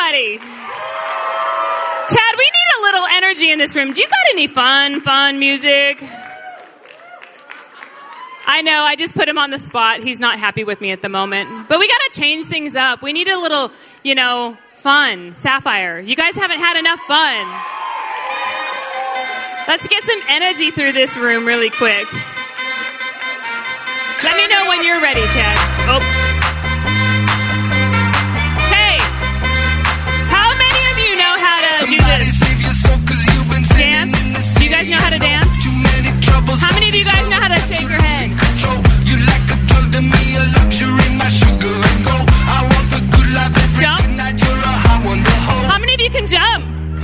everybody. Chad, we need a little energy in this room. Do you got any fun music? I know, I just put him on the spot. He's not happy with me at the moment. But we got to change things up. We need a little, fun. Sapphire, you guys haven't had enough fun. Let's get some energy through this room really quick. Let me know when you're ready, Chad. Oh. Hey, how many of you know how to do this? Dance? Do you guys know how to dance? How many of you guys know how to shake your head? Jump? How many of you can jump?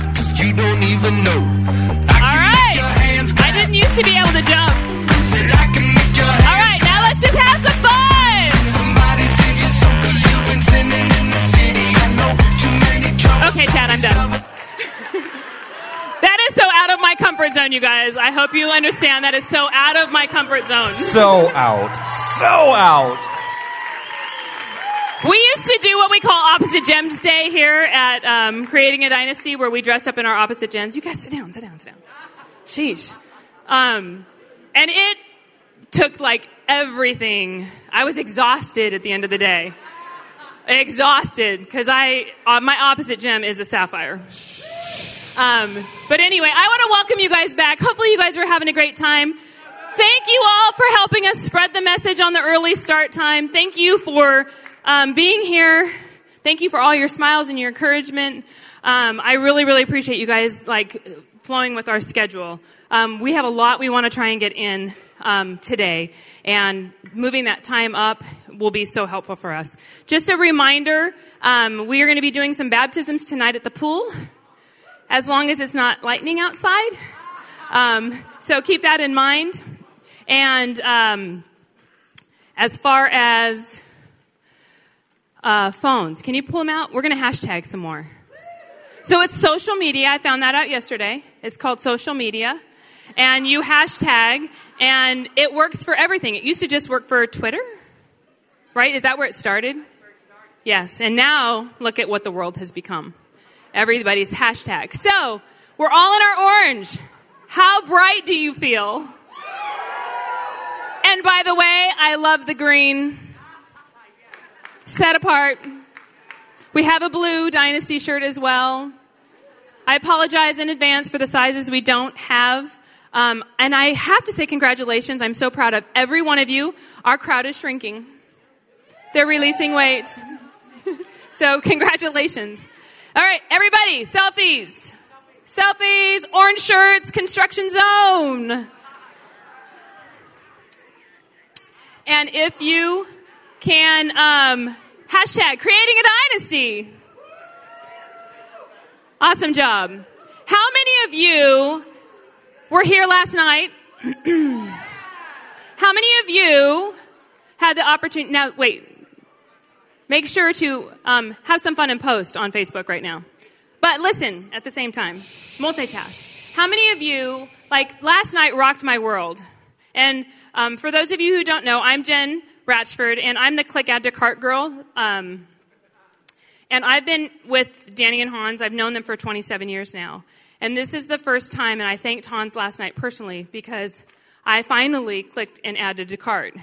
All right. I didn't used to be able to jump. All right, now let's just have some fun. Okay, Chad, I'm done. That is so out of my comfort zone, you guys. I hope you understand that is so out of my comfort zone. So out. We used to do what we call Opposite Gems Day here at Creating a Dynasty, where we dressed up in our opposite gems. You guys sit down. Sheesh. And it took everything. I was exhausted at the end of the day. Exhausted, because my opposite gem is a sapphire. But anyway, I want to welcome you guys back. Hopefully you guys are having a great time. Thank you all for helping us spread the message on the early start time. Thank you for being here. Thank you for all your smiles and your encouragement. I really, really appreciate you guys flowing with our schedule. We have a lot we want to try and get in today, and moving that time up will be so helpful for us. Just a reminder, we are going to be doing some baptisms tonight at the pool, as long as it's not lightning outside. So keep that in mind. And as far as phones, can you pull them out? We're going to hashtag some more. So it's social media. I found that out yesterday. It's called social media. And you hashtag, and it works for everything. It used to just work for Twitter, right? Is that where it started? Yes. And now look at what the world has become. Everybody's hashtag. So we're all in our orange. How bright do you feel? And by the way, I love the green. Set apart. We have a blue Dynasty shirt as well. I apologize in advance for the sizes we don't have. And I have to say congratulations. I'm so proud of every one of you. Our crowd is shrinking. They're releasing weight. So congratulations. All right, everybody, selfies. Selfies, orange shirts, construction zone. And if you can, hashtag creating a dynasty. Awesome job. How many of you were here last night? How many of you had the opportunity? Now, wait. Make sure to have some fun and post on Facebook right now. But listen at the same time. Multitask. How many of you, last night rocked my world? And for those of you who don't know, I'm Jen Ratchford, and I'm the Click Add to Cart girl. And I've been with Danny and Hans. I've known them for 27 years now. And this is the first time, and I thanked Hans last night personally, because I finally clicked and added to cart.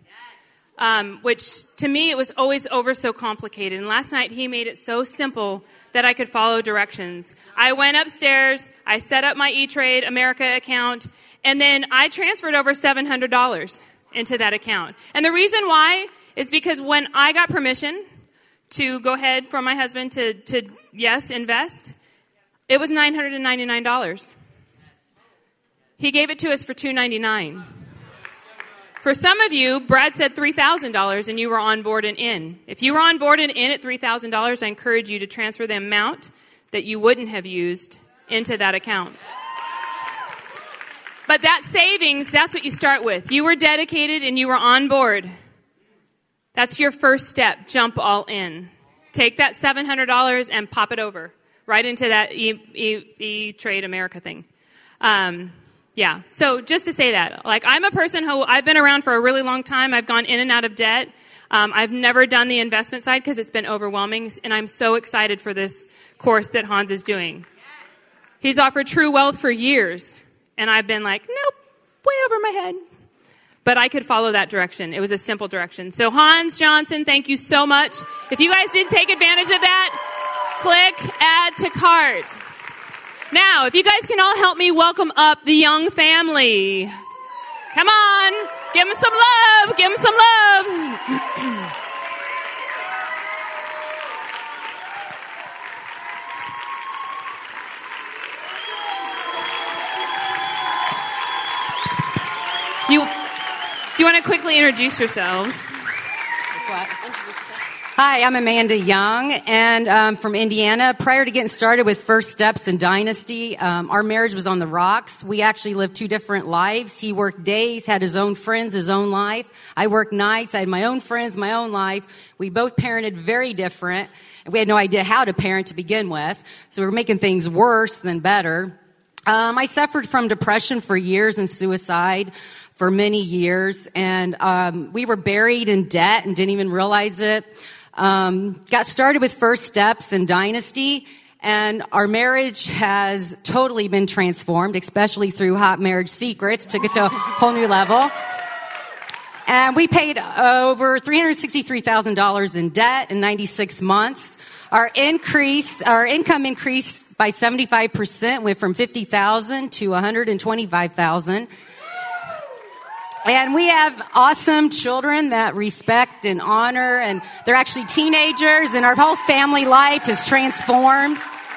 Which to me, it was always so complicated. And last night he made it so simple that I could follow directions. I went upstairs, I set up my E-Trade America account, and then I transferred over $700 into that account. And the reason why is because when I got permission to go ahead from my husband to yes, invest, it was $999. He gave it to us for $299. For some of you, Brad said $3,000 and you were on board and in. If you were on board and in at $3,000, I encourage you to transfer the amount that you wouldn't have used into that account. But that savings, that's what you start with. You were dedicated and you were on board. That's your first step. Jump all in. Take that $700 and pop it over right into that E-Trade America thing. Yeah, so just to say that, I'm a person who, I've been around for a really long time. I've gone in and out of debt. I've never done the investment side because it's been overwhelming, and I'm so excited for this course that Hans is doing. He's offered True Wealth for years, and I've been like, nope, way over my head. But I could follow that direction. It was a simple direction. So Hans Johnson, thank you so much. If you guys did take advantage of that, click Add to Cart. Now, if you guys can all help me welcome up the Young family. Come on. Give them some love. Give them some love. Do you want to quickly introduce yourselves? That's what. Introduce yourself. Hi, I'm Amanda Young, and I'm from Indiana. Prior to getting started with First Steps and Dynasty, our marriage was on the rocks. We actually lived two different lives. He worked days, had his own friends, his own life. I worked nights. I had my own friends, my own life. We both parented very different. We had no idea how to parent to begin with, so we were making things worse than better. I suffered from depression for years and suicide for many years, and we were buried in debt and didn't even realize it. Got started with First Steps and Dynasty, and our marriage has totally been transformed, especially through Hot Marriage Secrets. Took it to a whole new level. And we paid over $363,000 in debt in 96 months. Our income increased by 75%, went from $50,000 to $125,000. And we have awesome children that respect and honor, and they're actually teenagers, and our whole family life is transformed.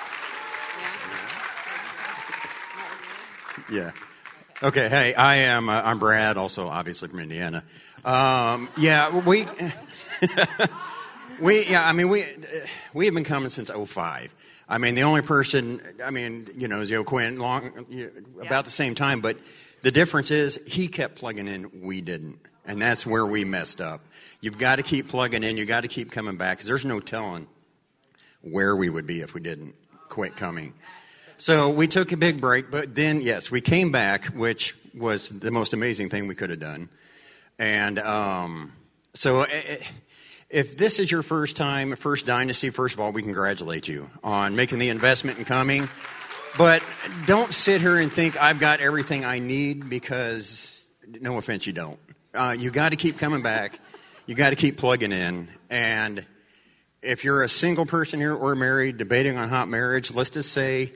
Yeah. Okay. Hey, I'm Brad, also obviously from Indiana. We have been coming since 2005. I mean, the only person, is Quinn, about the same time, but the difference is he kept plugging in, we didn't. And that's where we messed up. You've got to keep plugging in. You've got to keep coming back, because there's no telling where we would be if we didn't quit coming. So we took a big break, but then, yes, we came back, which was the most amazing thing we could have done. And if this is your first time, first Dynasty, first of all, we congratulate you on making the investment and coming. But don't sit here and think I've got everything I need, because, no offense, you don't. You got to keep coming back. You got to keep plugging in. And if you're a single person here or married debating on hot marriage, let's just say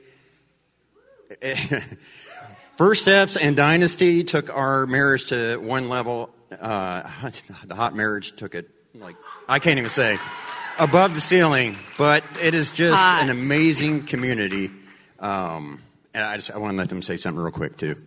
First Steps and Dynasty took our marriage to one level. The hot marriage took it, I can't even say, above the ceiling. But it is just an amazing community. And I want to let them say something real quick too.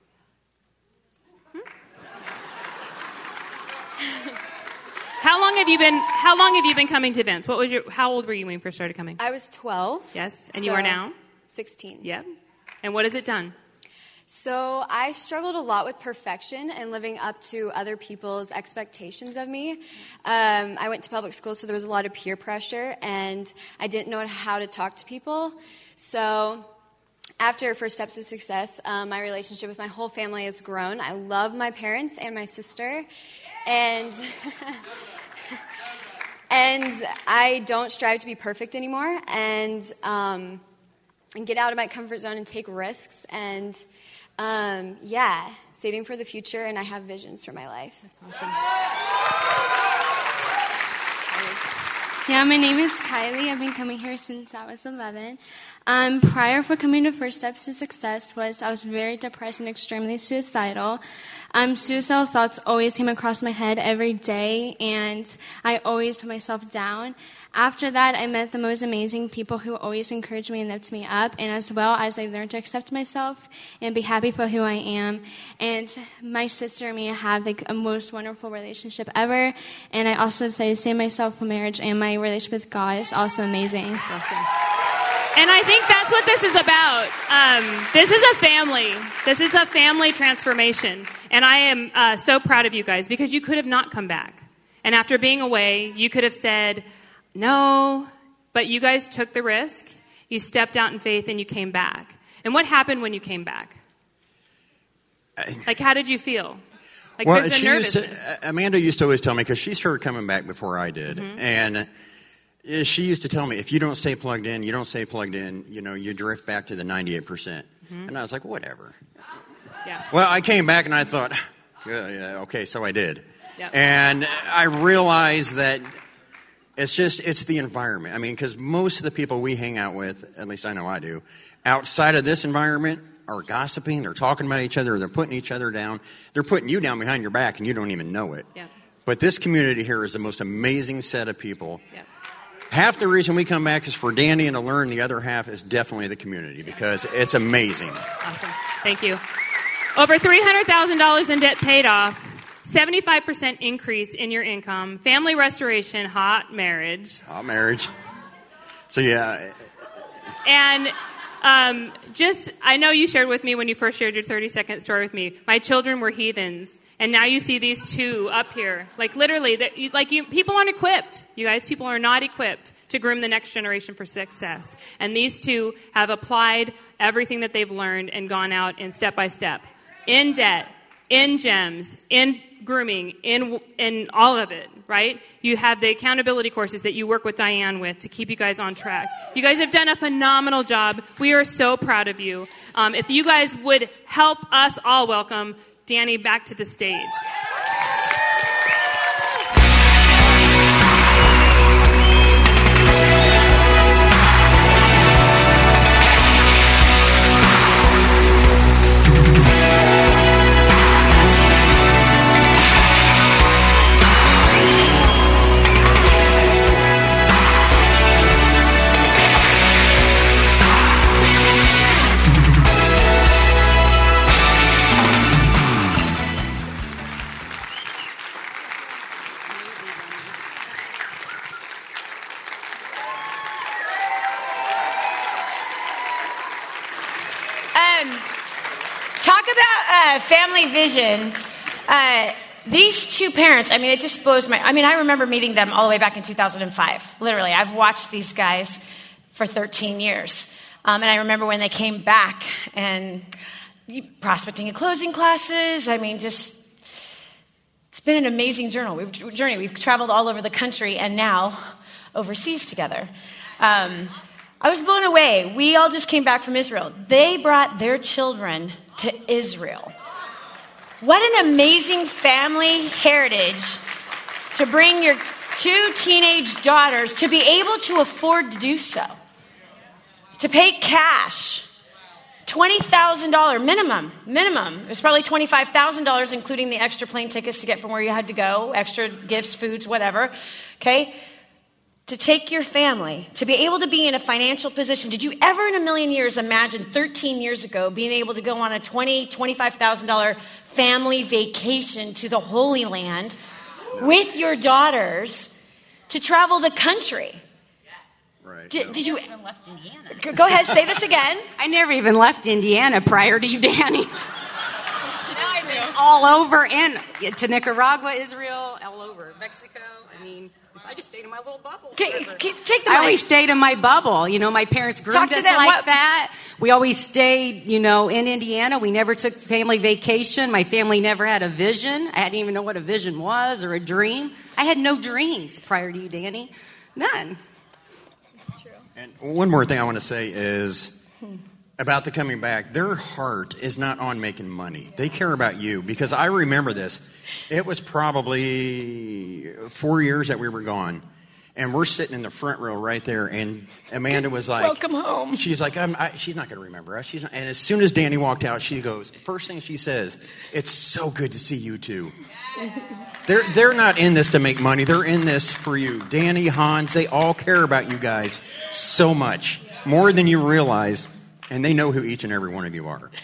How long have you been coming to events? How old were you when you first started coming? I was 12. Yes, and you are now 16. Yep. And what has it done? So I struggled a lot with perfection and living up to other people's expectations of me. I went to public school, so there was a lot of peer pressure, and I didn't know how to talk to people. So after First Steps to Success, my relationship with my whole family has grown. I love my parents and my sister, and and I don't strive to be perfect anymore, and get out of my comfort zone and take risks, and saving for the future, and I have visions for my life. That's awesome. Yeah, my name is Kylie. I've been coming here since I was 11. Prior for coming to First Steps to Success I was very depressed and extremely suicidal. Suicidal thoughts always came across my head every day, and I always put myself down. After that, I met the most amazing people who always encouraged me and lifted me up, and as well as I learned to accept myself and be happy for who I am. And my sister and me have a most wonderful relationship ever, and I also say the same myself for marriage, and my relationship with God is also amazing. That's awesome. And I think that's what this is about. This is a family. This is a family transformation. And I am so proud of you guys, because you could have not come back. And after being away, you could have said, no, but you guys took the risk. You stepped out in faith and you came back. And what happened when you came back? How did you feel? Like Well, there's a she nervousness. Amanda used to always tell me, because she started coming back before I did, and she used to tell me, if you don't stay plugged in, you drift back to the 98%. And I was like, whatever. Yeah. Well, I came back and I thought, yeah, okay, so I did. Yep. And I realized that it's the environment. I mean, because most of the people we hang out with, at least I know I do, outside of this environment are gossiping, they're talking about each other, they're putting each other down. They're putting you down behind your back and you don't even know it. Yep. But this community here is the most amazing set of people. Yep. Half the reason we come back is for Danny and to learn. The other half is definitely the community, because it's amazing. Awesome. Thank you. Over $300,000 in debt paid off, 75% increase in your income, family restoration, hot marriage. Hot marriage. So, yeah. And I know you shared with me when you first shared your 30-second story with me, my children were heathens. And now you see these two up here. Like, literally, people aren't equipped. You guys, people are not equipped to groom the next generation for success. And these two have applied everything that they've learned and gone out in step by step. In debt, in GEMS, in grooming, in all of it, right? You have the accountability courses that you work with Diane with to keep you guys on track. You guys have done a phenomenal job. We are so proud of you. If you guys would help us all welcome Danny back to the stage. Talk about family vision. These two parents, I mean, it just blows I remember meeting them all the way back in 2005. Literally, I've watched these guys for 13 years. And I remember when they came back and prospecting and closing classes. I mean, it's been an amazing journey. We've traveled all over the country and now overseas together. I was blown away. We all just came back from Israel. They brought their children to Israel. What an amazing family heritage to bring your two teenage daughters to be able to afford to do so. To pay cash, $20,000 minimum. It was probably $25,000, including the extra plane tickets to get from where you had to go, extra gifts, foods, whatever. Okay? To take your family, to be able to be in a financial position. Did you ever in a million years imagine 13 years ago being able to go on a $25,000 family vacation to the Holy Land with your daughters to travel the country? Right. Did you even left Indiana. Go ahead, say this again. I never even left Indiana prior to you, Danny. I've been all over, and to Nicaragua, Israel, all over, Mexico. I mean, I just stayed in my little bubble. Take the I mic. always stayed in my bubble. You know, my parents groomed us like that. We always stayed, in Indiana. We never took family vacation. My family never had a vision. I didn't even know what a vision was or a dream. I had no dreams prior to you, Danny. None. And one more thing I want to say is about the coming back. Their heart is not on making money. They care about you, because I remember this. It was probably 4 years that we were gone. And we're sitting in the front row right there. And Amanda was like, welcome home. She's like, she's not going to remember us. And as soon as Danny walked out, she goes, first thing she says, it's so good to see you two. They're not in this to make money. They're in this for you. Danny, Hans, they all care about you guys so much. More than you realize. And they know who each and every one of you are.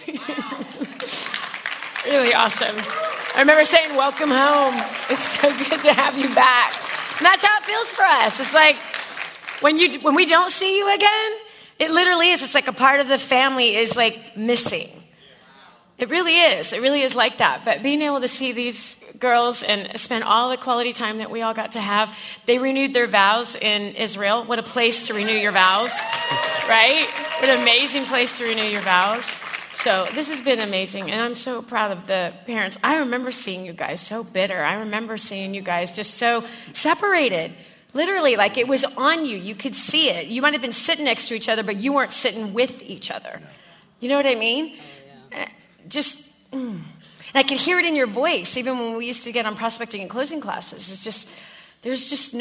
Really awesome. I remember saying, welcome home. It's so good to have you back. And that's how it feels for us. It's like when we don't see you again, it literally is. It's like a part of the family is like missing. It really is. It really is like that. But being able to see these girls and spend all the quality time that we all got to have, they renewed their vows in Israel. What a place to renew your vows, right? What an amazing place to renew your vows. So this has been amazing, and I'm so proud of the parents. I remember seeing you guys so bitter. I remember seeing you guys just so separated. Literally, like it was on you. You could see it. You might have been sitting next to each other, but you weren't sitting with each other. You know what I mean? Oh, yeah. And I could hear it in your voice, even when we used to get on prospecting and closing classes. It's just, there was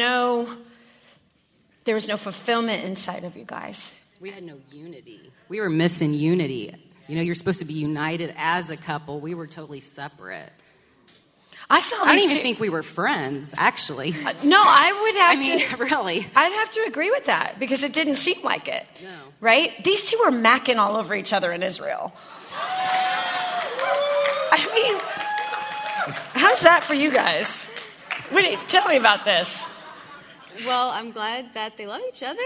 no fulfillment inside of you guys. We had no unity. We were missing unity. You know, you're supposed to be united as a couple. We were totally separate. I don't even think we were friends, actually. No, I would have to. Really. I'd have to agree with that because it didn't seem like it. No. Right? These two were macking all over each other in Israel. I mean, how's that for you guys? Wait, tell me about this. Well, I'm glad that they love each other.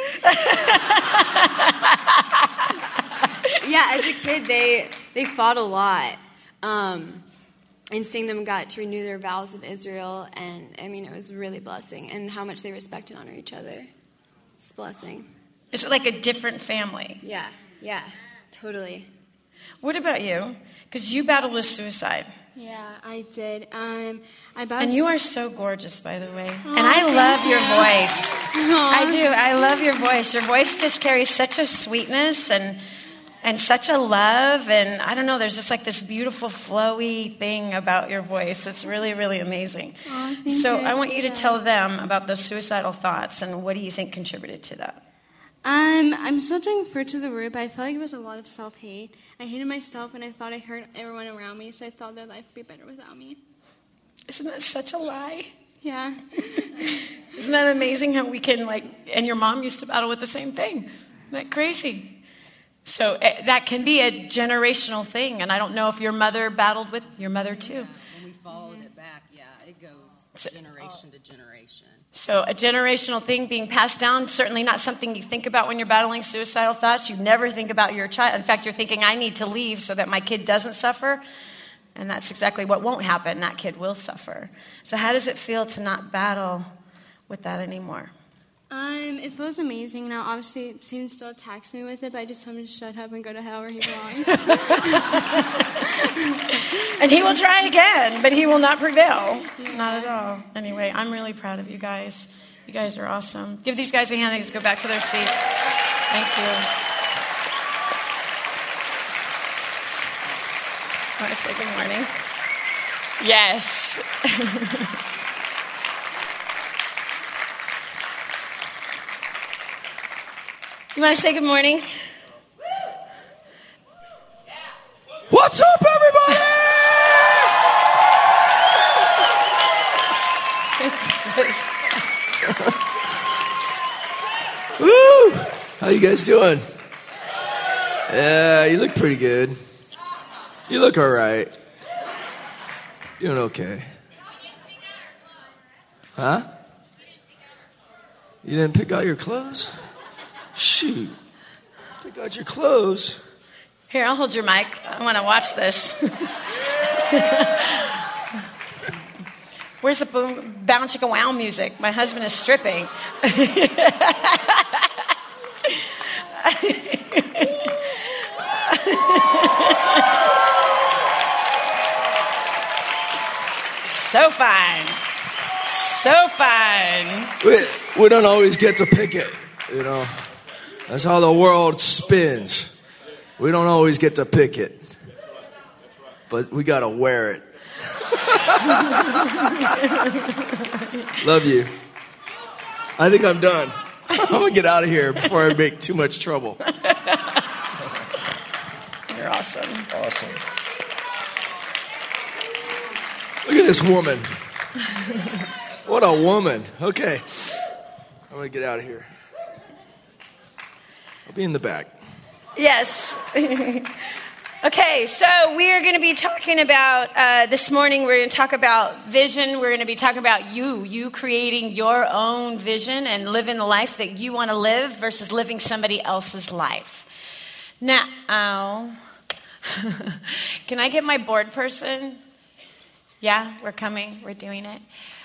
Yeah, as a kid, they fought a lot. And seeing them got to renew their vows in Israel, and I mean, it was really a blessing. And how much they respect and honor each other. It's a blessing. Is it like a different family? Yeah, totally. What about you? Because you battled with suicide. Yeah, I did. And you are so gorgeous, by the way. And I love your voice. I do. I love your voice. Your voice just carries such a sweetness and such a love. And I don't know, there's just like this beautiful flowy thing about your voice. It's really, really amazing. So I want you to tell them about those suicidal thoughts and what do you think contributed to that? I'm still doing Fruits of the Root, but I feel like it was a lot of self-hate. I hated myself, and I thought I hurt everyone around me, so I thought their life would be better without me. Isn't that such a lie? Yeah. Isn't that amazing how we can, and your mom used to battle with the same thing. Isn't that crazy? So that can be a generational thing, and I don't know if your mother battled with your mother too. Yeah, when we followed it back, it goes generation to generation. So a generational thing being passed down, certainly not something you think about when you're battling suicidal thoughts. You never think about your child. In fact, you're thinking, I need to leave so that my kid doesn't suffer. And that's exactly what won't happen. That kid will suffer. So how does it feel to not battle with that anymore? It feels amazing. Now, obviously, Satan still attacks me with it, but I just want him to shut up and go to hell where he belongs. And he will try again, but he will not prevail. Yeah. Not at all. Anyway, I'm really proud of you guys. You guys are awesome. Give these guys a hand and just go back to their seats. Thank you. Want to say good morning? Yes. You want to say good morning? What's up, everybody? Woo! How you guys doing? Yeah, you look pretty good. You look all right. Doing okay. Huh? You didn't pick out your clothes? Shoot. Pick out your clothes. Here, I'll hold your mic. I want to watch this. Where's the boom, bound chicka wow music? My husband is stripping. So fine. So fine. We don't always get to pick it, you know. That's how the world spins. We don't always get to pick it. But we got to wear it. Love you. I think I'm done. I'm going to get out of here before I make too much trouble. You're awesome. Awesome. Look at this woman. What a woman. Okay. I'm going to get out of here. I'll be in the back. Yes. Okay, so we are going to be talking about, this morning, we're going to talk about vision. We're going to be talking about you creating your own vision and living the life that you want to live versus living somebody else's life. Now, can I get my board person? Yeah, we're coming. We're doing it.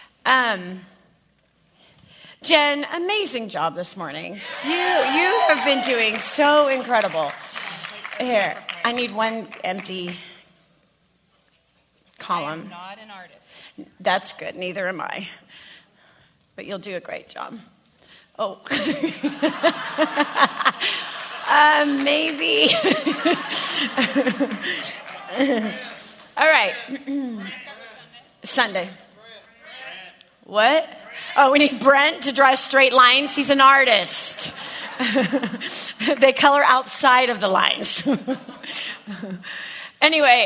Jen, amazing job this morning. You have been doing so incredible. Here. I need one empty column. I'm not an artist. That's good. Neither am I. But you'll do a great job. Oh. Maybe. All right. Sunday. What? Oh, we need Brent to draw straight lines. He's an artist. They color outside of the lines. Anyway,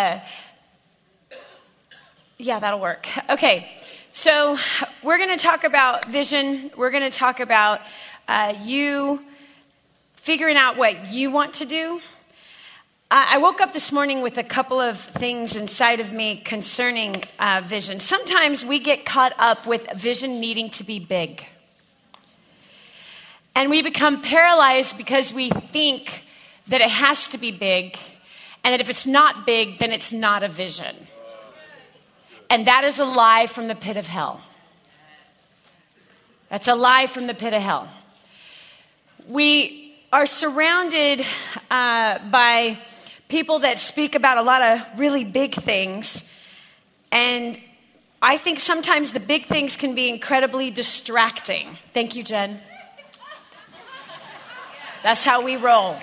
yeah, that'll work. Okay, so we're going to talk about vision. We're going to talk about you figuring out what you want to do. I woke up this morning with a couple of things inside of me concerning vision. Sometimes we get caught up with vision needing to be big. And we become paralyzed because we think that it has to be big, and that if it's not big, then it's not a vision. And that is a lie from the pit of hell. That's a lie from the pit of hell. We are surrounded by people that speak about a lot of really big things. And I think sometimes the big things can be incredibly distracting. Thank you, Jen. That's how we roll.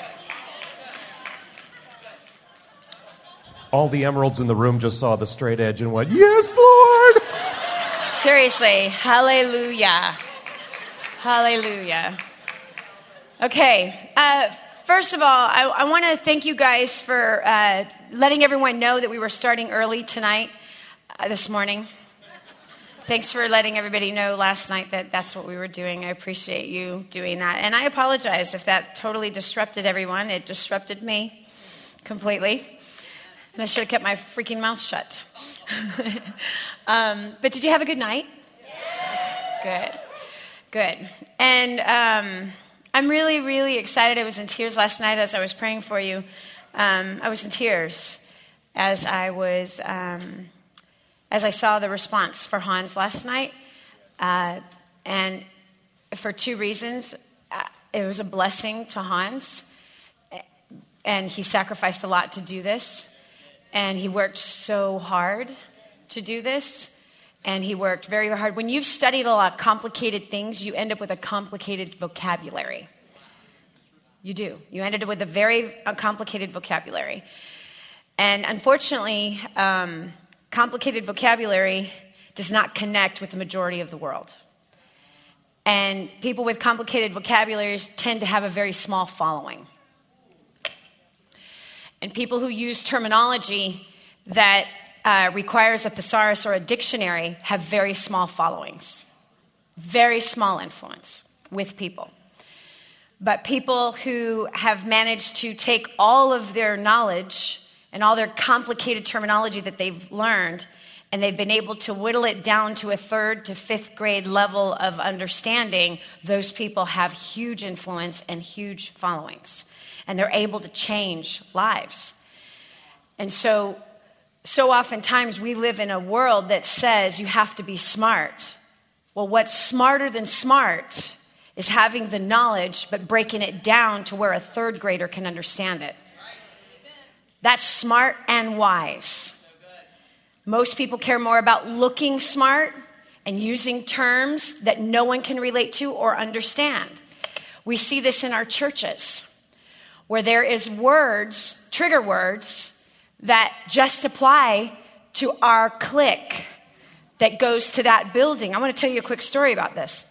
All the emeralds in the room just saw the straight edge and went, "Yes, Lord!" Seriously, hallelujah. Hallelujah. Okay, first of all, I want to thank you guys for letting everyone know that we were starting early tonight, this morning. Thanks for letting everybody know last night that that's what we were doing. I appreciate you doing that. And I apologize if that totally disrupted everyone. It disrupted me completely. And I should have kept my freaking mouth shut. But did you have a good night? Yeah. Good. And I'm really, really excited. I was in tears last night as I was praying for you. I was in tears as I saw the response for Hans last night, and for two reasons. It was a blessing to Hans, and he sacrificed a lot to do this, and he worked so hard to do this, and he worked very hard. When you've studied a lot of complicated things, you end up with a complicated vocabulary. You do. You ended up with a very complicated vocabulary. And unfortunately, complicated vocabulary does not connect with the majority of the world. And people with complicated vocabularies tend to have a very small following. And people who use terminology that requires a thesaurus or a dictionary have very small followings, very small influence with people. But people who have managed to take all of their knowledge and all their complicated terminology that they've learned, and they've been able to whittle it down to a 3rd to 5th grade level of understanding, those people have huge influence and huge followings. And they're able to change lives. And so oftentimes we live in a world that says you have to be smart. Well, what's smarter than smart is having the knowledge, but breaking it down to where a 3rd grader can understand it. That's smart and wise. Most people care more about looking smart and using terms that no one can relate to or understand. We see this in our churches, where there is words, trigger words, that just apply to our clique that goes to that building. I want to tell you a quick story about this.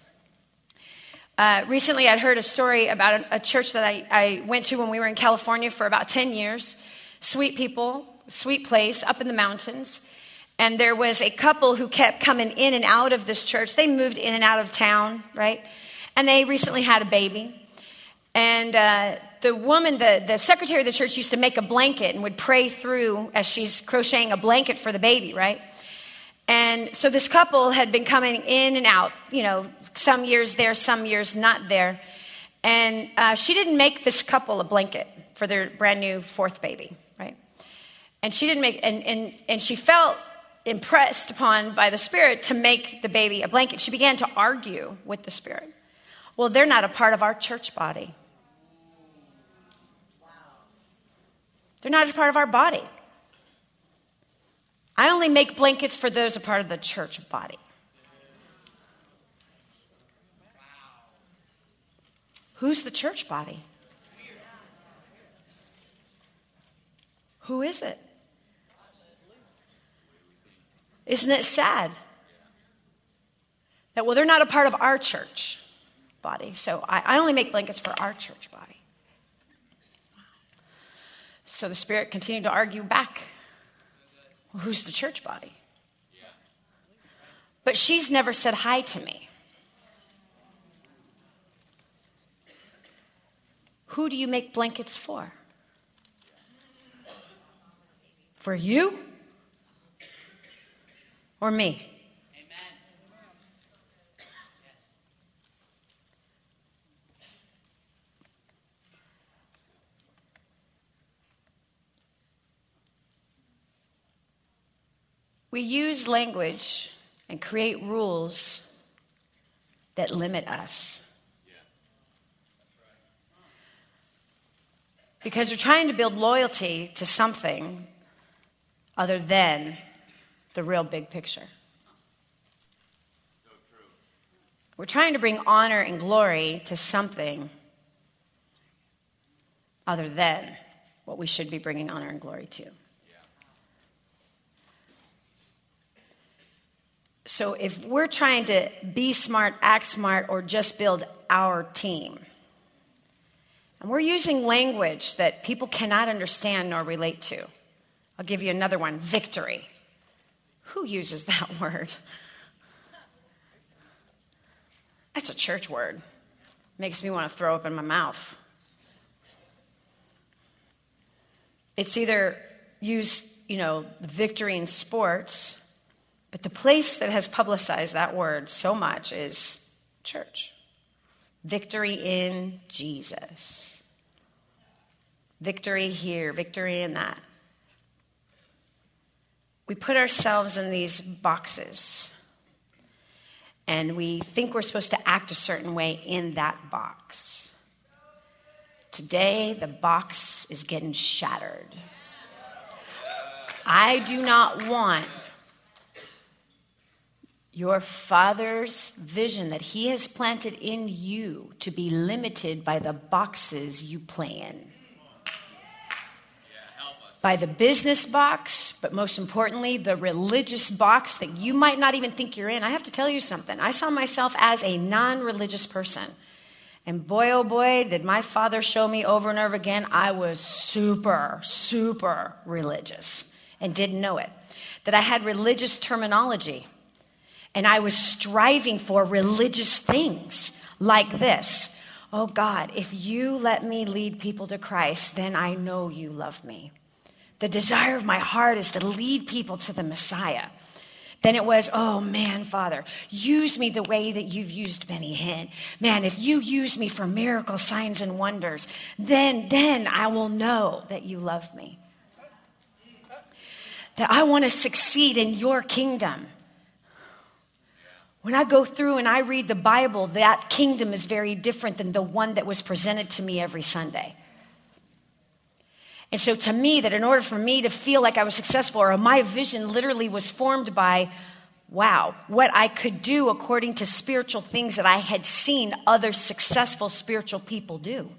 Recently, I'd heard a story about a church that I went to when we were in California for about 10 years. Sweet people, sweet place, up in the mountains. And there was a couple who kept coming in and out of this church. They moved in and out of town, right? And they recently had a baby. And the woman, the secretary of the church, used to make a blanket and would pray through as she's crocheting a blanket for the baby, right? And so this couple had been coming in and out, some years there, some years not there. And she didn't make this couple a blanket for their brand new 4th baby, right? And she didn't make, and she felt impressed upon by the Spirit to make the baby a blanket. She began to argue with the Spirit. Well, they're not a part of our church body. They're not a part of our body. I only make blankets for those a part of the church body. Who's the church body? Who is it? Isn't it sad that, well, they're not a part of our church body, so I only make blankets for our church body. So the Spirit continued to argue back. Well, who's the church body? But she's never said hi to me. Who do you make blankets for? For you? Or me? We use language and create rules that limit us. Because we're trying to build loyalty to something other than the real big picture. So true. We're trying to bring honor and glory to something other than what we should be bringing honor and glory to. So if we're trying to be smart, act smart, or just build our team, and we're using language that people cannot understand nor relate to. I'll give you another one, victory. Who uses that word? That's a church word. Makes me want to throw up in my mouth. It's either used, victory in sports, but the place that has publicized that word so much is church. Victory in Jesus. Victory here, victory in that. We put ourselves in these boxes, and we think we're supposed to act a certain way in that box. Today, the box is getting shattered. I do not want your Father's vision that He has planted in you to be limited by the boxes you play in. By the business box, but most importantly, the religious box that you might not even think you're in. I have to tell you something. I saw myself as a non-religious person. And boy, oh boy, did my father show me over and over again, I was super, super religious and didn't know it. That I had religious terminology. And I was striving for religious things like this. Oh God, if you let me lead people to Christ, then I know you love me. The desire of my heart is to lead people to the Messiah. Then it was, oh man, Father, use me the way that you've used Benny Hinn. Man, if you use me for miracle signs and wonders, then I will know that you love me. That I want to succeed in your kingdom. When I go through and I read the Bible, that kingdom is very different than the one that was presented to me every Sunday. And so to me, that in order for me to feel like I was successful, or my vision literally was formed by, wow, what I could do according to spiritual things that I had seen other successful spiritual people do.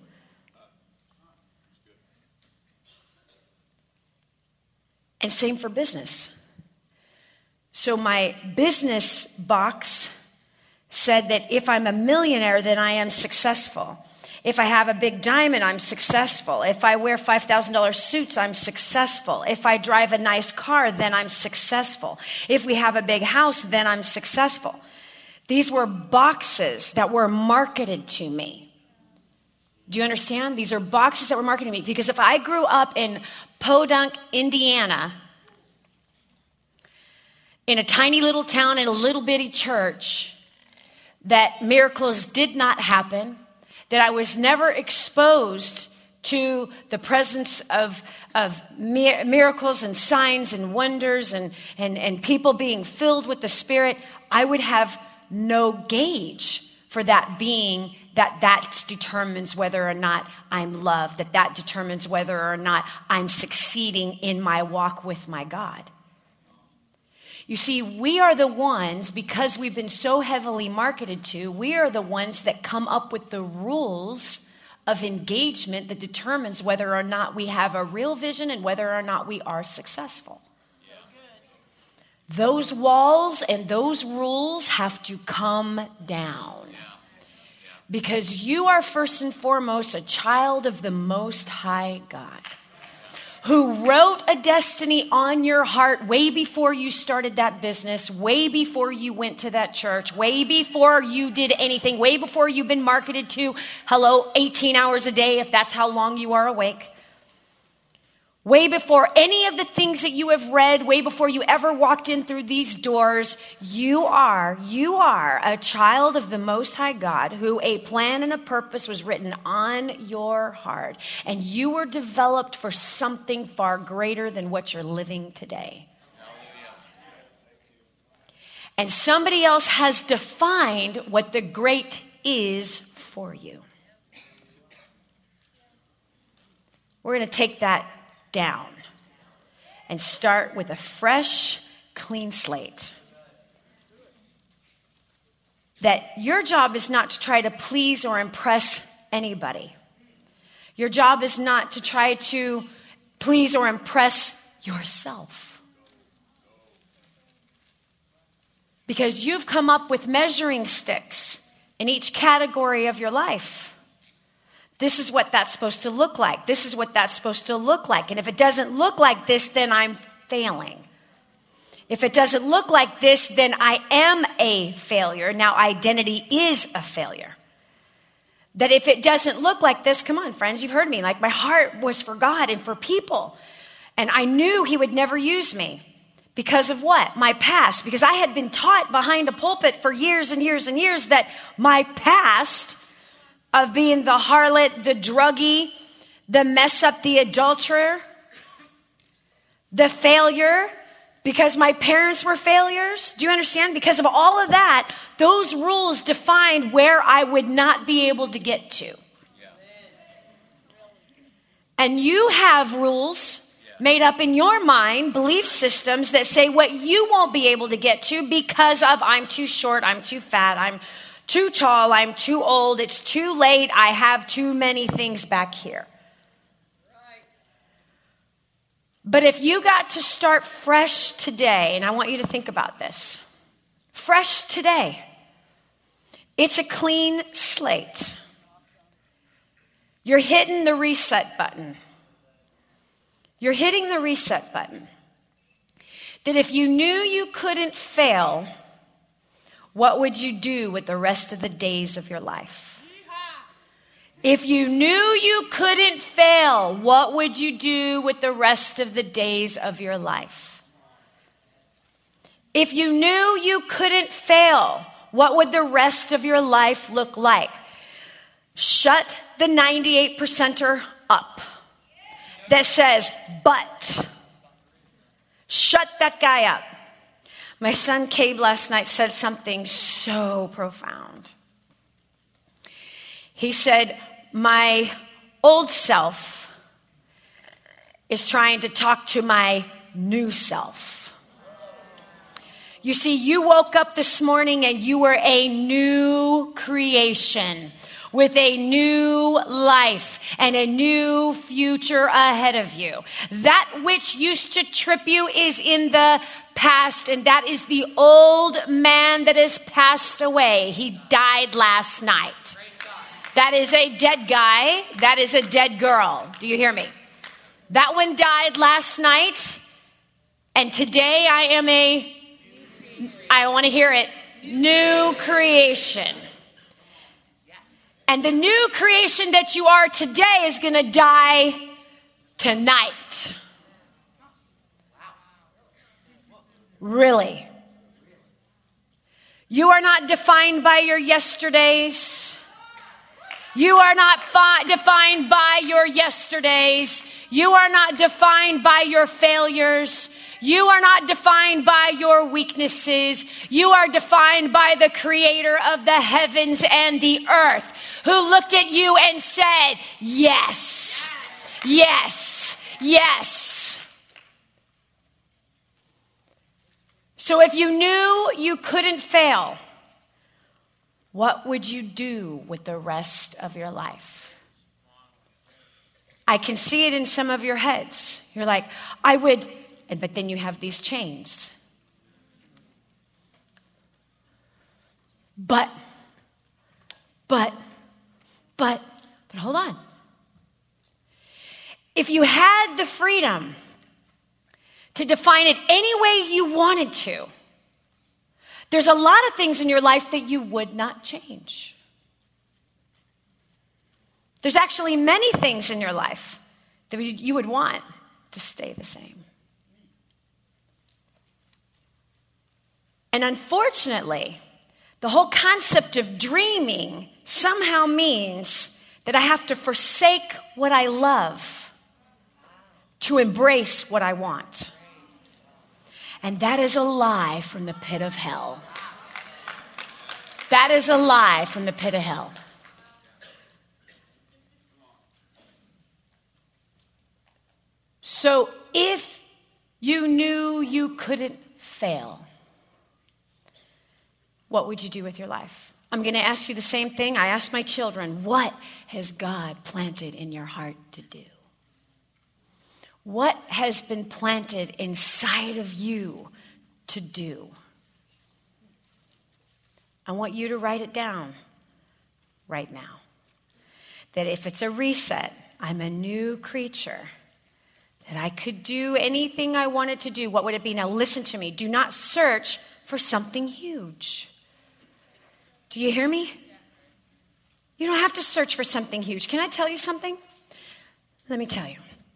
And same for business. So my business box said that if I'm a millionaire, then I am successful. If I have a big diamond, I'm successful. If I wear $5,000 suits, I'm successful. If I drive a nice car, then I'm successful. If we have a big house, then I'm successful. These were boxes that were marketed to me. Do you understand? These are boxes that were marketed to me. Because if I grew up in Podunk, Indiana, in a tiny little town in a little bitty church, that miracles did not happen, that I was never exposed to the presence of miracles and signs and wonders and people being filled with the Spirit, I would have no gauge for that being that determines whether or not I'm loved, that determines whether or not I'm succeeding in my walk with my God. You see, we are the ones, because we've been so heavily marketed to, we are the ones that come up with the rules of engagement that determines whether or not we have a real vision and whether or not we are successful. Yeah. Those walls and those rules have to come down. Because you are first and foremost a child of the Most High God, who wrote a destiny on your heart way before you started that business, way before you went to that church, way before you did anything, way before you've been marketed to, 18 hours a day, if that's how long you are awake. Way before any of the things that you have read, way before you ever walked in through these doors, you are a child of the Most High God, who a plan and a purpose was written on your heart. And you were developed for something far greater than what you're living today. And somebody else has defined what the great is for you. We're going to take that down and start with a fresh, clean slate. That your job is not to try to please or impress anybody. Your job is not to try to please or impress yourself. Because you've come up with measuring sticks in each category of your life. This is what that's supposed to look like. This is what that's supposed to look like. And if it doesn't look like this, then I'm failing. If it doesn't look like this, then I am a failure. Now, identity is a failure. That if it doesn't look like this, come on, friends, you've heard me. Like, my heart was for God and for people. And I knew he would never use me. Because of what? My past. Because I had been taught behind a pulpit for years and years and years that my past of being the harlot, the druggie, the mess up, the adulterer, the failure, because my parents were failures. Do you understand? Because of all of that, those rules defined where I would not be able to get to. And you have rules made up in your mind, belief systems that say what you won't be able to get to because of I'm too short, I'm too fat, I'm too tall, I'm too old, it's too late, I have too many things back here. But if you got to start fresh today, and I want you to think about this, fresh today, it's a clean slate. You're hitting the reset button. You're hitting the reset button. That if you knew you couldn't fail, what would you do with the rest of the days of your life? If you knew you couldn't fail, what would you do with the rest of the days of your life? If you knew you couldn't fail, what would the rest of your life look like? Shut the 98%er up that says, but. Shut that guy up. My son Cabe last night said something so profound. He said, my old self is trying to talk to my new self. You see, you woke up this morning and you were a new creation with a new life and a new future ahead of you. That which used to trip you is in the past, and that is the old man that has passed away. He died last night. That is a dead guy. That is a dead girl. Do you hear me? That one died last night, and today I want to hear it, new creation. And the new creation that you are today is going to die tonight. Really. You are not defined by your yesterdays. You are not defined by your yesterdays. You are not defined by your failures. You are not defined by your weaknesses. You are defined by the creator of the heavens and the earth, who looked at you and said, yes, yes, yes. So if you knew you couldn't fail, what would you do with the rest of your life? I can see it in some of your heads. You're like, I would, but then you have these chains. But hold on. If you had the freedom to define it any way you wanted to, there's a lot of things in your life that you would not change. There's actually many things in your life that you would want to stay the same. And unfortunately, the whole concept of dreaming somehow means that I have to forsake what I love to embrace what I want. And that is a lie from the pit of hell. That is a lie from the pit of hell. So if you knew you couldn't fail, what would you do with your life? I'm going to ask you the same thing I asked my children. What has God planted in your heart to do? What has been planted inside of you to do? I want you to write it down right now. That if it's a reset, I'm a new creature. That I could do anything I wanted to do. What would it be? Now listen to me. Do not search for something huge. Do you hear me? You don't have to search for something huge. Can I tell you something? Let me tell you.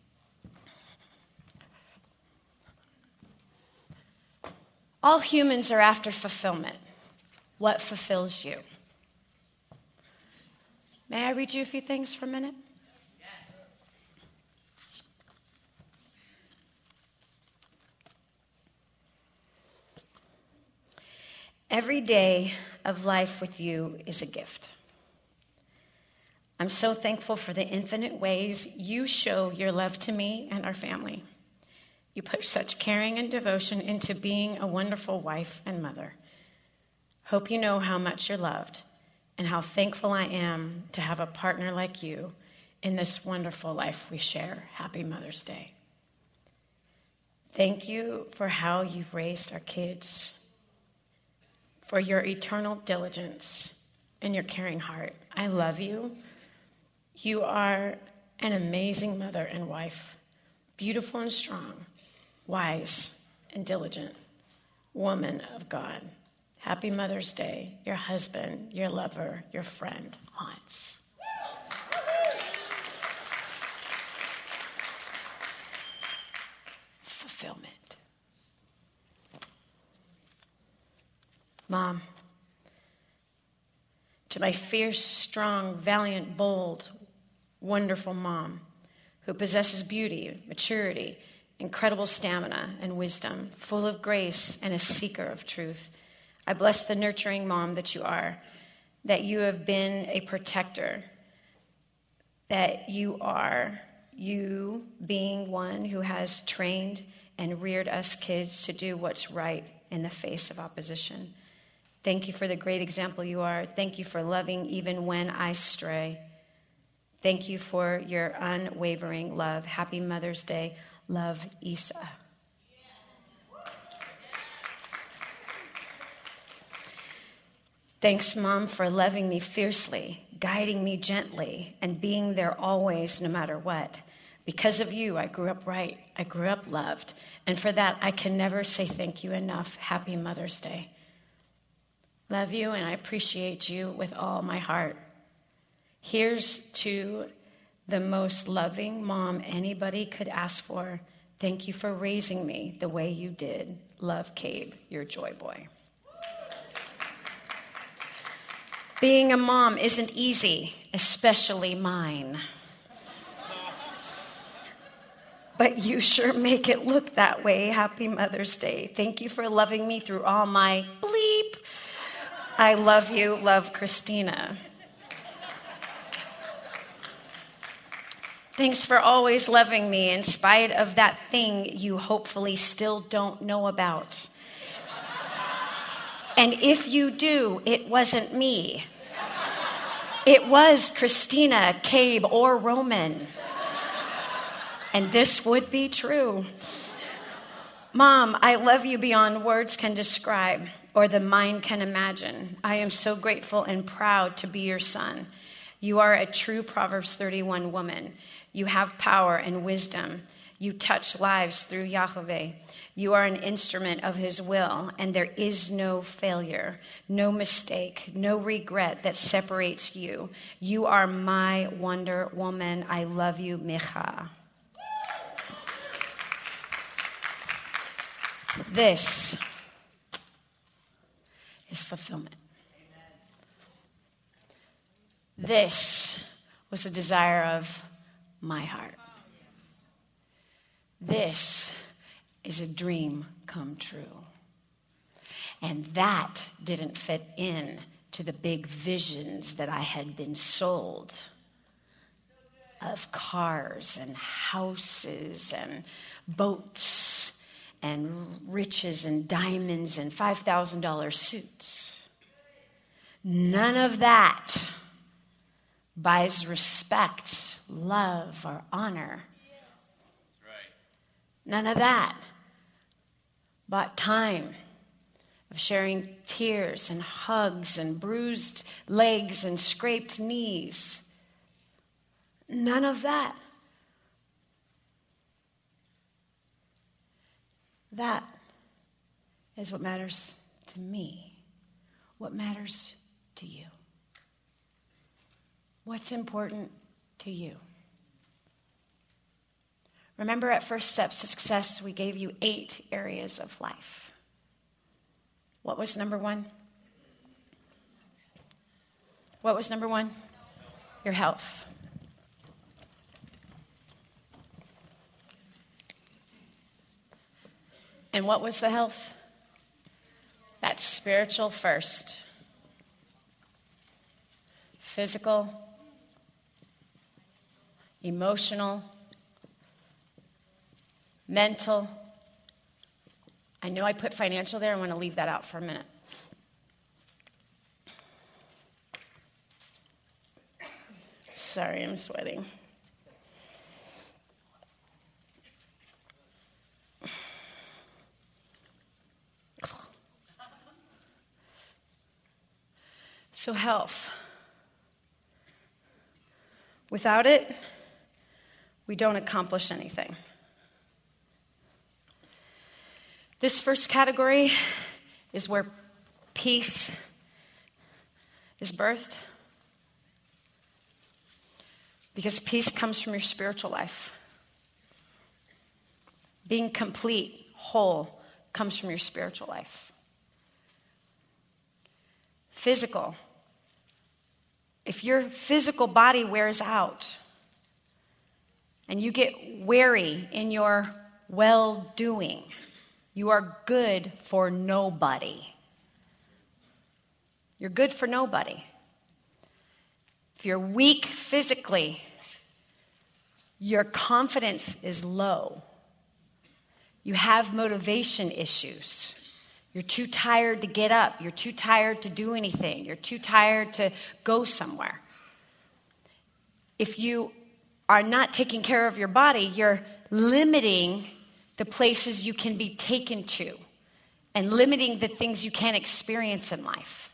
All humans are after fulfillment. What fulfills you? May I read you a few things for a minute? Every day of life with you is a gift. I'm so thankful for the infinite ways you show your love to me and our family. You put such caring and devotion into being a wonderful wife and mother. Hope you know how much you're loved and how thankful I am to have a partner like you in this wonderful life we share. Happy Mother's Day. Thank you for how you've raised our kids, for your eternal diligence and your caring heart. I love you. You are an amazing mother and wife, beautiful and strong, wise and diligent, woman of God. Happy Mother's Day, your husband, your lover, your friend, Hans. Fulfillment. Mom, to my fierce, strong, valiant, bold, wonderful mom who possesses beauty, maturity, incredible stamina and wisdom, full of grace and a seeker of truth, I bless the nurturing mom that you are, that you have been a protector, that you are, you being one who has trained and reared us kids to do what's right in the face of opposition. Thank you for the great example you are. Thank you for loving even when I stray. Thank you for your unwavering love. Happy Mother's Day. Love, Isa. Thanks, Mom, for loving me fiercely, guiding me gently, and being there always, no matter what. Because of you, I grew up right. I grew up loved. And for that, I can never say thank you enough. Happy Mother's Day. Love you, and I appreciate you with all my heart. Here's to the most loving mom anybody could ask for. Thank you for raising me the way you did. Love, Cabe, your joy boy. Being a mom isn't easy, especially mine. but you sure make it look that way. Happy Mother's Day. Thank you for loving me through all my bleep. I love you. Love, Christina. Thanks for always loving me in spite of that thing you hopefully still don't know about. And if you do, it wasn't me. It was Christina, Cabe, or Roman. And this would be true. Mom, I love you beyond words can describe or the mind can imagine. I am so grateful and proud to be your son. You are a true Proverbs 31 woman. You have power and wisdom. You touch lives through Yahweh. You are an instrument of his will, and there is no failure, no mistake, no regret that separates you. You are my Wonder Woman. I love you, Micha. This is fulfillment. This was the desire of my heart. This is a dream come true. And that didn't fit in to the big visions that I had been sold of cars and houses and boats and riches and diamonds and $5,000 suits. None of that buys respect, love, or honor. None of that bought time of sharing tears and hugs and bruised legs and scraped knees. None of that. That is what matters to me. What matters to you? What's important to you? Remember at First Steps to Success, we gave you 8 areas of life. What was number 1? What was number 1? Your health. And what was the health? That's spiritual first. Physical, emotional, mental. I know I put financial there. I want to leave that out for a minute. Sorry, I'm sweating. So health. Without it, we don't accomplish anything. This first category is where peace is birthed. Because peace comes from your spiritual life. Being complete, whole, comes from your spiritual life. Physical. If your physical body wears out and you get weary in your well-doing, you are good for nobody. You're good for nobody. If you're weak physically, your confidence is low. You have motivation issues. You're too tired to get up. You're too tired to do anything. You're too tired to go somewhere. If you are not taking care of your body, you're limiting the places you can be taken to and limiting the things you can experience in life.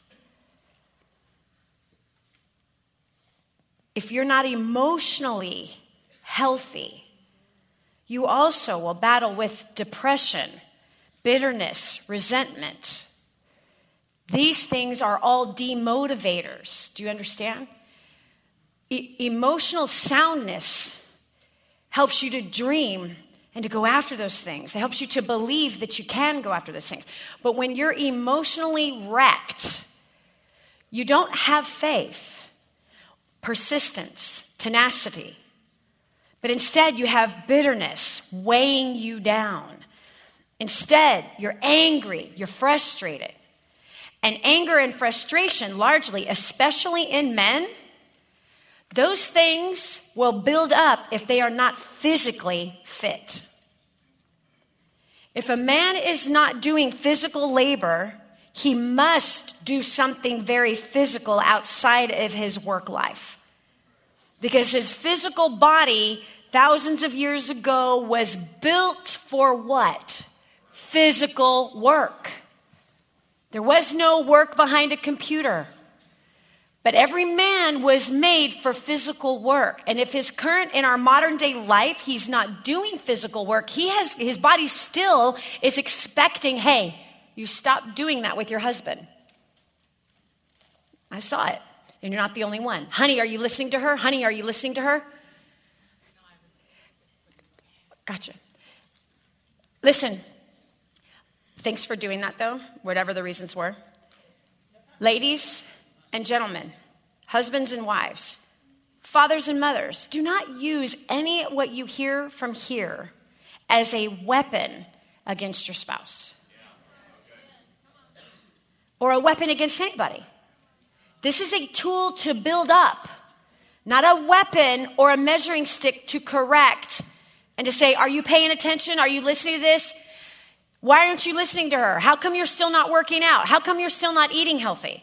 If you're not emotionally healthy, you also will battle with depression, bitterness, resentment. These things are all demotivators. Do you understand? Emotional soundness helps you to dream and to go after those things. It helps you to believe that you can go after those things. But when you're emotionally wrecked, you don't have faith, persistence, tenacity. But instead, you have bitterness weighing you down. Instead, you're angry, you're frustrated. And anger and frustration, largely, especially in men, those things will build up if they are not physically fit. If a man is not doing physical labor, he must do something very physical outside of his work life. Because his physical body, thousands of years ago, was built for what? Physical work. There was no work behind a computer. But every man was made for physical work. And if in our modern day life, he's not doing physical work, his body still is expecting, hey, you stop doing that with your husband. I saw it. And you're not the only one. Honey, are you listening to her? Honey, are you listening to her? Gotcha. Listen. Thanks for doing that, though, whatever the reasons were. Ladies and gentlemen, husbands and wives, fathers and mothers, do not use any of what you hear from here as a weapon against your spouse or a weapon against anybody. This is a tool to build up, not a weapon or a measuring stick to correct and to say, are you paying attention? Are you listening to this? Why aren't you listening to her? How come you're still not working out? How come you're still not eating healthy?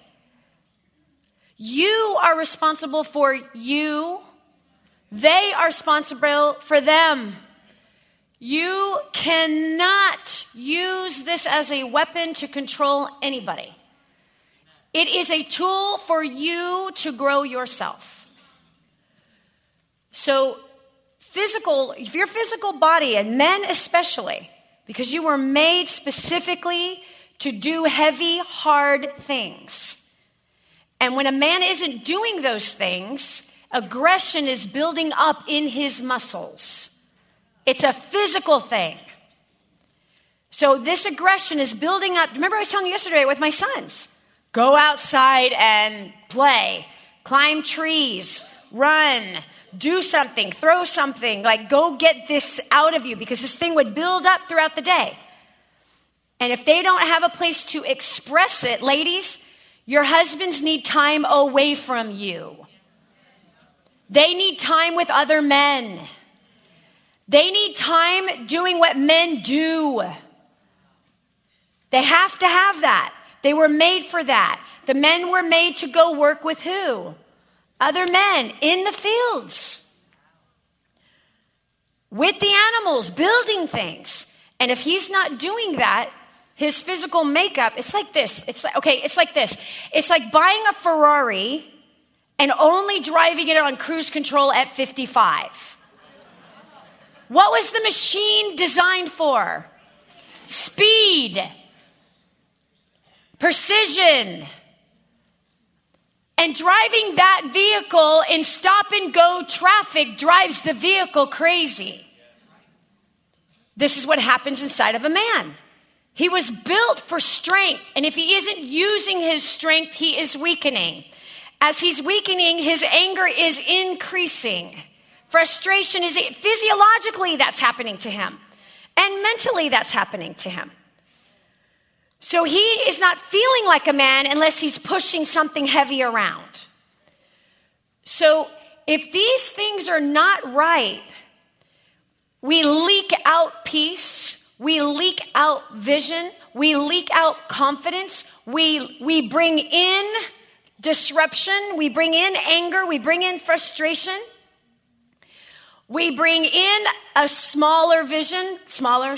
You are responsible for you. They are responsible for them. You cannot use this as a weapon to control anybody. It is a tool for you to grow yourself. So if your physical body, and men especially, because you were made specifically to do heavy, hard things. And when a man isn't doing those things, aggression is building up in his muscles. It's a physical thing. So this aggression is building up. Remember I was telling you yesterday with my sons. Go outside and play. Climb trees. Run. Do something, throw something, like go get this out of you, because this thing would build up throughout the day. And if they don't have a place to express it, ladies, your husbands need time away from you. They need time with other men. They need time doing what men do. They have to have that. They were made for that. The men were made to go work with who? Other men in the fields, with the animals, building things. And if he's not doing that, his physical makeup, it's like this. It's like this. It's like buying a Ferrari and only driving it on cruise control at 55. What was the machine designed for? Speed, precision. And driving that vehicle in stop and go traffic drives the vehicle crazy. This is what happens inside of a man. He was built for strength. And if he isn't using his strength, he is weakening. As he's weakening, his anger is increasing. Frustration is physiologically that's happening to him. And mentally that's happening to him. So he is not feeling like a man unless he's pushing something heavy around. So if these things are not right, we leak out peace, we leak out vision, we leak out confidence, we bring in disruption, we bring in anger, we bring in frustration. We bring in a smaller vision, smaller.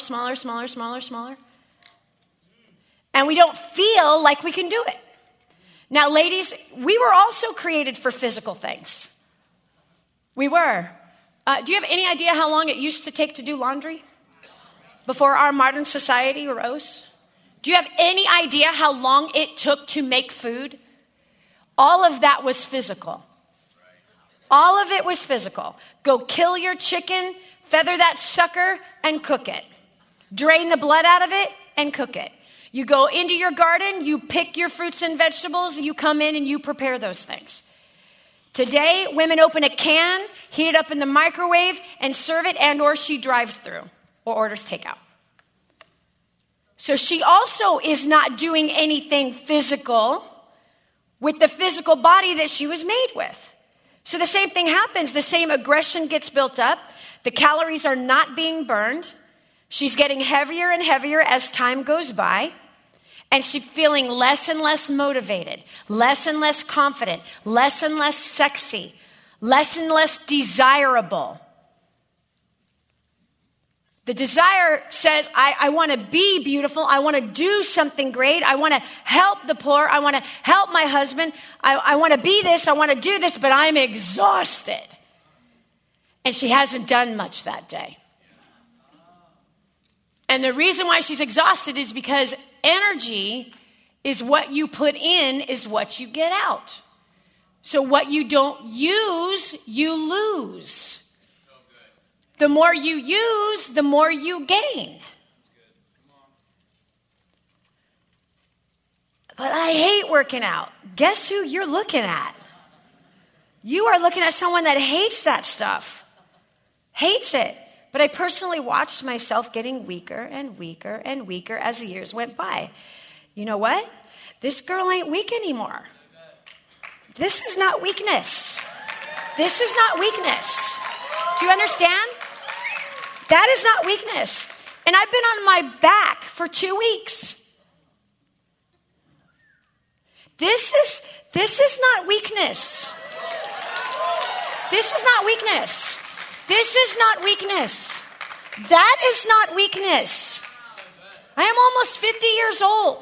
And we don't feel like we can do it. Now, ladies, we were also created for physical things. We were. Do you have any idea how long it used to take to do laundry before our modern society arose? Do you have any idea how long it took to make food? All of that was physical. All of it was physical. Go kill your chicken, feather that sucker, and cook it. Drain the blood out of it and cook it. You go into your garden, you pick your fruits and vegetables, and you come in and you prepare those things. Today, women open a can, heat it up in the microwave, and serve it, and or she drives through or orders takeout. So she also is not doing anything physical with the physical body that she was made with. So the same thing happens. The same aggression gets built up. The calories are not being burned. She's getting heavier and heavier as time goes by. And she's feeling less and less motivated, less and less confident, less and less sexy, less and less desirable. The desire says, I want to be beautiful. I want to do something great. I want to help the poor. I want to help my husband. I want to be this. I want to do this, but I'm exhausted. And she hasn't done much that day. And the reason why she's exhausted is because energy is what you put in is what you get out. So what you don't use, you lose. The more you use, the more you gain. But I hate working out. Guess who you're looking at? You are looking at someone that hates that stuff. Hates it. But I personally watched myself getting weaker and weaker and weaker as the years went by. You know what? This girl ain't weak anymore. This is not weakness. This is not weakness. Do you understand? That is not weakness. And I've been on my back for 2 weeks. This is not weakness. This is not weakness. This is not weakness. That is not weakness. I am almost 50 years old.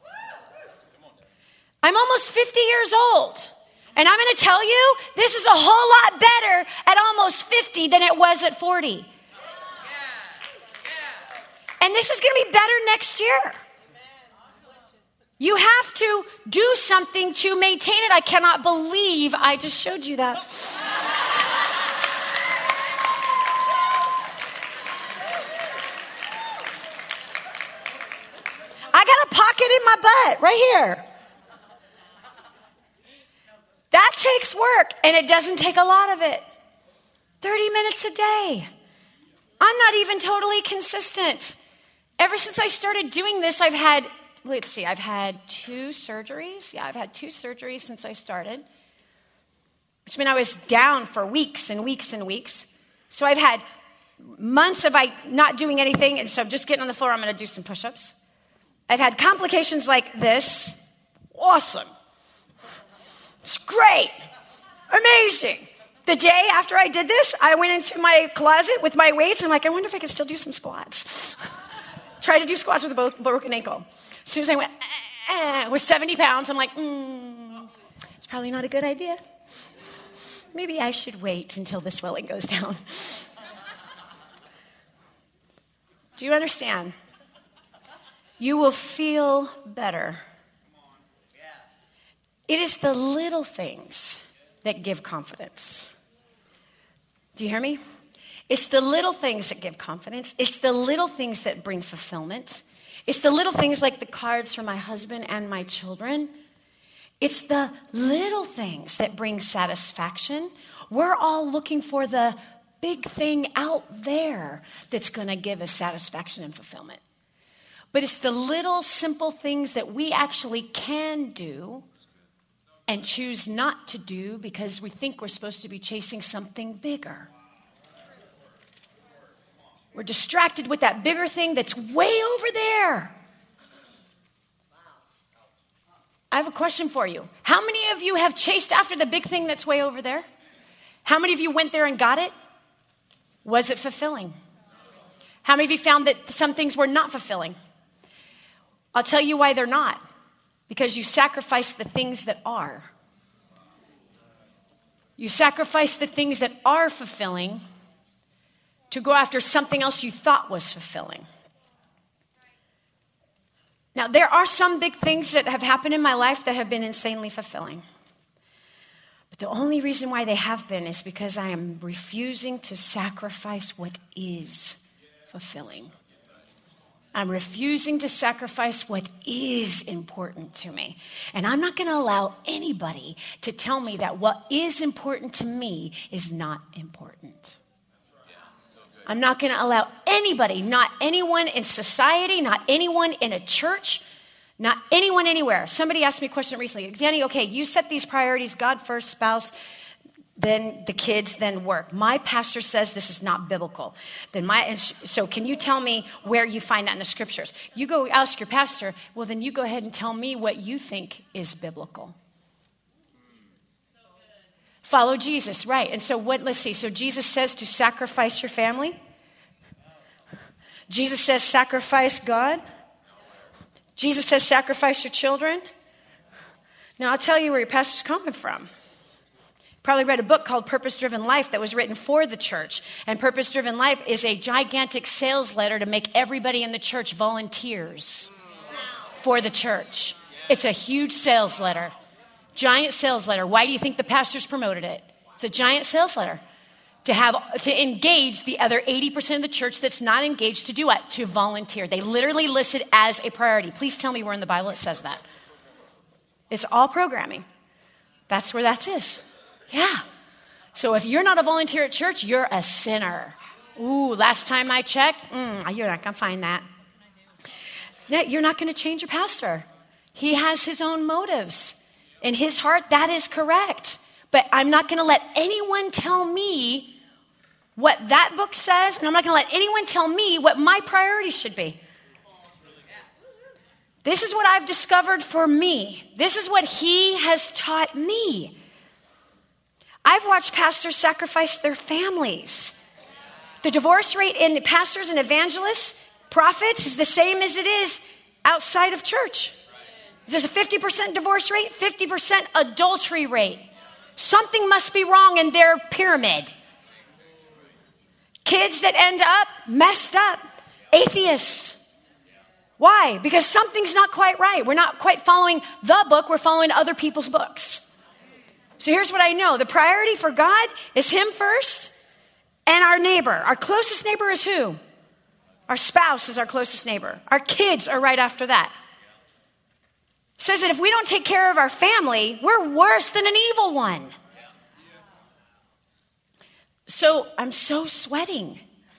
I'm almost 50 years old. And I'm going to tell you, this is a whole lot better at almost 50 than it was at 40. And this is going to be better next year. You have to do something to maintain it. I cannot believe I just showed you that. I got a pocket in my butt right here. That takes work, and it doesn't take a lot of it. 30 minutes a day. I'm not even totally consistent. Ever since I started doing this, I've had 2 surgeries. Yeah, I've had 2 surgeries since I started, which meant I was down for weeks and weeks and weeks. So I've had months of not doing anything, and so just getting on the floor, I'm going to do some push-ups. I've had complications like this. Awesome. It's great. Amazing. The day after I did this, I went into my closet with my weights. And I'm like, I wonder if I can still do some squats. Try to do squats with a broken ankle. As soon as I went, with 70 pounds, I'm like, it's probably not a good idea. Maybe I should wait until the swelling goes down. Do you understand? You will feel better. It is the little things that give confidence. Do you hear me? It's the little things that give confidence. It's the little things that bring fulfillment. It's the little things like the cards for my husband and my children. It's the little things that bring satisfaction. We're all looking for the big thing out there that's going to give us satisfaction and fulfillment. But it's the little simple things that we actually can do and choose not to do because we think we're supposed to be chasing something bigger. We're distracted with that bigger thing that's way over there. I have a question for you. How many of you have chased after the big thing that's way over there? How many of you went there and got it? Was it fulfilling? How many of you found that some things were not fulfilling? I'll tell you why they're not. Because you sacrifice the things that are. You sacrifice the things that are fulfilling to go after something else you thought was fulfilling. Now, there are some big things that have happened in my life that have been insanely fulfilling. But the only reason why they have been is because I am refusing to sacrifice what is fulfilling. I'm refusing to sacrifice what is important to me. And I'm not going to allow anybody to tell me that what is important to me is not important. I'm not going to allow anybody, not anyone in society, not anyone in a church, not anyone anywhere. Somebody asked me a question recently. Danny, okay, you set these priorities, God first, spouse, then the kids, then work. My pastor says this is not biblical. So can you tell me where you find that in the scriptures? You go ask your pastor, well, then you go ahead and tell me what you think is biblical. Follow Jesus, right. And so let's see. So Jesus says to sacrifice your family. Jesus says sacrifice God. Jesus says sacrifice your children. Now I'll tell you where your pastor's coming from. Probably read a book called Purpose Driven Life that was written for the church. And Purpose Driven Life is a gigantic sales letter to make everybody in the church volunteers for the church. It's a huge sales letter. Giant sales letter. Why do you think the pastors promoted it? It's a giant sales letter. To engage the other 80% of the church that's not engaged to do what? To volunteer. They literally list it as a priority. Please tell me where in the Bible it says that. It's all programming. That's where that is. Yeah. So if you're not a volunteer at church, you're a sinner. Ooh, last time I checked, you're not going to find that. You're not going to change your pastor. He has his own motives. In his heart, that is correct. But I'm not going to let anyone tell me what that book says, and I'm not going to let anyone tell me what my priorities should be. This is what I've discovered for me. This is what he has taught me. I've watched pastors sacrifice their families. The divorce rate in pastors and evangelists, prophets, is the same as it is outside of church. There's a 50% divorce rate, 50% adultery rate. Something must be wrong in their pyramid. Kids that end up messed up, atheists. Why? Because something's not quite right. We're not quite following the book, we're following other people's books. So here's what I know. The priority for God is him first and our neighbor. Our closest neighbor is who? Our spouse is our closest neighbor. Our kids are right after that. It says that if we don't take care of our family, we're worse than an evil one. So I'm so sweating.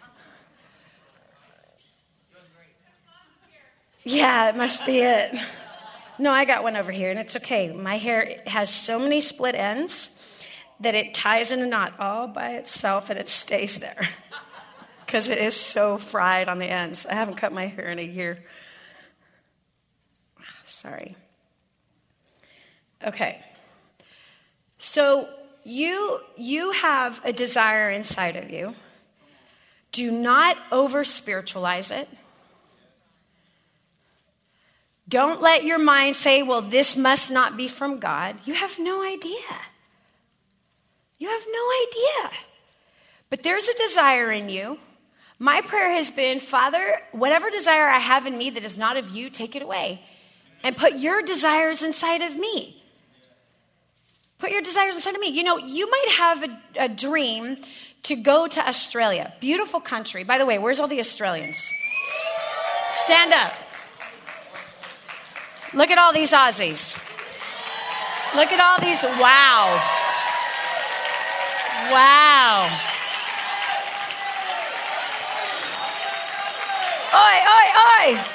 Yeah, it must be it. No, I got one over here, and it's okay. My hair has so many split ends that it ties in a knot all by itself, and it stays there because it is so fried on the ends. I haven't cut my hair in a year. Sorry. Okay. So you have a desire inside of you. Do not over-spiritualize it. Don't let your mind say, well, this must not be from God. You have no idea. You have no idea. But there's a desire in you. My prayer has been, Father, whatever desire I have in me that is not of you, take it away. And put your desires inside of me. Put your desires inside of me. You know, you might have a dream to go to Australia. Beautiful country. By the way, where's all the Australians? Stand up. Look at all these Aussies. Look at all these. Wow. Wow. Oi, oi, oi.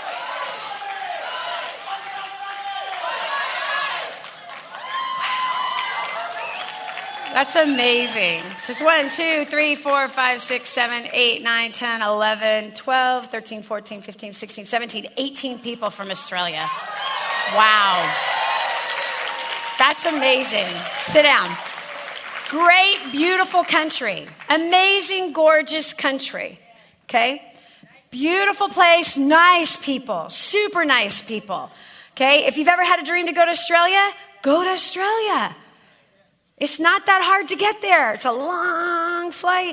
That's amazing. So it's 1, 2, 3, 4, 5, 6, 7, 8, 9, 10, 11, 12, 13, 14, 15, 16, 17, 18 people from Australia. Wow. That's amazing. Sit down. Great, beautiful country. Amazing, gorgeous country. Okay? Beautiful place, nice people, super nice people. Okay? If you've ever had a dream to go to Australia, go to Australia. It's not that hard to get there. It's a long flight.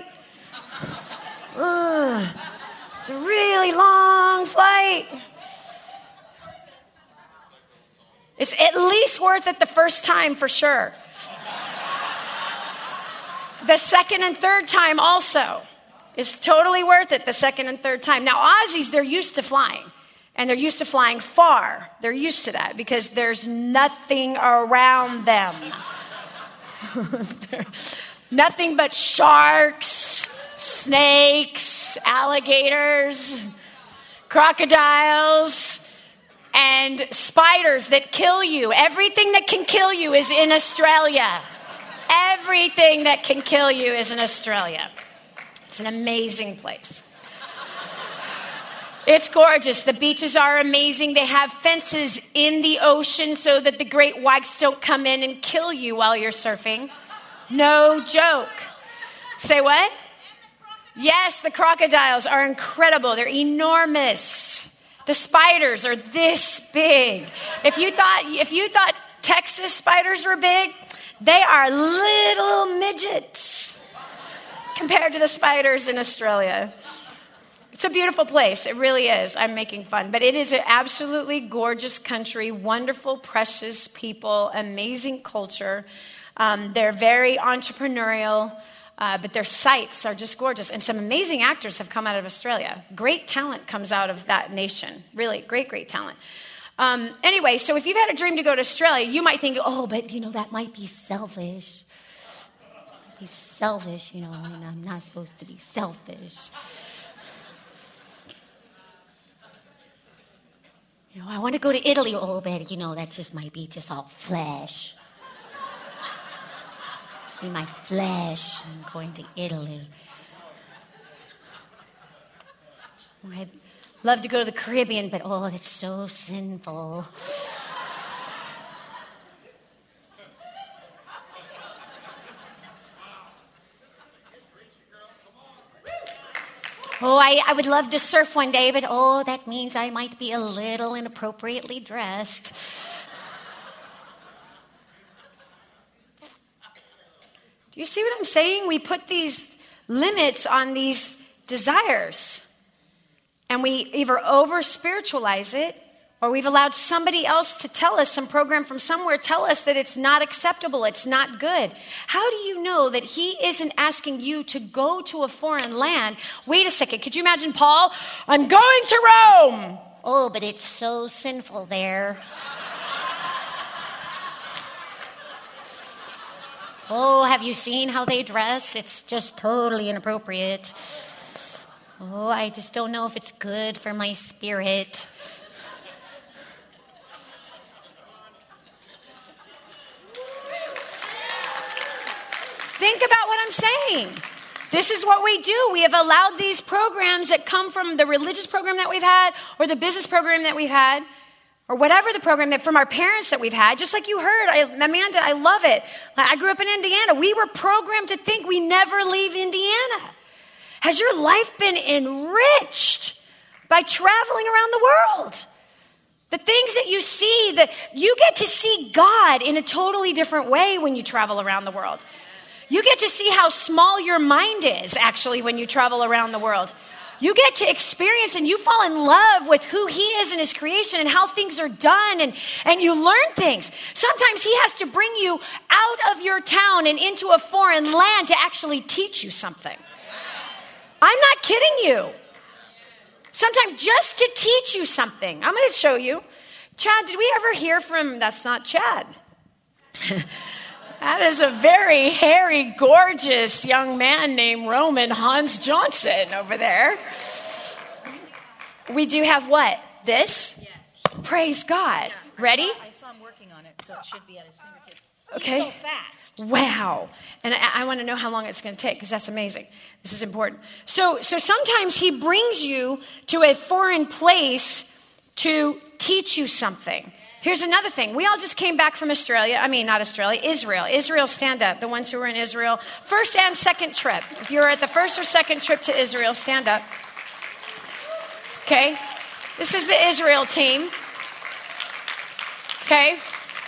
It's a really long flight. It's at least worth it the first time for sure. The second and third time also. It's totally worth it the second and third time. Now, Aussies, they're used to flying. And they're used to flying far. They're used to that because there's nothing around them. Nothing but sharks, snakes, alligators, crocodiles, and spiders that kill you. Everything that can kill you is in Australia. Everything that can kill you is in Australia. It's an amazing place. It's gorgeous. The beaches are amazing. They have fences in the ocean so that the great whites don't come in and kill you while you're surfing. No joke. Say what? Yes, the crocodiles are incredible. They're enormous. The spiders are this big. If you thought Texas spiders were big, they are little midgets compared to the spiders in Australia. It's a beautiful place. It really is. I'm making fun. But it is an absolutely gorgeous country, wonderful, precious people, amazing culture. They're very entrepreneurial, but their sites are just gorgeous. And some amazing actors have come out of Australia. Great talent comes out of that nation. Really, great, great talent. Anyway, so if you've had a dream to go to Australia, you might think, oh, but, that might be selfish. Be selfish, and I'm not supposed to be selfish. I want to go to Italy. Oh, but, that just might be just all flesh. It's be my flesh. I'm going to Italy. I'd love to go to the Caribbean, but, oh, it's so sinful. Oh, I would love to surf one day, but oh, that means I might be a little inappropriately dressed. Do you see what I'm saying? We put these limits on these desires, and we either over-spiritualize it, or we've allowed somebody else to tell us, some program from somewhere, tell us that it's not acceptable, it's not good. How do you know that he isn't asking you to go to a foreign land? Wait a second, could you imagine Paul? I'm going to Rome. Oh, but it's so sinful there. Oh, have you seen how they dress? It's just totally inappropriate. Oh, I just don't know if it's good for my spirit. Think about what I'm saying. This is what we do. We have allowed these programs that come from the religious program that we've had, or the business program that we've had, or whatever the program that from our parents that we've had. Just like you heard, Amanda, I love it. I grew up in Indiana. We were programmed to think we never leave Indiana. Has your life been enriched by traveling around the world? The things that you see, that you get to see God in a totally different way when you travel around the world. You get to see how small your mind is, actually, when you travel around the world. You get to experience and you fall in love with who he is in his creation and how things are done, and you learn things. Sometimes he has to bring you out of your town and into a foreign land to actually teach you something. I'm not kidding you. Sometimes just to teach you something. I'm going to show you. Chad, did we ever hear from, that's not Chad. That is a very hairy, gorgeous young man named Roman Hans Johnson over there. We do have what? This? Yes. Praise God. Yeah. Ready? I saw him working on it, so it should be at his fingertips. Okay. He's so fast. Wow. And I want to know how long it's going to take, because that's amazing. This is important. So sometimes he brings you to a foreign place to teach you something. Here's another thing. We all just came back from Australia. I mean, not Australia, Israel. Israel, stand up. The ones who were in Israel. First and second trip. If you were at the first or second trip to Israel, stand up. Okay. This is the Israel team. Okay.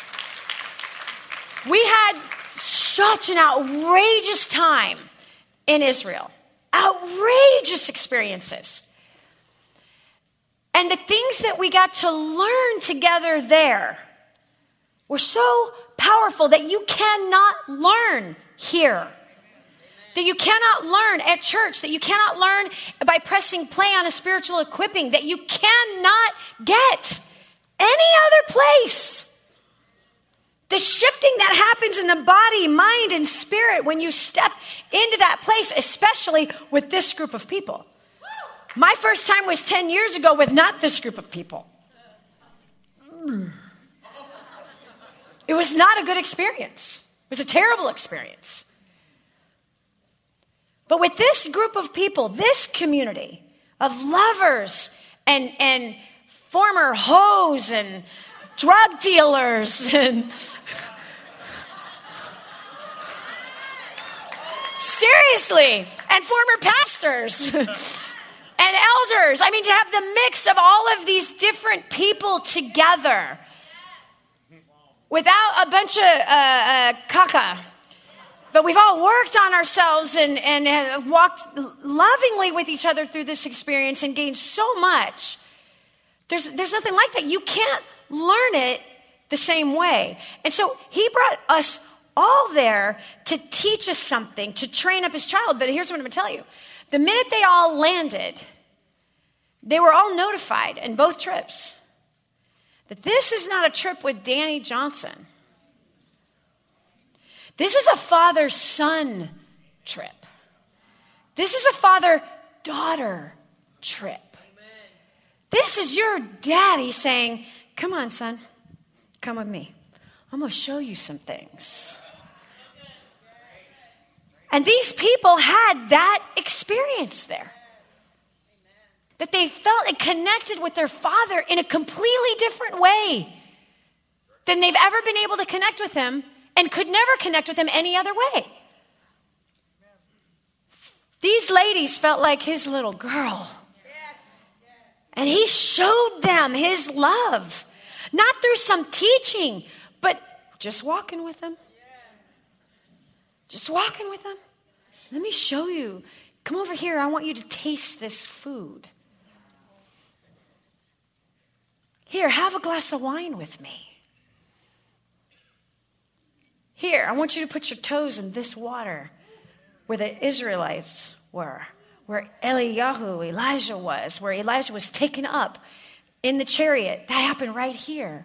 We had such an outrageous time in Israel. Outrageous experiences. And the things that we got to learn together there were so powerful that you cannot learn here. that you cannot learn at church, that you cannot learn by pressing play on a spiritual equipping, that you cannot get any other place. The shifting that happens in the body, mind, and spirit when you step into that place, especially with this group of people. My first time was 10 years ago with not this group of people. It was not a good experience. It was a terrible experience. But with this group of people, this community of lovers and former hoes and drug dealers and seriously, and former pastors and elders. I mean, to have the mix of all of these different people together without a bunch of caca. But we've all worked on ourselves and have walked lovingly with each other through this experience and gained so much. There's nothing like that. You can't learn it the same way. And so he brought us all there to teach us something, to train up his child. But here's what I'm going to tell you. The minute they all landed, they were all notified in both trips that this is not a trip with Danny Johnson. This is a father-son trip. This is a father-daughter trip. This is your daddy saying, come on, son, come with me. I'm going to show you some things. And these people had that experience there. That they felt and connected with their father in a completely different way than they've ever been able to connect with him and could never connect with him any other way. These ladies felt like his little girl. And he showed them his love. Not through some teaching, but just walking with them. Just walking with them. Let me show you. Come over here. I want you to taste this food. Here, have a glass of wine with me. Here, I want you to put your toes in this water where the Israelites were, where Elijah was, where Elijah was taken up in the chariot. That happened right here.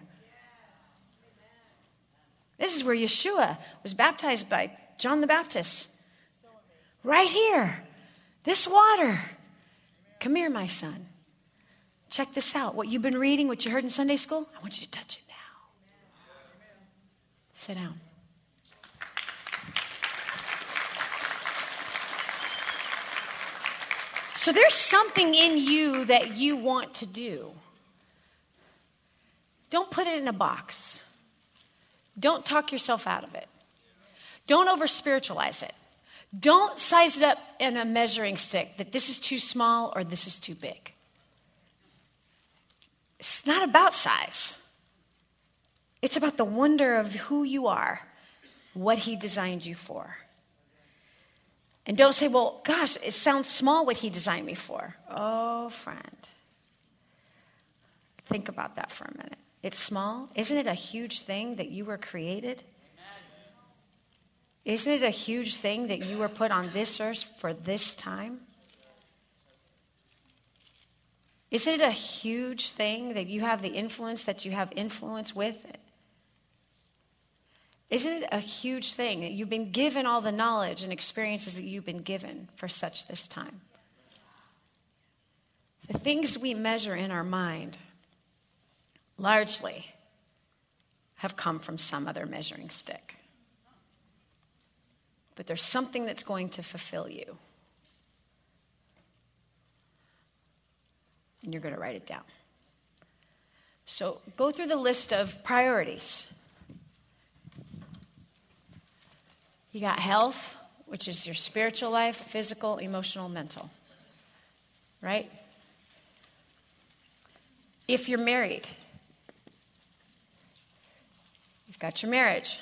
This is where Yeshua was baptized by John the Baptist. Right here. This water. Come here, my son. Check this out. What you've been reading, what you heard in Sunday school, I want you to touch it now. Sit down. So there's something in you that you want to do. Don't put it in a box. Don't talk yourself out of it. Don't over-spiritualize it. Don't size it up in a measuring stick that this is too small or this is too big. It's not about size. It's about the wonder of who you are, what he designed you for. And don't say, well, gosh, it sounds small what he designed me for. Oh, friend. Think about that for a minute. It's small. Isn't it a huge thing that you were created? Isn't it a huge thing that you were put on this earth for this time? Isn't it a huge thing that you have the influence that you have influence with? Isn't it a huge thing that you've been given all the knowledge and experiences that you've been given for such this time? The things we measure in our mind largely have come from some other measuring stick. But there's something that's going to fulfill you. And you're going to write it down. So go through the list of priorities. You got health, which is your spiritual life, physical, emotional, mental. Right? If you're married, you've got your marriage.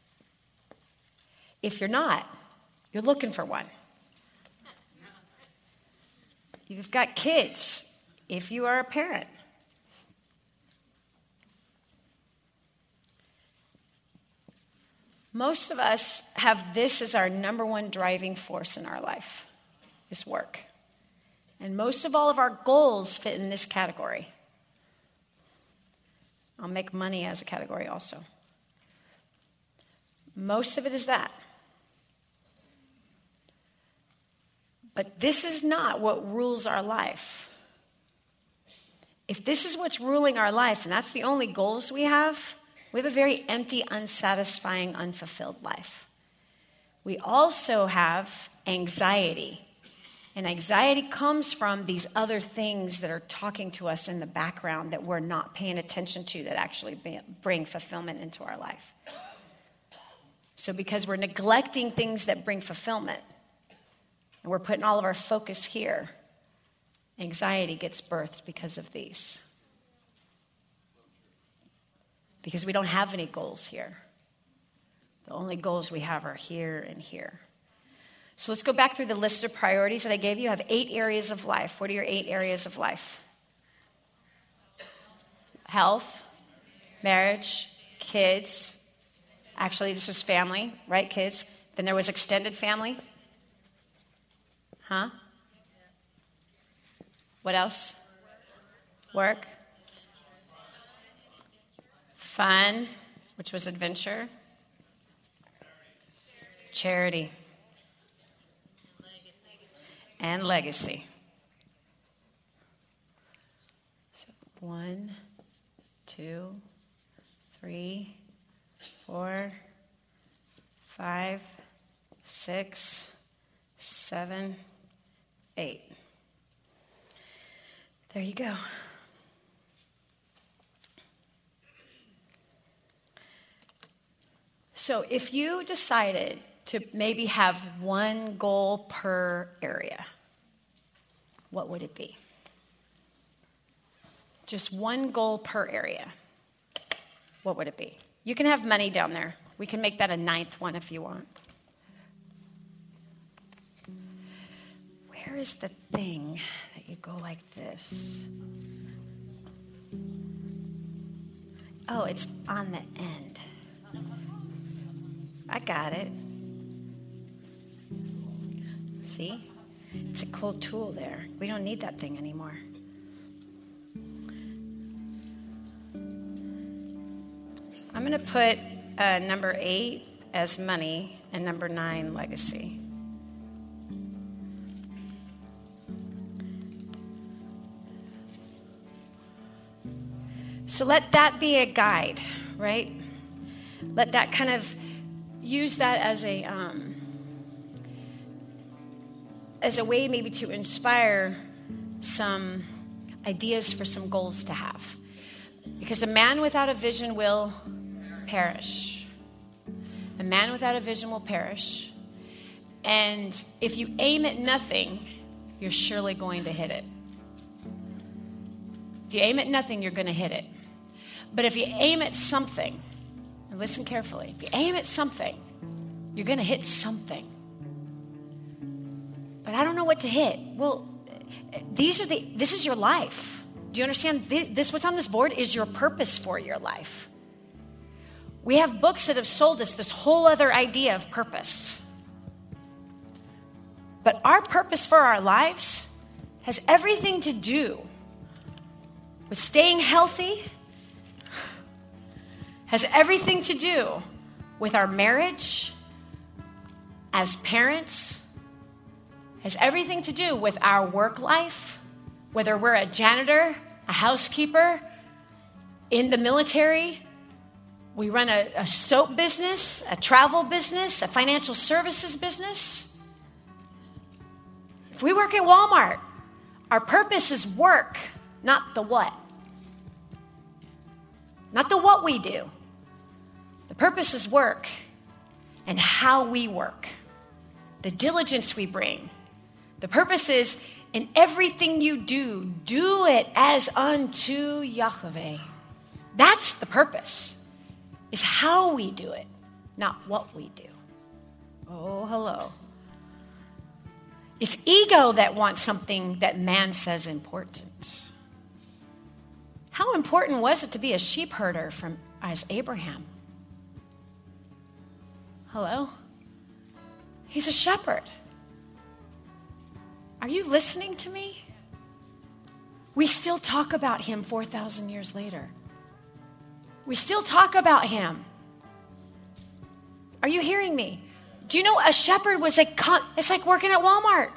If you're not, you're looking for one. You've got kids, if you are a parent. Most of us have this as our number one driving force in our life, is work. And most of all of our goals fit in this category. I'll make money as a category also. Most of it is that. But this is not what rules our life. If this is what's ruling our life, and that's the only goals we have a very empty, unsatisfying, unfulfilled life. We also have anxiety. And anxiety comes from these other things that are talking to us in the background that we're not paying attention to that actually bring fulfillment into our life. So because we're neglecting things that bring fulfillment, and we're putting all of our focus here, anxiety gets birthed because of these. Because we don't have any goals here. The only goals we have are here and here. So let's go back through the list of priorities that I gave you. You have 8 areas of life. What are your 8 areas of life? Health, marriage, kids. Actually, this was family, right, kids? Then there was extended family. Huh? What else? Work. Fun, which was adventure. Charity. And legacy. So 1, 2, 3, 4, 5, 6, 7, 8. There you go. So if you decided to maybe have one goal per area, what would it be? Just one goal per area. What would it be? You can have money down there. We can make that a 9th one if you want. Where is the thing that you go like this? Oh, it's on the end. I got it. See? It's a cool tool there. We don't need that thing anymore. I'm going to put number 8 as money and number 9 legacy. So let that be a guide, right? Let that kind of use that as a way maybe to inspire some ideas for some goals to have. Because a man without a vision will perish. A man without a vision will perish. And if you aim at nothing, you're surely going to hit it. If you aim at nothing, you're going to hit it. But if you aim at something, and listen carefully, if you aim at something, you're going to hit something. But I don't know what to hit. Well, this is your life. Do you understand? This, what's on this board is your purpose for your life. We have books that have sold us this whole other idea of purpose. But our purpose for our lives has everything to do with staying healthy, has everything to do with our marriage as parents, has everything to do with our work life, whether we're a janitor, a housekeeper, in the military, we run a soap business, a travel business, a financial services business. If we work at Walmart, our purpose is work, not the what. Not the what we do. The purpose is work and how we work. The diligence we bring. The purpose is in everything you do, do it as unto Yahweh. That's the purpose. Is how we do it, not what we do. Oh, hello. It's ego that wants something that man says important. How important was it to be a sheep herder as Abraham? Hello? He's a shepherd. Are you listening to me? We still talk about him 4,000 years later. We still talk about him. Are you hearing me? Do you know a shepherd was it's like working at Walmart.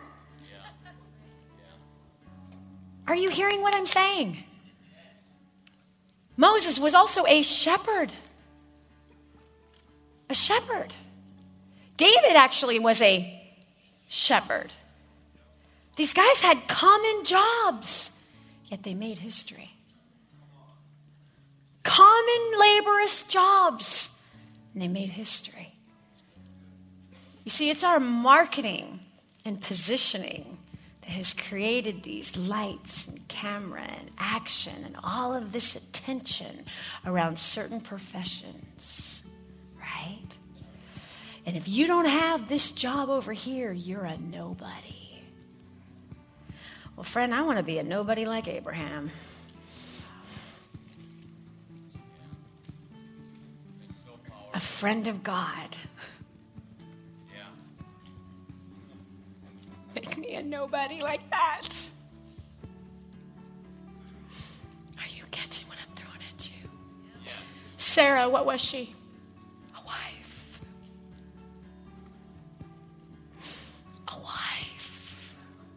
Are you hearing what I'm saying? Moses was also a shepherd. A shepherd. David actually was a shepherd. These guys had common jobs, yet they made history. Common laborious jobs, and they made history. You see, it's our marketing and positioning that has created these lights and camera and action and all of this attention around certain professions, right? And if you don't have this job over here, you're a nobody. Well, friend, I want to be a nobody like Abraham. A friend of God. Make me a nobody like that. Are you catching what I'm throwing at you? Yeah. Sarah, what was she? A wife. A wife.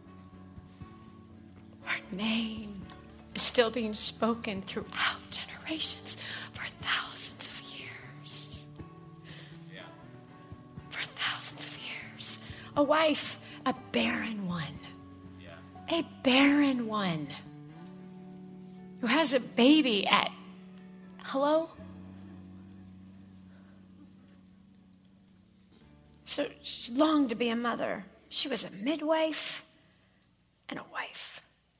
Her name is still being spoken throughout generations for thousands of years. Yeah. For thousands of years. A wife. A barren one. Yeah. A barren one. Who has a baby at, hello? So she longed to be a mother. She was a midwife and a wife.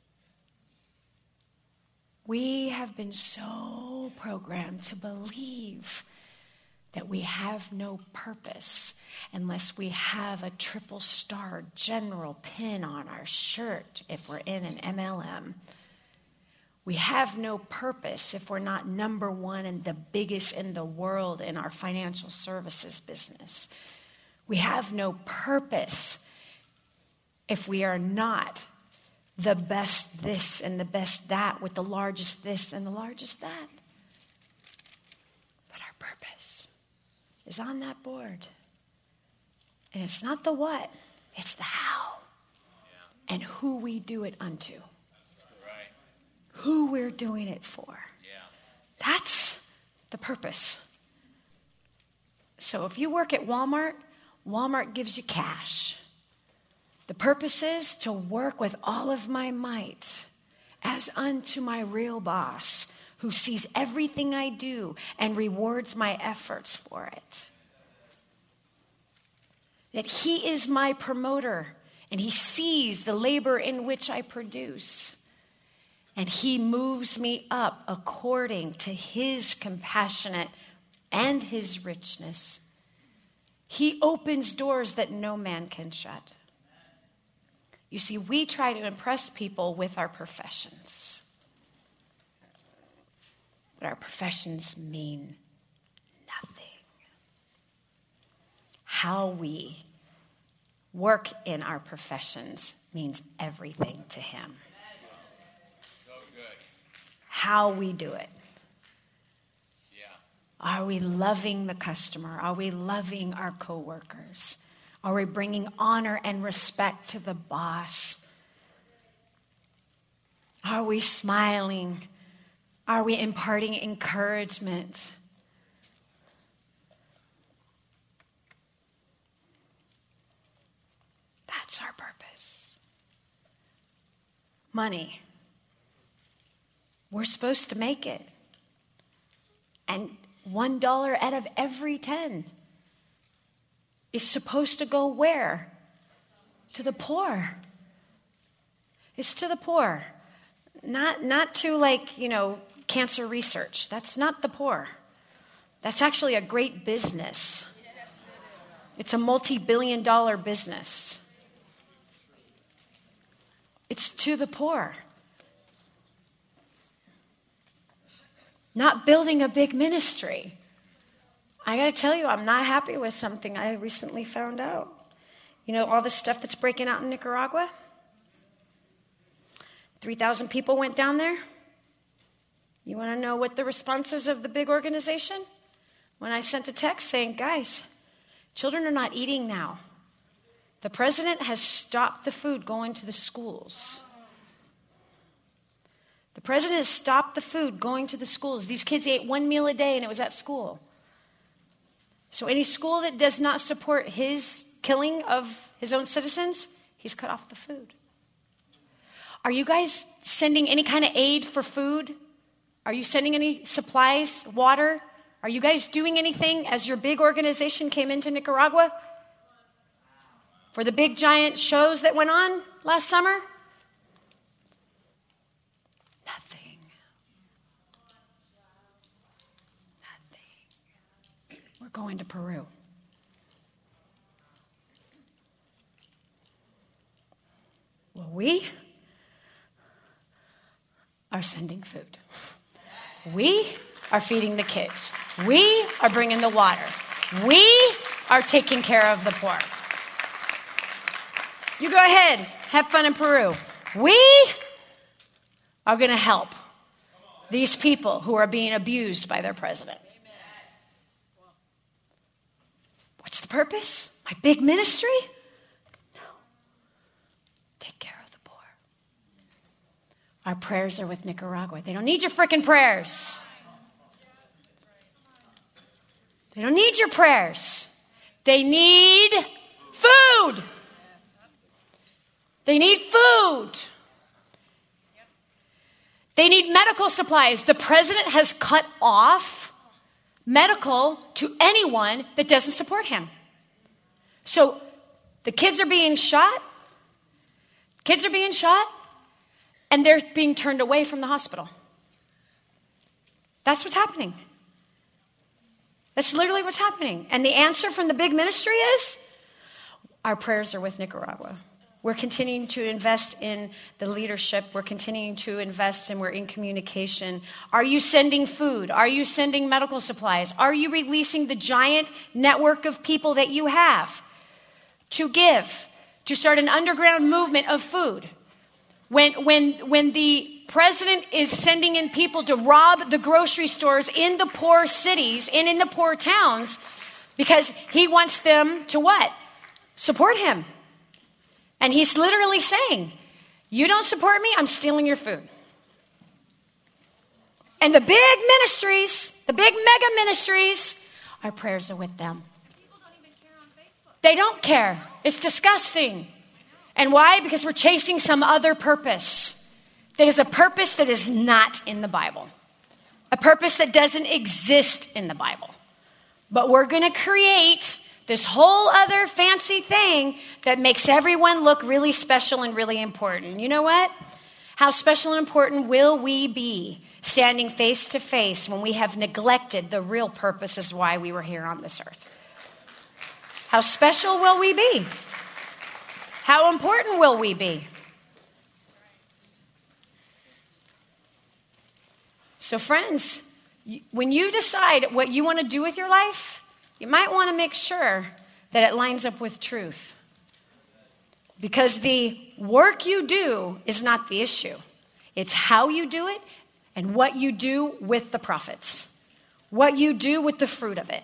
We have been so programmed to believe that we have no purpose unless we have a triple star general pin on our shirt if we're in an MLM. We have no purpose if we're not number one and the biggest in the world in our financial services business. We have no purpose if we are not the best this and the best that with the largest this and the largest that. But our purpose is on that board. And it's not the what, it's the how. Yeah. And who we do it unto. Right. Who we're doing it for. Yeah. That's the purpose. So if you work at Walmart, Walmart gives you cash. The purpose is to work with all of my might as unto my real boss, who sees everything I do and rewards my efforts for it. That he is my promoter and he sees the labor in which I produce. And he moves me up according to his compassionate and his richness. He opens doors that no man can shut. You see, we try to impress people with our professions. But our professions mean nothing. How we work in our professions means everything to him. So good. How we do it. Yeah. Are we loving the customer? Are we loving our coworkers? Are we bringing honor and respect to the boss? Are we smiling? Are we imparting encouragement? That's our purpose. Money. We're supposed to make it. And $1 out of every 10 is supposed to go where? To the poor. It's to the poor. Not to cancer research. That's not the poor. That's actually a great business. It's a multi-billion-dollar business. It's to the poor. Not building a big ministry. I got to tell you, I'm not happy with something I recently found out. You know, all the stuff that's breaking out in Nicaragua? 3,000 people went down there. You want to know what the response is of the big organization? When I sent a text saying, guys, children are not eating now. The president has stopped the food going to the schools. The president has stopped the food going to the schools. These kids ate one meal a day and it was at school. So any school that does not support his killing of his own citizens, he's cut off the food. Are you guys sending any kind of aid for food? Are you sending any supplies, water? Are you guys doing anything as your big organization came into Nicaragua? For the big giant shows that went on last summer? Nothing. We're going to Peru. Well, we are sending food. We are feeding the kids. We are bringing the water. We are taking care of the poor. You go ahead, have fun in Peru. We are going to help these people who are being abused by their president. What's the purpose? My big ministry? No. Take care of the poor. Our prayers are with Nicaragua. They don't need your frickin' prayers. They don't need your prayers. They need food. They need food. They need medical supplies. The president has cut off medical to anyone that doesn't support him. So the kids are being shot. Kids are being shot. And they're being turned away from the hospital. That's what's happening. That's literally what's happening. And the answer from the big ministry is, our prayers are with Nicaragua. We're continuing to invest in the leadership. We're continuing to invest and we're in communication. Are you sending food? Are you sending medical supplies? Are you releasing the giant network of people that you have to give, to start an underground movement of food? When the president is sending in people to rob the grocery stores in the poor cities and in the poor towns because he wants them to what? Support him. And he's literally saying, you don't support me, I'm stealing your food. And the big ministries, the big mega ministries, our prayers are with them. People don't even care on Facebook. They don't care. It's disgusting. And why? Because we're chasing some other purpose. That is a purpose that is not in the Bible. A purpose that doesn't exist in the Bible. But we're going to create this whole other fancy thing that makes everyone look really special and really important. You know what? How special and important will we be standing face to face when we have neglected the real purpose is why we were here on this earth? How special will we be? How important will we be? So friends, when you decide what you want to do with your life, you might want to make sure that it lines up with truth. Because the work you do is not the issue. It's how you do it and what you do with the profits. What you do with the fruit of it.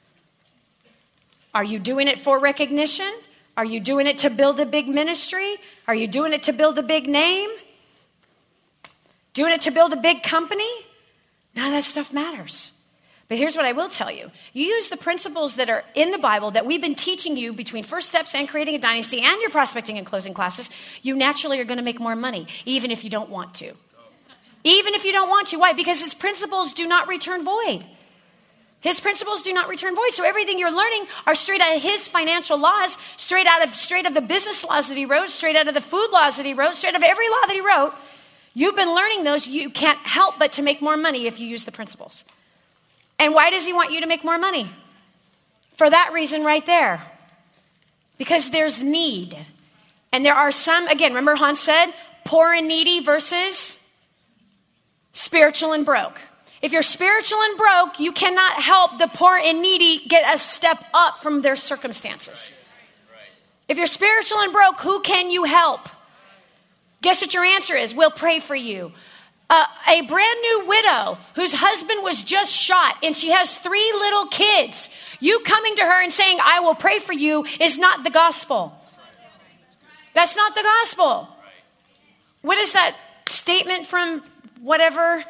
Are you doing it for recognition? Are you doing it to build a big ministry? Are you doing it to build a big name? Doing it to build a big company? None of that stuff matters. But here's what I will tell you. You use the principles that are in the Bible that we've been teaching you between First Steps and Creating a Dynasty and your prospecting and closing classes, you naturally are going to make more money, even if you don't want to. Even if you don't want to. Why? Because his principles do not return void. His principles do not return void. So everything you're learning are straight out of his financial laws, straight out of the business laws that he wrote, straight out of the food laws that he wrote, straight out of every law that he wrote. You've been learning those. You can't help but to make more money if you use the principles. And why does he want you to make more money? For that reason right there. Because there's need. And there are some, again, remember Hans said, poor and needy versus spiritual and broke. If you're spiritual and broke, you cannot help the poor and needy get a step up from their circumstances. If you're spiritual and broke, who can you help? Guess what your answer is? We'll pray for you. A brand new widow whose husband was just shot and she has 3 little kids. You coming to her and saying, I will pray for you, is not the gospel. That's not the gospel. What is that statement from whatever?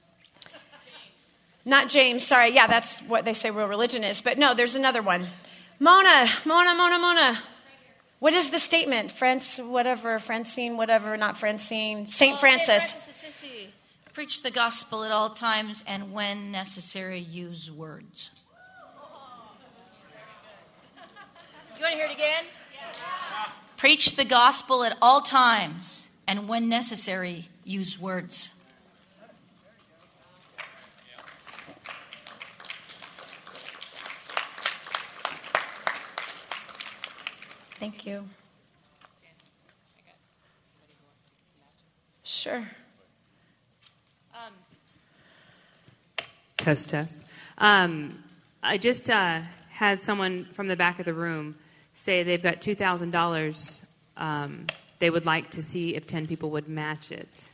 Not James, sorry. Yeah, that's what they say real religion is. But no, there's another one. Mona. What is the statement? Francine, not Francine. St. Francis. Preach the gospel at all times, and when necessary, use words. You want to hear it again? Preach the gospel at all times, and when necessary, use words. Thank you. Sure. Test. I just had someone from the back of the room say they've got $2,000. They would like to see if 10 people would match it.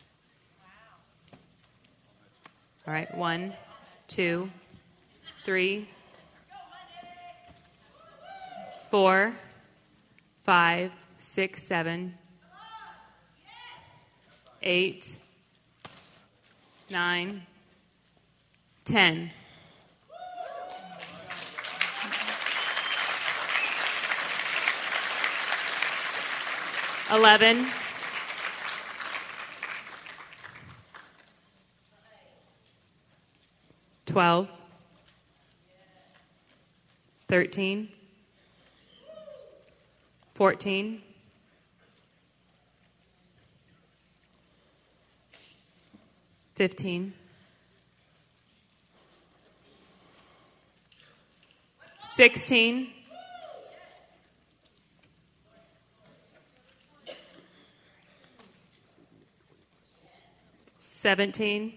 All right, 1, 2, 3, 4, 5, 6, 7, 8, 9, 10. $11, 12, 13, 14, 15, 16, 17,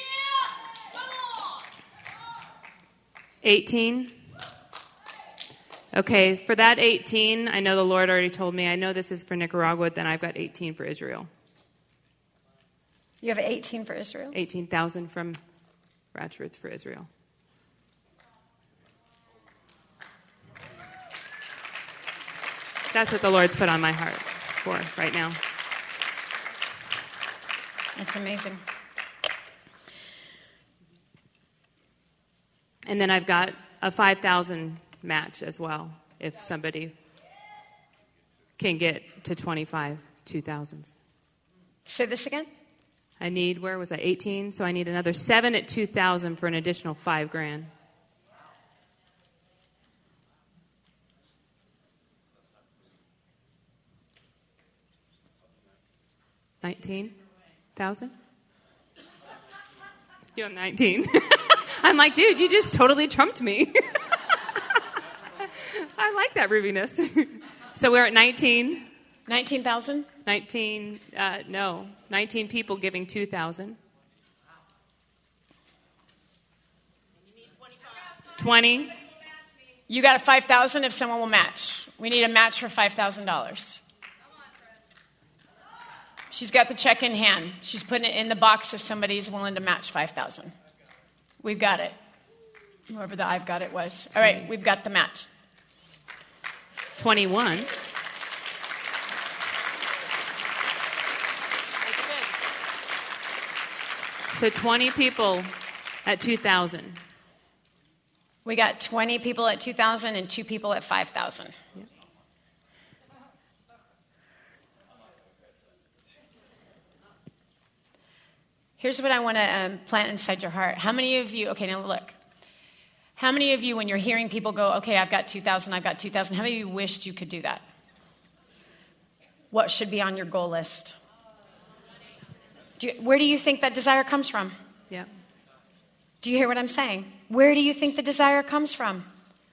18. Okay, for that 18, I know the Lord already told me. I know this is for Nicaragua, then I've got 18 for Israel. You have 18 for Israel? 18,000 from Ratchford's for Israel. That's what the Lord's put on my heart for right now. That's amazing. And then I've got a 5,000 match as well, if somebody can get to 25 2,000s. Say this again. I need, where was I, 18? So I need another 7 at 2,000 for an additional $5,000. $19,000? You have 19. I'm like, dude, you just totally trumped me. I like that rubbiness. So we're at 19. 19,000? 19 people giving 2,000. 20. You got a 5,000 if someone will match. We need a match for $5,000. She's got the check in hand. She's putting it in the box if somebody's willing to match 5,000. We've got it. Whoever the I've got it was. All right, we've got the match. 21. So 20 people at 2,000. We got 20 people at 2,000 and 2 people at 5,000. Yep. Here's what I want to plant inside your heart. How many of you, okay, now look. How many of you, when you're hearing people go, okay, I've got 2,000, I've got 2,000, how many of you wished you could do that? What should be on your goal list? Where do you think that desire comes from? Yeah. Do you hear what I'm saying? Where do you think the desire comes from?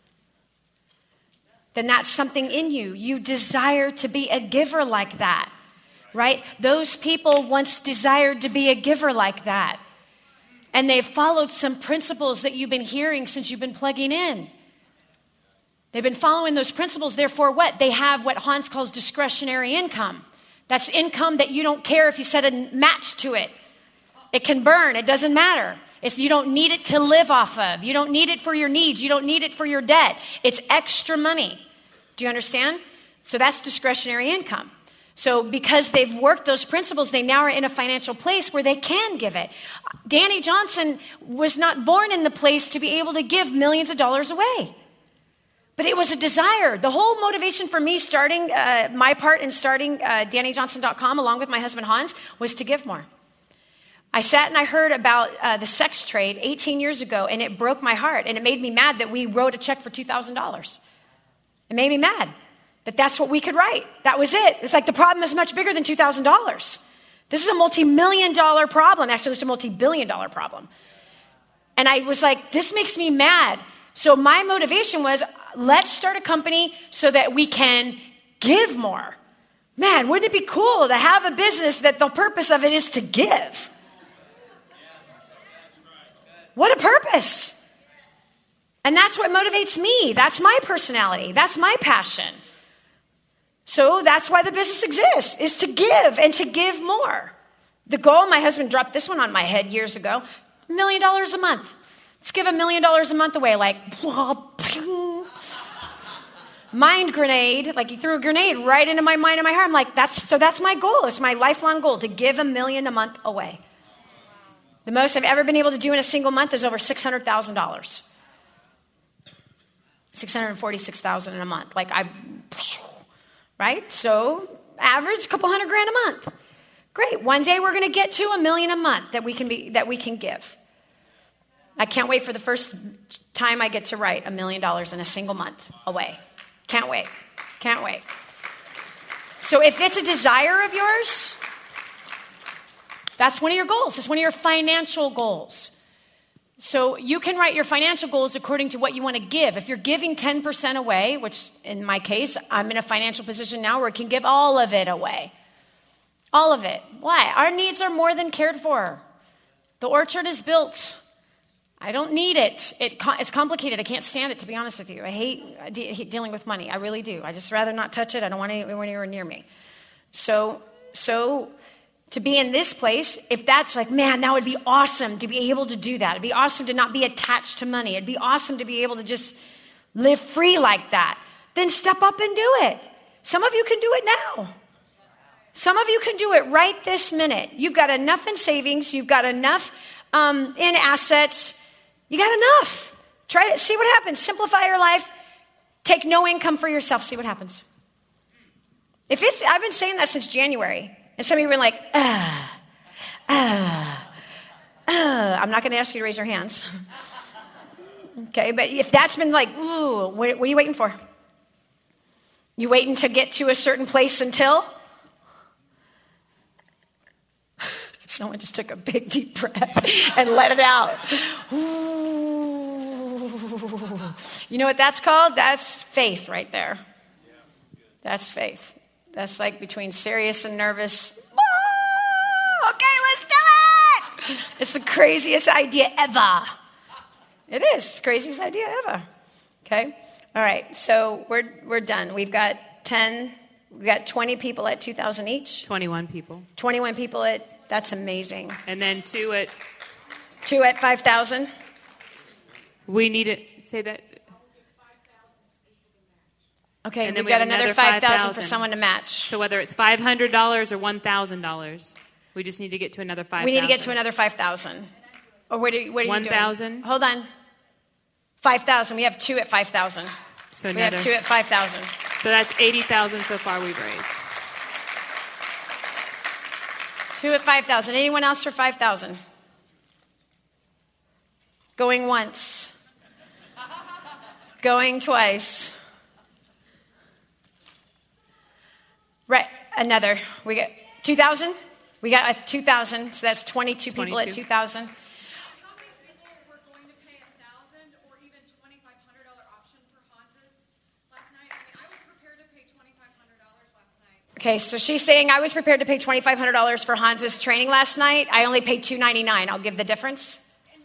Then that's something in you. You desire to be a giver like that, right? Those people once desired to be a giver like that. And they've followed some principles that you've been hearing since you've been plugging in. They've been following those principles. Therefore, what? They have what Hans calls discretionary income. That's income that you don't care if you set a match to it. It can burn. It doesn't matter. You don't need it to live off of. You don't need it for your needs. You don't need it for your debt. It's extra money. Do you understand? So that's discretionary income. So because they've worked those principles, they now are in a financial place where they can give it. Danny Johnson was not born in the place to be able to give millions of dollars away. But it was a desire. The whole motivation for me starting, my part in starting DannyJohnson.com along with my husband Hans was to give more. I sat and I heard about the sex trade 18 years ago, and it broke my heart. And it made me mad that we wrote a check for $2,000. It made me mad. That's what we could write. That was it. It's like the problem is much bigger than $2,000. This is a multi-million-dollar problem. Actually, it's a multi-billion-dollar problem. And I was like, this makes me mad. So my motivation was, let's start a company so that we can give more. Man, wouldn't it be cool to have a business that the purpose of it is to give? What a purpose. And that's what motivates me. That's my personality. That's my passion. So that's why the business exists, is to give and to give more. The goal, my husband dropped this one on my head years ago, $1 million a month. Let's give $1 million a month away, like, mind grenade, like he threw a grenade right into my mind and my heart. I'm like, that's my goal. It's my lifelong goal, to give $1 million a month away. The most I've ever been able to do in a single month is over $600,000. $646,000 in a month. Right? So average, a couple $100,000 a month. Great. One day we're going to get to $1 million a month that we can give. I can't wait for the first time I get to write $1 million in a single month away. Can't wait. Can't wait. So if it's a desire of yours, that's one of your goals. It's one of your financial goals. So you can write your financial goals according to what you want to give. If you're giving 10% away, which in my case, I'm in a financial position now where I can give all of it away. All of it. Why? Our needs are more than cared for. The orchard is built. I don't need it. It's complicated. I can't stand it, to be honest with you. I hate dealing with money. I really do. I just rather not touch it. I don't want anyone anywhere near me. So to be in this place, if that's like, man, that would be awesome to be able to do that. It'd be awesome to not be attached to money. It'd be awesome to be able to just live free like that. Then step up and do it. Some of you can do it now. Some of you can do it right this minute. You've got enough in savings. You've got enough in assets. You got enough. Try it. See what happens. Simplify your life. Take no income for yourself. See what happens. I've been saying that since January. And some of you have been like, I'm not going to ask you to raise your hands. Okay, but if that's been like, ooh, what are you waiting for? You waiting to get to a certain place until? Someone just took a big, deep breath and let it out. Ooh. You know what that's called? That's faith right there. That's faith. That's like between serious and nervous. Oh, okay, let's do it. It's the craziest idea ever. It is. It's the craziest idea ever. Okay? All right. So we're done. We've got 20 people at 2,000 each. 21 people. 21 people that's amazing. And then 2 at 5,000. We need to say that. Okay, and then we've got another 5,000 for someone to match. So whether it's $500 or $1,000, we just need to get to another 5,000. We need to get to another 5,000. Or what are you 1,000? doing? Hold on. 5,000. We have 2 at 5,000. So we have 2 at 5,000. So that's 80,000 so far we've raised. 2 at 5,000. Anyone else for 5,000? Going once. Going twice. Right, another. We got 2,000? We got 2,000, so that's 22 people at 2,000. How many people were going to pay $1,000 or even $2,500 option for Hans's last night? I mean, I was prepared to pay $2,500 last night. Okay, so she's saying I was prepared to pay $2,500 for Hans's training last night. I only paid $299. I'll give the difference.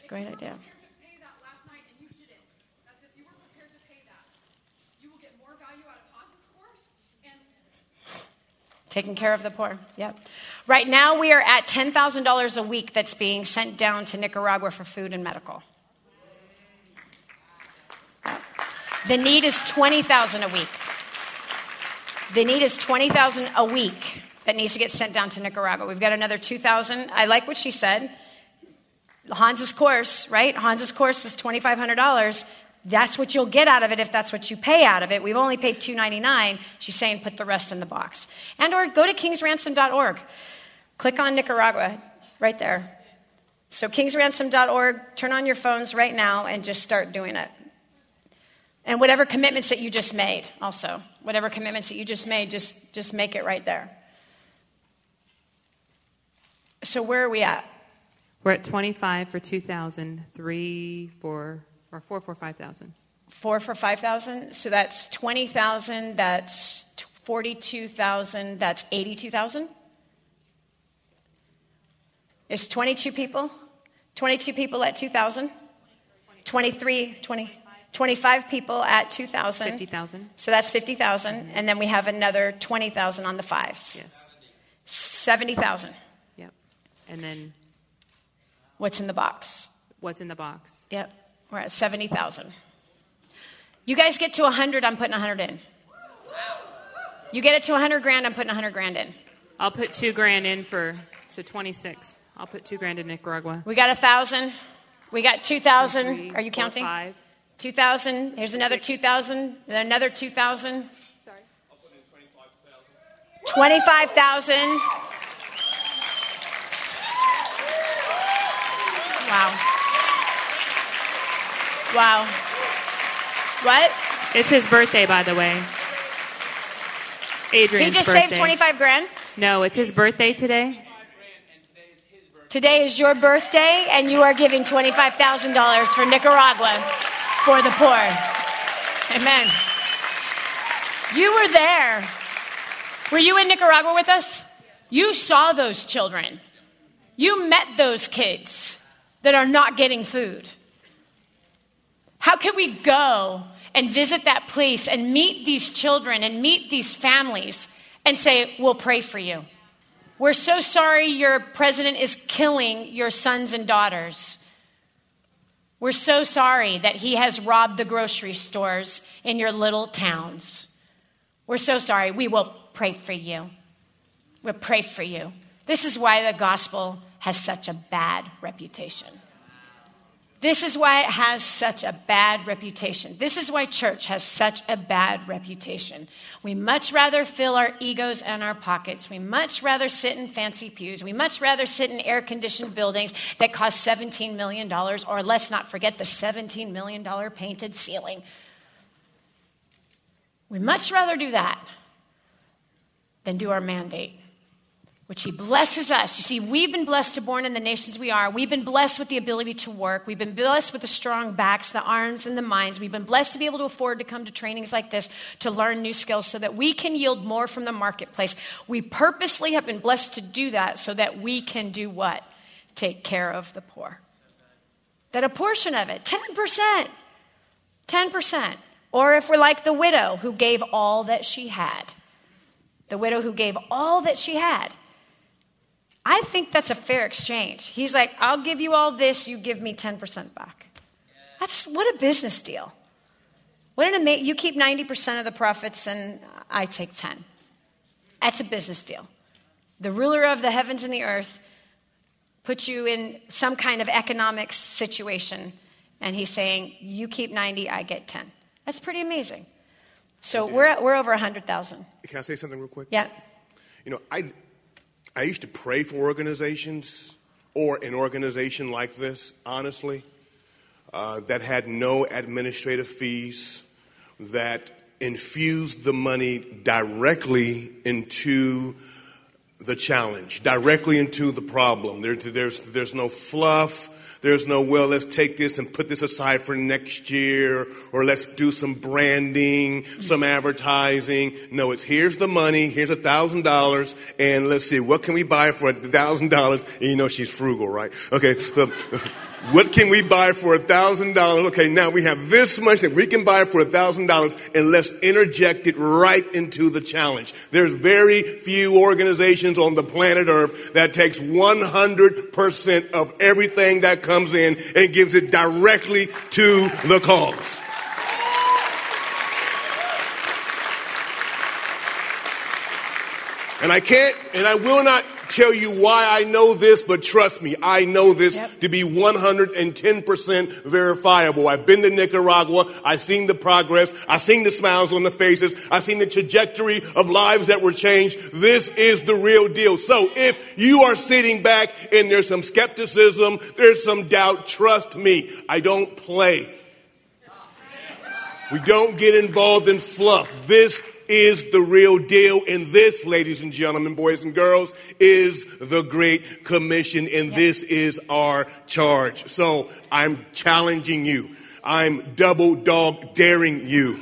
Great idea. Taking care of the poor. Yep. Right now we are at $10,000 a week that's being sent down to Nicaragua for food and medical. The need is $20,000 a week. The need is $20,000 a week that needs to get sent down to Nicaragua. We've got another $2,000. I like what she said. Hans's course, right? Hans's course is $2,500. That's what you'll get out of it if that's what you pay out of it. We've only paid $299. She's saying put the rest in the box. And or go to kingsransom.org. Click on Nicaragua right there. So kingsransom.org, turn on your phones right now and just start doing it. And whatever commitments that you just made also. Whatever commitments that you just made, just make it right there. So where are we at? We're at 25 for 2,000, 3, 4, or 4 for 5,000. 4 for 5,000. So that's 20,000. That's 42,000. That's 82,000. Is 22 people? 22 people at 2,000. 25 people at 2,000. 50,000. So that's 50,000. Mm-hmm. And then we have another 20,000 on the fives. Yes. 70,000. Yep. And then what's in the box? What's in the box? Yep. We're at 70,000. You guys get to 100, I'm putting 100 in. You get it to 100 grand, I'm putting 100 grand in. I'll put $2,000 in so 26. I'll put $2,000 in Nicaragua. We got 1,000. We got 2,000. Are you counting? 5. 2,000. Here's another 2,000. Then another 2,000. Sorry. I'll put in 25,000. 25,000. Wow. Wow. What? It's his birthday, by the way. Adrian's He just birthday. saved 25 grand? No, it's his birthday today. Today is your birthday, and you are giving $25,000 for Nicaragua for the poor. Amen. You were there. Were you in Nicaragua with us? You saw those children. You met those kids that are not getting food. How can we go and visit that place and meet these children and meet these families and say, we'll pray for you? We're so sorry your president is killing your sons and daughters. We're so sorry that he has robbed the grocery stores in your little towns. We're so sorry. We will pray for you. We'll pray for you. This is why the gospel has such a bad reputation. This is why it has such a bad reputation. This is why church has such a bad reputation. We much rather fill our egos and our pockets. We much rather sit in fancy pews. We much rather sit in air-conditioned buildings that cost $17 million, or let's not forget the $17 million painted ceiling. We much rather do that than do our mandate, which he blesses us. You see, we've been blessed to born in the nations we are. We've been blessed with the ability to work. We've been blessed with the strong backs, the arms, and the minds. We've been blessed to be able to afford to come to trainings like this to learn new skills so that we can yield more from the marketplace. We purposely have been blessed to do that so that we can do what? Take care of the poor. That a portion of it, 10%. 10%. Or if we're like the widow who gave all that she had. The widow who gave all that she had. I think that's a fair exchange. He's like, I'll give you all this, you give me 10% back. What a business deal. You keep 90% of the profits and I take 10. That's a business deal. The ruler of the heavens and the earth puts you in some kind of economic situation and he's saying, you keep 90, I get 10. That's pretty amazing. So we're over 100,000. Can I say something real quick? Yeah. You know, I used to pray for organizations or an organization like this, honestly, that had no administrative fees, that infused the money directly into the challenge, directly into the problem. There's no fluff. There's no, well, let's take this and put this aside for next year, or let's do some branding, some advertising. No, it's here's the money, here's $1,000, and let's see, what can we buy for $1,000? And you know she's frugal, right? Okay, so What can we buy for $1,000? Okay, now we have this much that we can buy for $1,000, and let's interject it right into the challenge. There's very few organizations on the planet Earth that takes 100% of everything that comes in and gives it directly to the cause. And I can't, and I will not tell you why I know this, but trust me, I know this to be 110% verifiable. I've been to Nicaragua. I've seen the progress. I've seen the smiles on the faces. I've seen the trajectory of lives that were changed. This is the real deal. So if you are sitting back and there's some skepticism, there's some doubt, trust me, I don't play. We don't get involved in fluff. This is the real deal. And this, ladies and gentlemen, boys and girls, is the Great Commission. And this is our charge. So I'm challenging you. I'm double dog daring you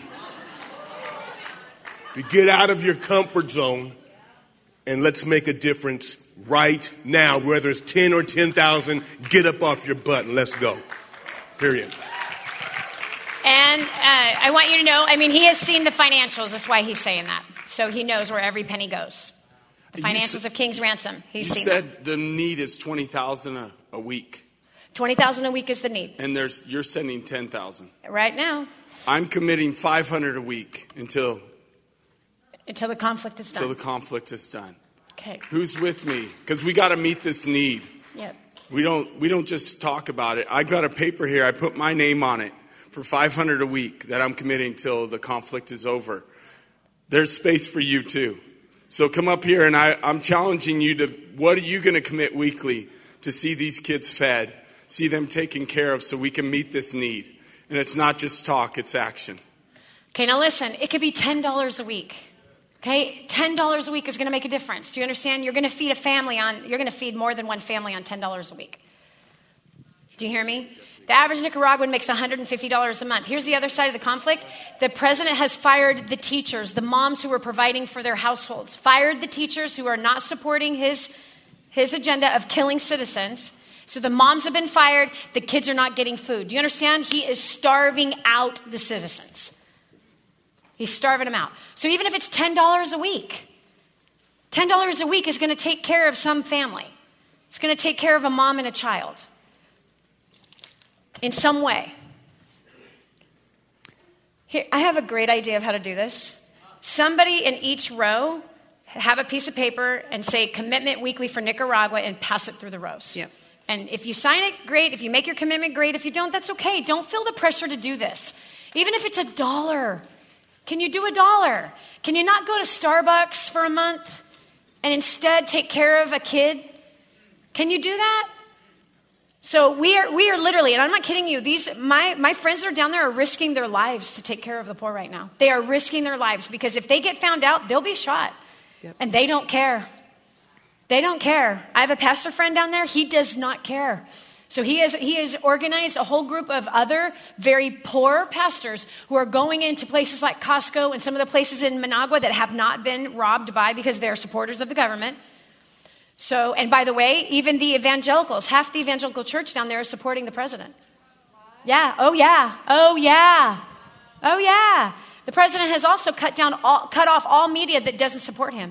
to get out of your comfort zone and let's make a difference right now. Whether it's 10 or 10,000, get up off your butt and let's go. Period. And I want you to know, I mean, he has seen the financials. That's why he's saying that. So he knows where every penny goes. The financials of King's Ransom. He's seen them. You said the need is $20,000 a week. $20,000 a week is the need. And you're sending $10,000. Right now. I'm committing $500 a week until the conflict is done. Until the conflict is done. Okay. Who's with me? Because we got to meet this need. Yep. We don't just talk about it. I got a paper here. I put my name on it for $500 a week that I'm committing till the conflict is over. There's space for you too. So come up here and I'm challenging you to, what are you going to commit weekly to see these kids fed, see them taken care of so we can meet this need? And it's not just talk, it's action. Okay, now listen, it could be $10 a week. Okay, $10 a week is going to make a difference. Do you understand? You're going to feed you're going to feed more than one family on $10 a week. Do you hear me? The average Nicaraguan makes $150 a month. Here's the other side of the conflict. The president has fired the teachers, the moms who were providing for their households, fired the teachers who are not supporting his agenda of killing citizens. So the moms have been fired. The kids are not getting food. Do you understand? He is starving out the citizens. He's starving them out. So even if it's $10 a week, $10 a week is going to take care of some family. It's going to take care of a mom and a child. In some way. Here, I have a great idea of how to do this. Somebody in each row have a piece of paper and say commitment weekly for Nicaragua and pass it through the rows. Yep. And if you sign it, great. If you make your commitment, great. If you don't, that's okay. Don't feel the pressure to do this. Even if it's $1. Can you do $1? Can you not go to Starbucks for a month and instead take care of a kid? Can you do that? So we are literally, and I'm not kidding you, my friends that are down there are risking their lives to take care of the poor right now. They are risking their lives because if they get found out, they'll be shot. Yep. And they don't care. They don't care. I have a pastor friend down there. He does not care. So he has organized a whole group of other very poor pastors who are going into places like Costco and some of the places in Managua that have not been robbed by because they're supporters of the government. So, and by the way, even the evangelicals, half the evangelical church down there is supporting the president. Yeah. Oh, yeah. Oh, yeah. Oh, yeah. The president has also cut off all media that doesn't support him.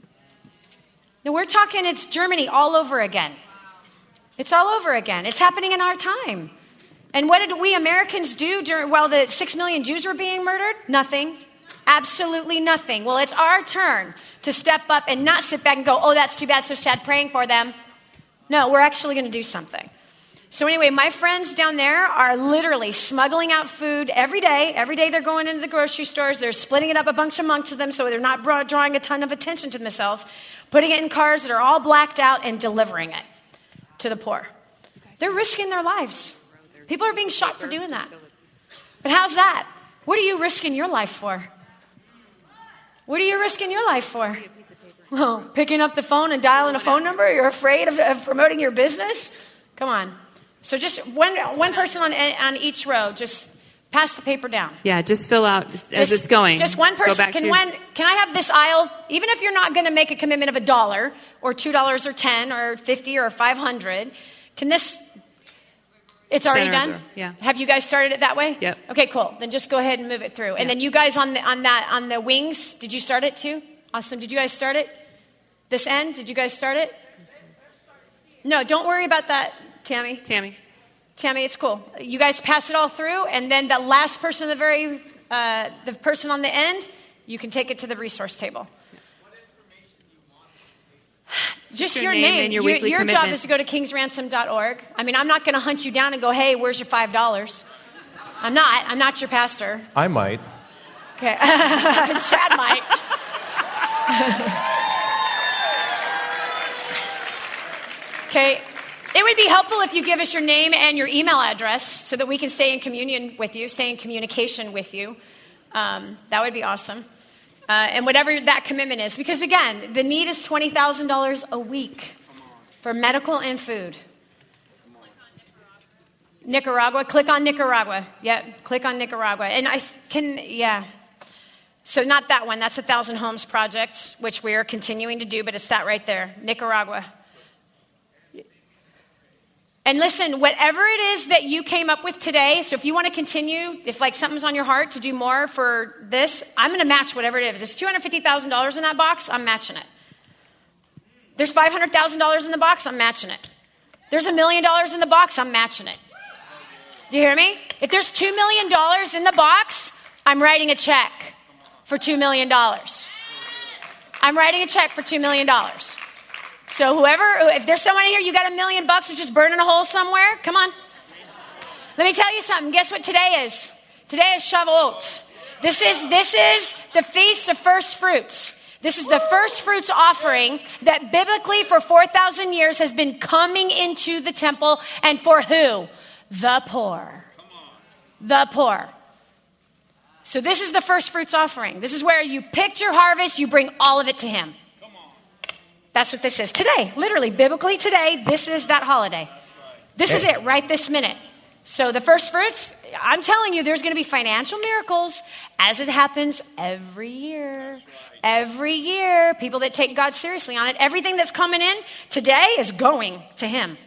Now, we're talking it's Germany all over again. It's all over again. It's happening in our time. And what did we Americans do while the 6 million Jews were being murdered? Nothing. Absolutely nothing. Well, it's our turn to step up and not sit back and go, oh, that's too bad, so sad, praying for them. No, we're actually going to do something. So anyway, my friends down there are literally smuggling out food every day. Every day they're going into the grocery stores. They're splitting it up amongst them so they're not drawing a ton of attention to themselves, putting it in cars that are all blacked out and delivering it to the poor. They're risking their lives. People are being shot for doing that. But how's that? What are you risking your life for? What are you risking your life for? Well, picking up the phone and dialing a phone number? You're afraid of promoting your business? Come on. So just one person on each row. Just pass the paper down. Yeah, just fill out as it's going. Just one person. Can I have this aisle? Even if you're not going to make a commitment of $1 or $2 or $10 or $50 or $500, can this? It's already Center of done? the- yeah. Have you guys started it that way? Yep. Okay, cool. Then just go ahead and move it through. And then you guys on the wings, did you start it too? Awesome. Did you guys start it? This end, did you guys start it? No, don't worry about that, Tammy. Tammy, it's cool. You guys pass it all through, and then the last person, the person on the end, you can take it to the resource table. Just your name. and your weekly job commitment. is to go to kingsransom.org. I mean, I'm not going to hunt you down and go, hey, where's your $5? I'm not your pastor. I might. Okay. Chad might. Okay. It would be helpful if you give us your name and your email address so that we can stay in communion with you, stay in communication with you. That would be awesome. And whatever that commitment is. Because again, the need is $20,000 a week for medical and food. Nicaragua. Click on Nicaragua. Yeah, click on Nicaragua. And So not that one. That's 1,000 Homes Project, which we are continuing to do, but it's that right there. Nicaragua. And listen, whatever it is that you came up with today, so if you want to continue, if like something's on your heart to do more for this, I'm going to match whatever it is. It's $250,000 in that box, I'm matching it. There's $500,000 in the box, I'm matching it. There's $1 million in the box, I'm matching it. Do you hear me? If there's $2 million in the box, I'm writing a check for $2 million. I'm writing a check for $2 million. So if there's someone here, you got $1 million that's just burning a hole somewhere, come on. Let me tell you something. Guess what today is? Today is Shavuot. This is the Feast of First Fruits. This is the first fruits offering that biblically for 4,000 years has been coming into the temple. And for who? The poor. The poor. So this is the first fruits offering. This is where you picked your harvest, you bring all of it to him. That's what this is. Today, literally, biblically today, this is that holiday. This is it right this minute. So the first fruits, I'm telling you, there's going to be financial miracles as it happens every year. Every year, people that take God seriously on it, everything that's coming in today is going to him.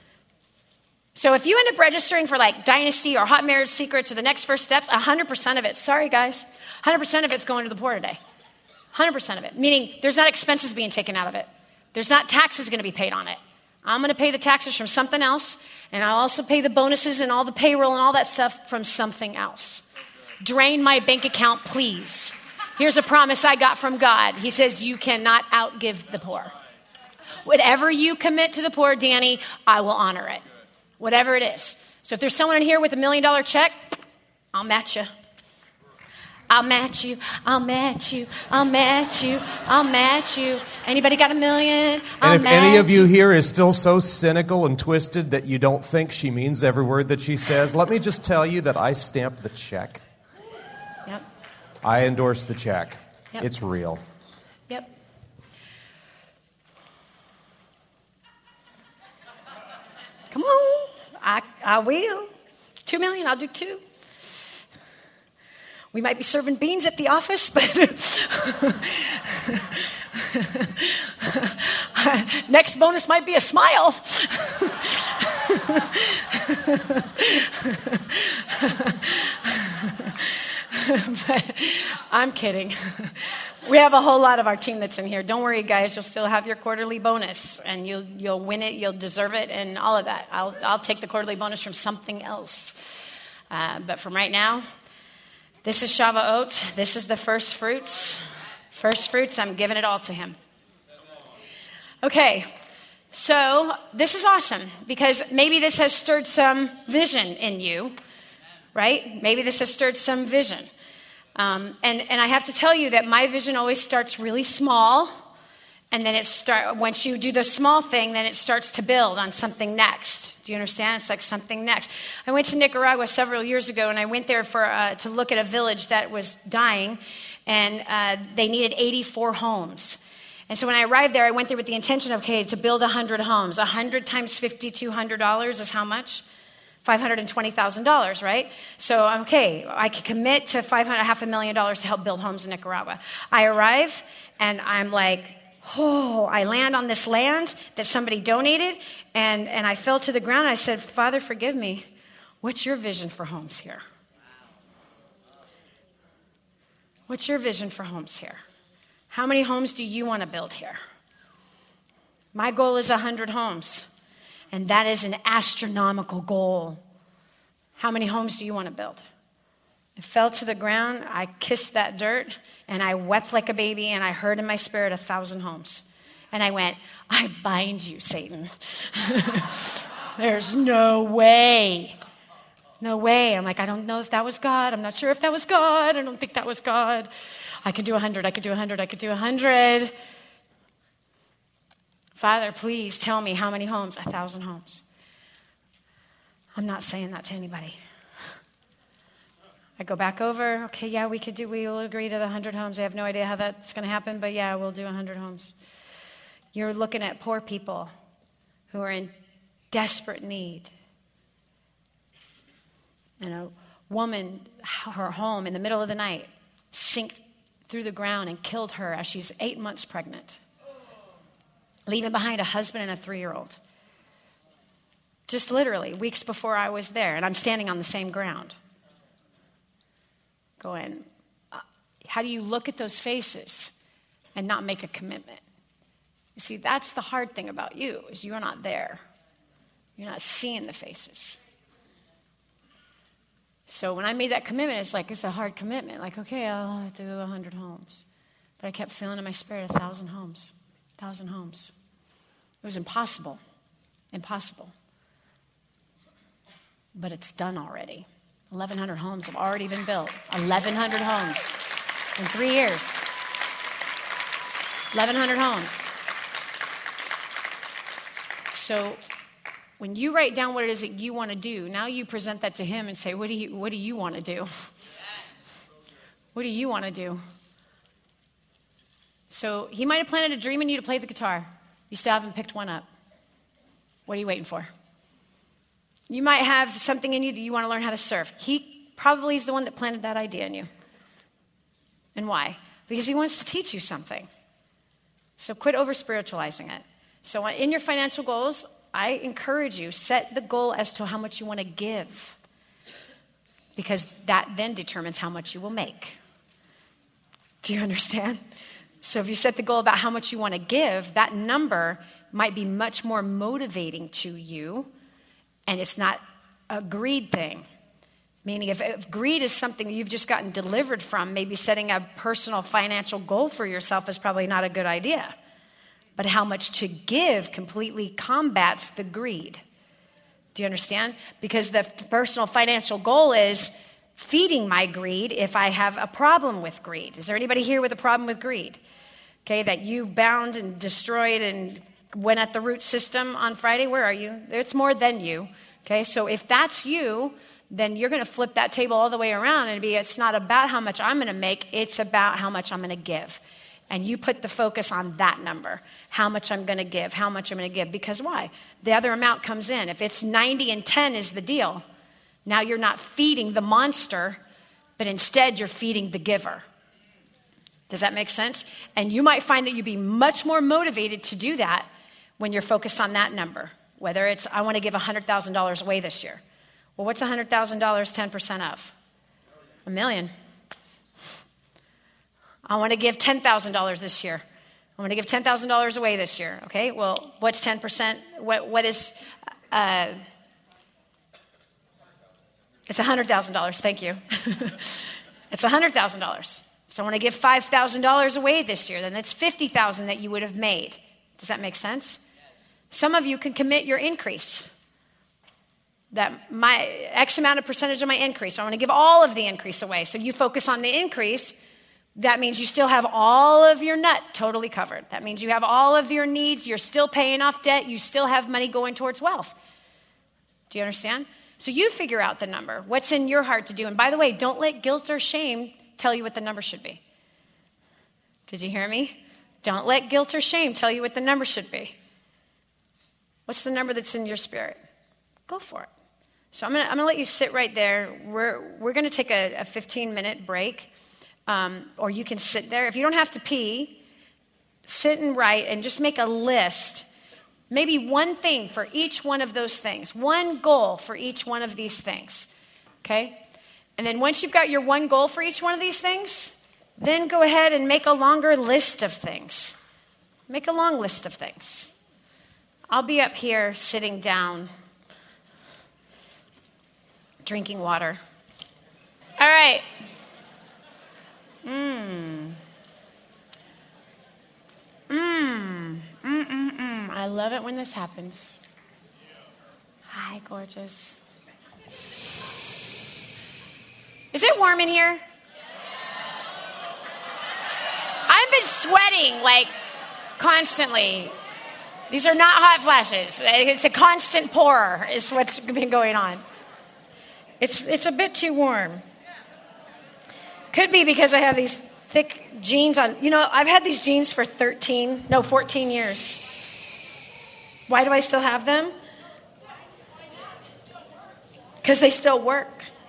So if you end up registering for like Dynasty or Hot Marriage Secrets or the next first steps, 100% of it, sorry guys, 100% of it's going to the poor today. 100% of it, meaning there's not expenses being taken out of it. There's not taxes going to be paid on it. I'm going to pay the taxes from something else, and I'll also pay the bonuses and all the payroll and all that stuff from something else. Drain my bank account, please. Here's a promise I got from God. He says, you cannot outgive the poor. Whatever you commit to the poor, Danny, I will honor it. Whatever it is. So if there's someone in here with $1 million check, I'll match you. I'll match you, I'll match you, I'll match you, I'll match you. Anybody got $1 million? And if any of you here is still so cynical and twisted that you don't think she means every word that she says, let me just tell you that I stamped the check. Yep. I endorsed the check. Yep. It's real. Yep. Come on, I will. $2 million, I'll do 2. We might be serving beans at the office, but next bonus might be a smile. But I'm kidding. We have a whole lot of our team that's in here. Don't worry, guys. You'll still have your quarterly bonus, and you'll win it. You'll deserve it, and all of that. I'll take the quarterly bonus from something else. But from right now, this is Shavuot. This is the first fruits. First fruits, I'm giving it all to him. Okay, so this is awesome because maybe this has stirred some vision in you, right? Maybe this has stirred some vision. And I have to tell you that my vision always starts really small, and then once you do the small thing, then it starts to build on something next. Do you understand? It's like something next. I went to Nicaragua several years ago, and I went there to look at a village that was dying, and they needed 84 homes. And so when I arrived there, I went there with the intention of, to build 100 homes. 100 times $5,200 is how much? $520,000, right? So, I could commit to $500,000 to help build homes in Nicaragua. I arrive, and I'm like, I land on this land that somebody donated, and I fell to the ground. I said, Father, forgive me. What's your vision for homes here? What's your vision for homes here? How many homes do you want to build here? My goal is 100 homes, and that is an astronomical goal. How many homes do you want to build? It fell to the ground. I kissed that dirt, and I wept like a baby, and I heard in my spirit 1,000 homes. And I went, I bind you, Satan. There's no way. No way. I'm like, I don't know if that was God. I'm not sure if that was God. I don't think that was God. I could do 100. I could do 100. I could do 100. Father, please tell me how many homes? 1,000 homes. I'm not saying that to anybody. I go back over. Okay, yeah, we will agree to the 100 homes. I have no idea how that's going to happen, but yeah, we'll do 100 homes. You're looking at poor people who are in desperate need. And a woman, her home in the middle of the night, sank through the ground and killed her as she's 8 months pregnant, leaving behind a husband and a 3-year-old. Just literally weeks before I was there, and I'm standing on the same ground. Going, how do you look at those faces and not make a commitment? You see, that's the hard thing about you, is you're not there. You're not seeing the faces. So when I made that commitment, it's a hard commitment. Like, okay, I'll do 100 homes. But I kept feeling in my spirit 1,000 homes. 1,000 homes. It was impossible. Impossible. But it's done already. 1,100 homes have already been built. 1,100 homes in 3 years. 1,100 homes. So when you write down what it is that you want to do, now you present that to him and say, what do you want to do? What do you want to do? So he might have planted a dream in you to play the guitar. You still haven't picked one up. What are you waiting for? You might have something in you that you want to learn how to surf. He probably is the one that planted that idea in you. And why? Because he wants to teach you something. So quit over-spiritualizing it. So in your financial goals, I encourage you, set the goal as to how much you want to give. Because that then determines how much you will make. Do you understand? So if you set the goal about how much you want to give, that number might be much more motivating to you, and it's not a greed thing. Meaning if greed is something you've just gotten delivered from, maybe setting a personal financial goal for yourself is probably not a good idea. But how much to give completely combats the greed. Do you understand? Because the personal financial goal is feeding my greed if I have a problem with greed. Is there anybody here with a problem with greed? Okay, that you bound and destroyed and went at the root system on Friday? Where are you? It's more than you. Okay, so if that's you, then you're going to flip that table all the way around and it's not about how much I'm going to make, it's about how much I'm going to give. And you put the focus on that number, how much I'm going to give, how much I'm going to give. Because why? The other amount comes in. If it's 90 and 10 is the deal, now you're not feeding the monster, but instead you're feeding the giver. Does that make sense? And you might find that you'd be much more motivated to do that when you're focused on that number. Whether it's, I want to give $100,000 away this year. Well, what's $100,000 10% of? $1 million. I want to give $10,000 this year. I want to give $10,000 away this year. Okay, well, what's 10%? What is, it's $100,000. Thank you. It's $100,000. So I want to give $5,000 away this year. Then that's $50,000 that you would have made. Does that make sense? Some of you can commit your increase. That my X amount of percentage of my increase. I want to give all of the increase away. So you focus on the increase. That means you still have all of your nut totally covered. That means you have all of your needs. You're still paying off debt. You still have money going towards wealth. Do you understand? So you figure out the number. What's in your heart to do? And by the way, don't let guilt or shame tell you what the number should be. Did you hear me? Don't let guilt or shame tell you what the number should be. What's the number that's in your spirit? Go for it. So I'm gonna let you sit right there. We're gonna take a 15-minute break. Or you can sit there. If you don't have to pee, sit and write and just make a list. Maybe one thing for each one of those things. One goal for each one of these things. Okay? And then once you've got your one goal for each one of these things, then go ahead and make a longer list of things. Make a long list of things. I'll be up here sitting down, drinking water. All right. I love it when this happens. Hi, gorgeous. Is it warm in here? I've been sweating like constantly. These are not hot flashes. It's a constant pour is what's been going on. It's a bit too warm. Could be because I have these thick jeans on. You know, I've had these jeans for 14 years. Why do I still have them? Because they still work.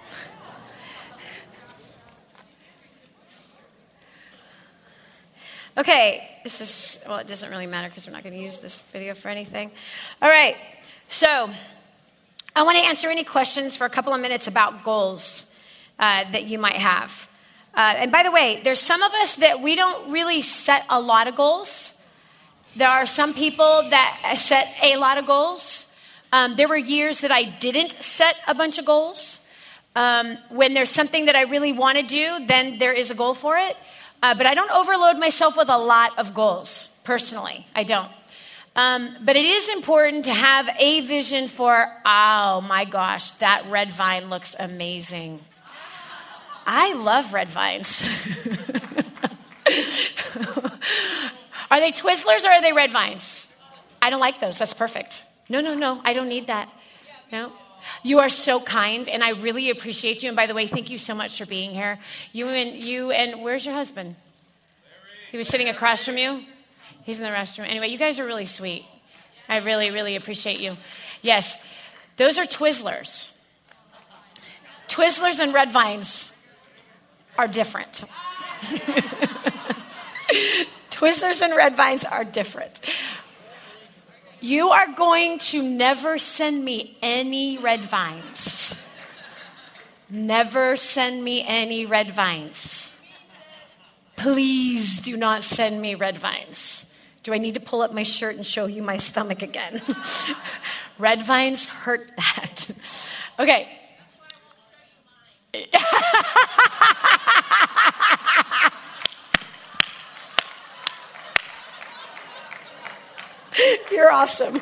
Okay, it doesn't really matter because we're not going to use this video for anything. All right, so I want to answer any questions for a couple of minutes about goals that you might have. And by the way, there's some of us that we don't really set a lot of goals. There are some people that set a lot of goals. There were years that I didn't set a bunch of goals. When there's something that I really want to do, then there is a goal for it. But I don't overload myself with a lot of goals, personally. I don't. But it is important to have a vision for, oh my gosh, that red vine looks amazing. I love red vines. Are they Twizzlers or are they red vines? I don't like those. That's perfect. No. I don't need that. No. You are so kind, and I really appreciate you. And by the way, thank you so much for being here. You and where's your husband? He was sitting across from you? He's in the restroom. Anyway, you guys are really sweet. I really, really appreciate you. Yes, those are Twizzlers. Twizzlers and red vines are different. Twizzlers and red vines are different. You are going to never send me any red vines. Never send me any red vines. Please do not send me red vines. Do I need to pull up my shirt and show you my stomach again? Red vines hurt that. Okay. You're awesome.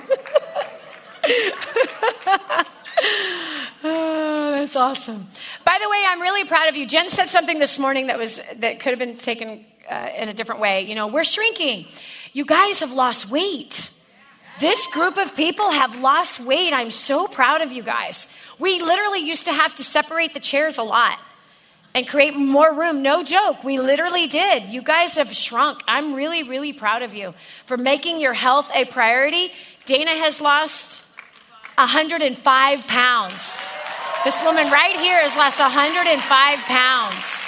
Oh, that's awesome. By the way, I'm really proud of you. Jen said something this morning that could have been taken in a different way. You know, we're shrinking. You guys have lost weight. This group of people have lost weight. I'm so proud of you guys. We literally used to have to separate the chairs a lot and create more room. No joke. We literally did. You guys have shrunk. I'm really, really proud of you for making your health a priority. Dana has lost 105 pounds. This woman right here has lost 105 pounds.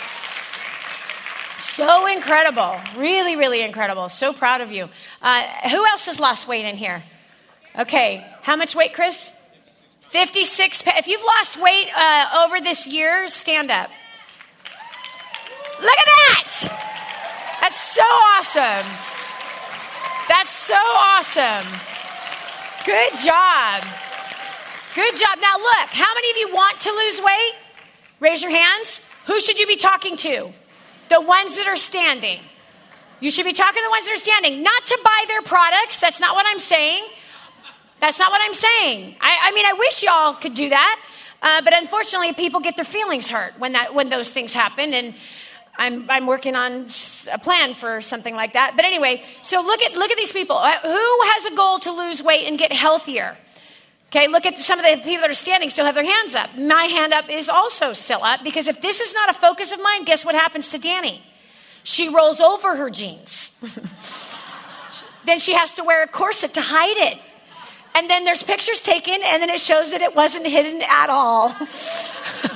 So incredible. Really, really incredible. So proud of you. Who else has lost weight in here? Okay. How much weight, Chris? 56 pounds. If you've lost weight over this year, stand up. Look at that. That's so awesome. That's so awesome. Good job. Good job. Now look, how many of you want to lose weight? Raise your hands. Who should you be talking to? The ones that are standing. You should be talking to the ones that are standing. Not to buy their products. That's not what I'm saying. That's not what I'm saying. I mean, I wish y'all could do that. But unfortunately, people get their feelings hurt when those things happen. And I'm working on a plan for something like that. But anyway, so look at these people. Who has a goal to lose weight and get healthier? Okay, look at some of the people that are standing still have their hands up. My hand up is also still up because if this is not a focus of mine, guess what happens to Danny? She rolls over her jeans. Then she has to wear a corset to hide it. And then there's pictures taken and then it shows that it wasn't hidden at all.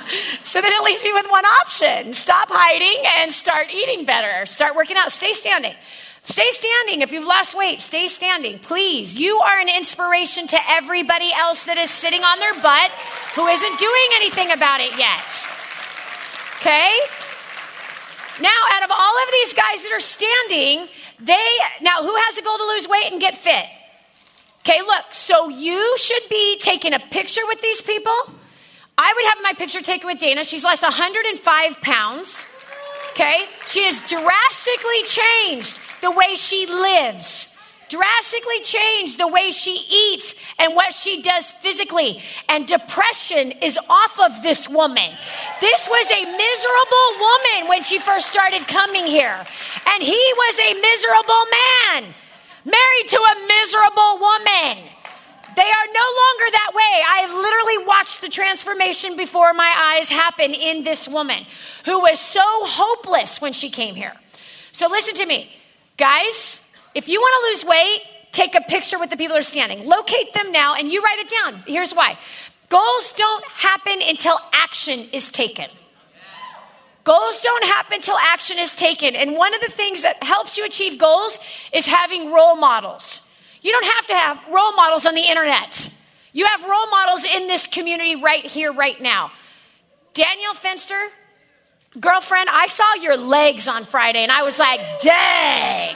So then it leaves me with one option. Stop hiding and start eating better. Start working out. Stay standing. Stay standing. If you've lost weight, stay standing. Please. You are an inspiration to everybody else that is sitting on their butt who isn't doing anything about it yet. Okay? Now, out of all of these guys that are standing, now who has a goal to lose weight and get fit? Okay, look, so you should be taking a picture with these people. I would have my picture taken with Dana. She's lost 105 pounds. Okay? She has drastically changed the way she lives. Drastically changed the way she eats and what she does physically. And depression is off of this woman. This was a miserable woman when she first started coming here. And he was a miserable man, married to a miserable woman. They are no longer that way. I have literally watched the transformation before my eyes happen in this woman who was so hopeless when she came here. So listen to me, guys. If you want to lose weight, take a picture with the people who are standing. Locate them now and you write it down. Here's why. Goals don't happen until action is taken. Goals don't happen until action is taken. And one of the things that helps you achieve goals is having role models. You don't have to have role models on the internet. You have role models in this community right here, right now. Danielle Fenster, girlfriend, I saw your legs on Friday and I was like, dang.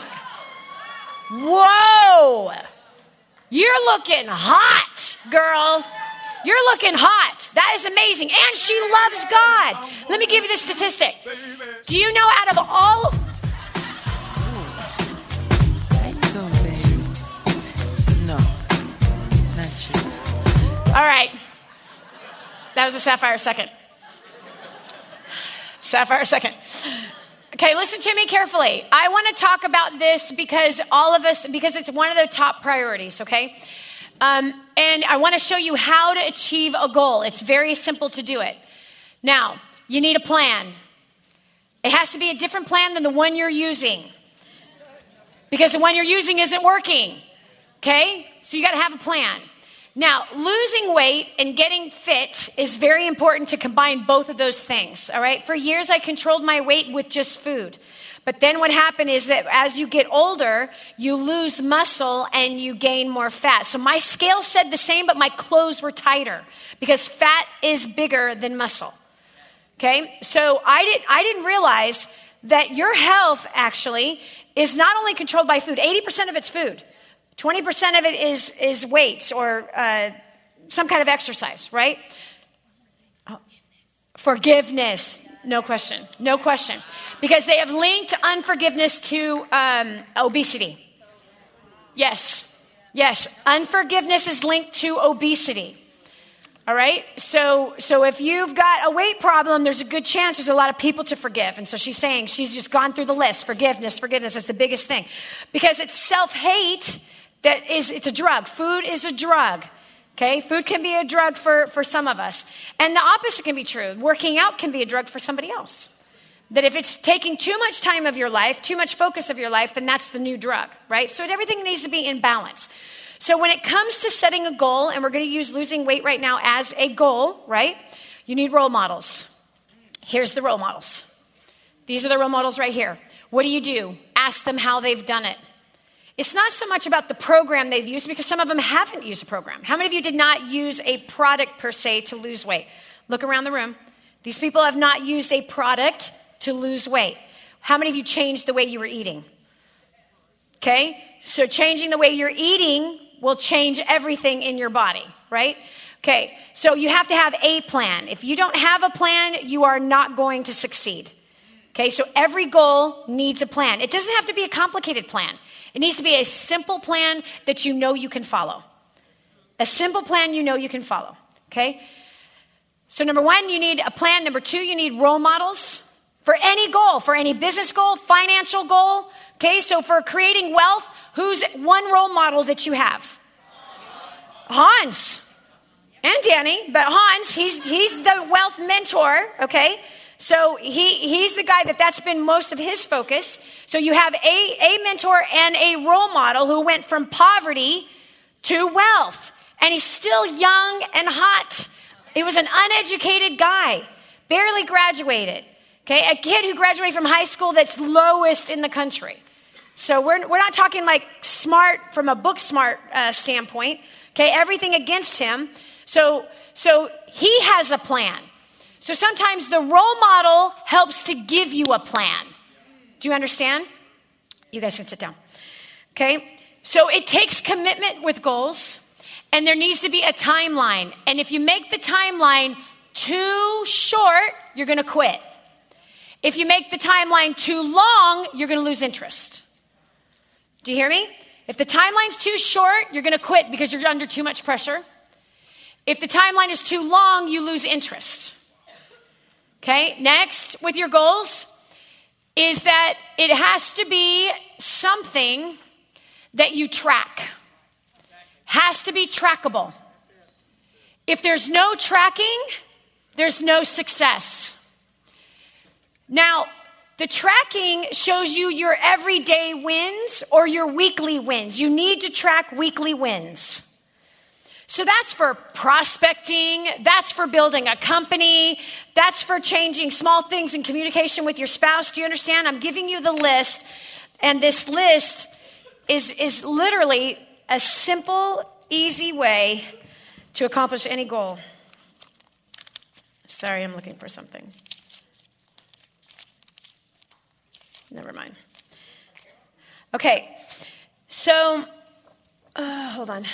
Whoa. You're looking hot, girl. You're looking hot. That is amazing. And she loves God. Let me give you this statistic. Do you know out of all... No, not you. All right. That was a Sapphire second. Sapphire second. Okay, listen to me carefully. I want to talk about this because it's one of the top priorities, okay? And I want to show you how to achieve a goal. It's very simple to do it. Now, you need a plan. It has to be a different plan than the one you're using, because the one you're using isn't working, okay? So you got to have a plan. Now, losing weight and getting fit is very important to combine both of those things, all right? For years, I controlled my weight with just food. But then what happened is that as you get older, you lose muscle and you gain more fat. So my scale said the same, but my clothes were tighter because fat is bigger than muscle, okay? So I didn't realize that your health actually is not only controlled by food. 80% of it's food. 20% of it is weights or some kind of exercise, right? Forgiveness. No question. No question. Because they have linked unforgiveness to obesity. Yes. Yes. Unforgiveness is linked to obesity. All right? So if you've got a weight problem, there's a good chance there's a lot of people to forgive. And so she's saying, she's just gone through the list. Forgiveness is the biggest thing. Because it's self-hate. It's a drug. Food is a drug. Okay? Food can be a drug for some of us. And the opposite can be true. Working out can be a drug for somebody else. That if it's taking too much time of your life, too much focus of your life, then that's the new drug, right? So everything needs to be in balance. So when it comes to setting a goal, and we're going to use losing weight right now as a goal, right? You need role models. Here's the role models. These are the role models right here. What do? Ask them how they've done it. It's not so much about the program they've used, because some of them haven't used a program. How many of you did not use a product per se to lose weight? Look around the room. These people have not used a product to lose weight. How many of you changed the way you were eating? Okay? So changing the way you're eating will change everything in your body, right? Okay, so you have to have a plan. If you don't have a plan, you are not going to succeed. Okay, so every goal needs a plan. It doesn't have to be a complicated plan. It needs to be a simple plan that you know you can follow. A simple plan you know you can follow, okay? So number one, you need a plan. Number two, you need role models for any goal, for any business goal, financial goal, okay? So for creating wealth, who's one role model that you have? Hans and Danny, but Hans, he's the wealth mentor, okay? So he's the guy that's been most of his focus. So you have a mentor and a role model who went from poverty to wealth. And he's still young and hot. He was an uneducated guy. barely graduated. Okay, a kid who graduated from high school that's lowest in the country. So we're not talking like smart from a book smart standpoint. Okay, everything against him. So he has a plan. So sometimes the role model helps to give you a plan. Do you understand? You guys can sit down. Okay, so it takes commitment with goals, and there needs to be a timeline. And if you make the timeline too short, you're going to quit. If you make the timeline too long, you're going to lose interest. Do you hear me? If the timeline's too short, you're going to quit because you're under too much pressure. If the timeline is too long, you lose interest. Okay, next with your goals is that it has to be something that you track. Has to be trackable. If there's no tracking, there's no success. Now, the tracking shows you your everyday wins or your weekly wins. You need to track weekly wins. So that's for prospecting, that's for building a company, that's for changing small things in communication with your spouse. Do you understand? I'm giving you the list, and this list is literally a simple, easy way to accomplish any goal. Sorry, I'm looking for something. Never mind. Okay, so, hold on.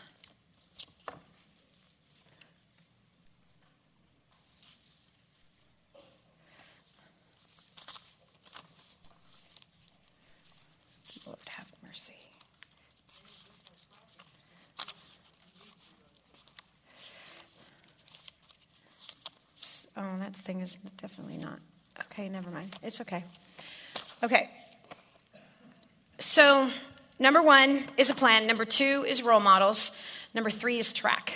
Lord have mercy. Oh, that thing is definitely not. Okay, never mind. It's okay. Okay, so number 1 is a plan. Number 2 is role models. Number 3 is track.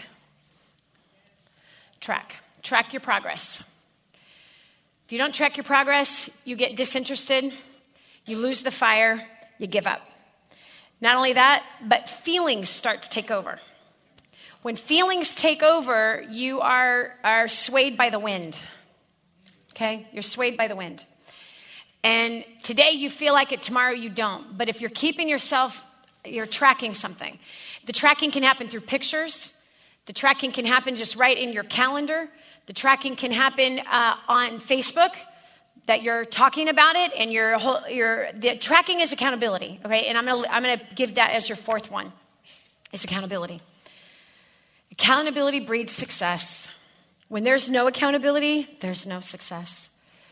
Track your progress. If you don't track your progress, you get disinterested, you lose the fire, you give up. Not only that, but feelings start to take over. When feelings take over, you are swayed by the wind. Okay, you're swayed by the wind. And today you feel like it, tomorrow you don't. But if you're keeping yourself, you're tracking something. The tracking can happen through pictures. The tracking can happen just right in your calendar. The tracking can happen on Facebook, that you're talking about it, and the tracking is accountability. Okay, and I'm gonna give that as your 4th one. Is accountability. Accountability breeds success. When there's no accountability, there's no success.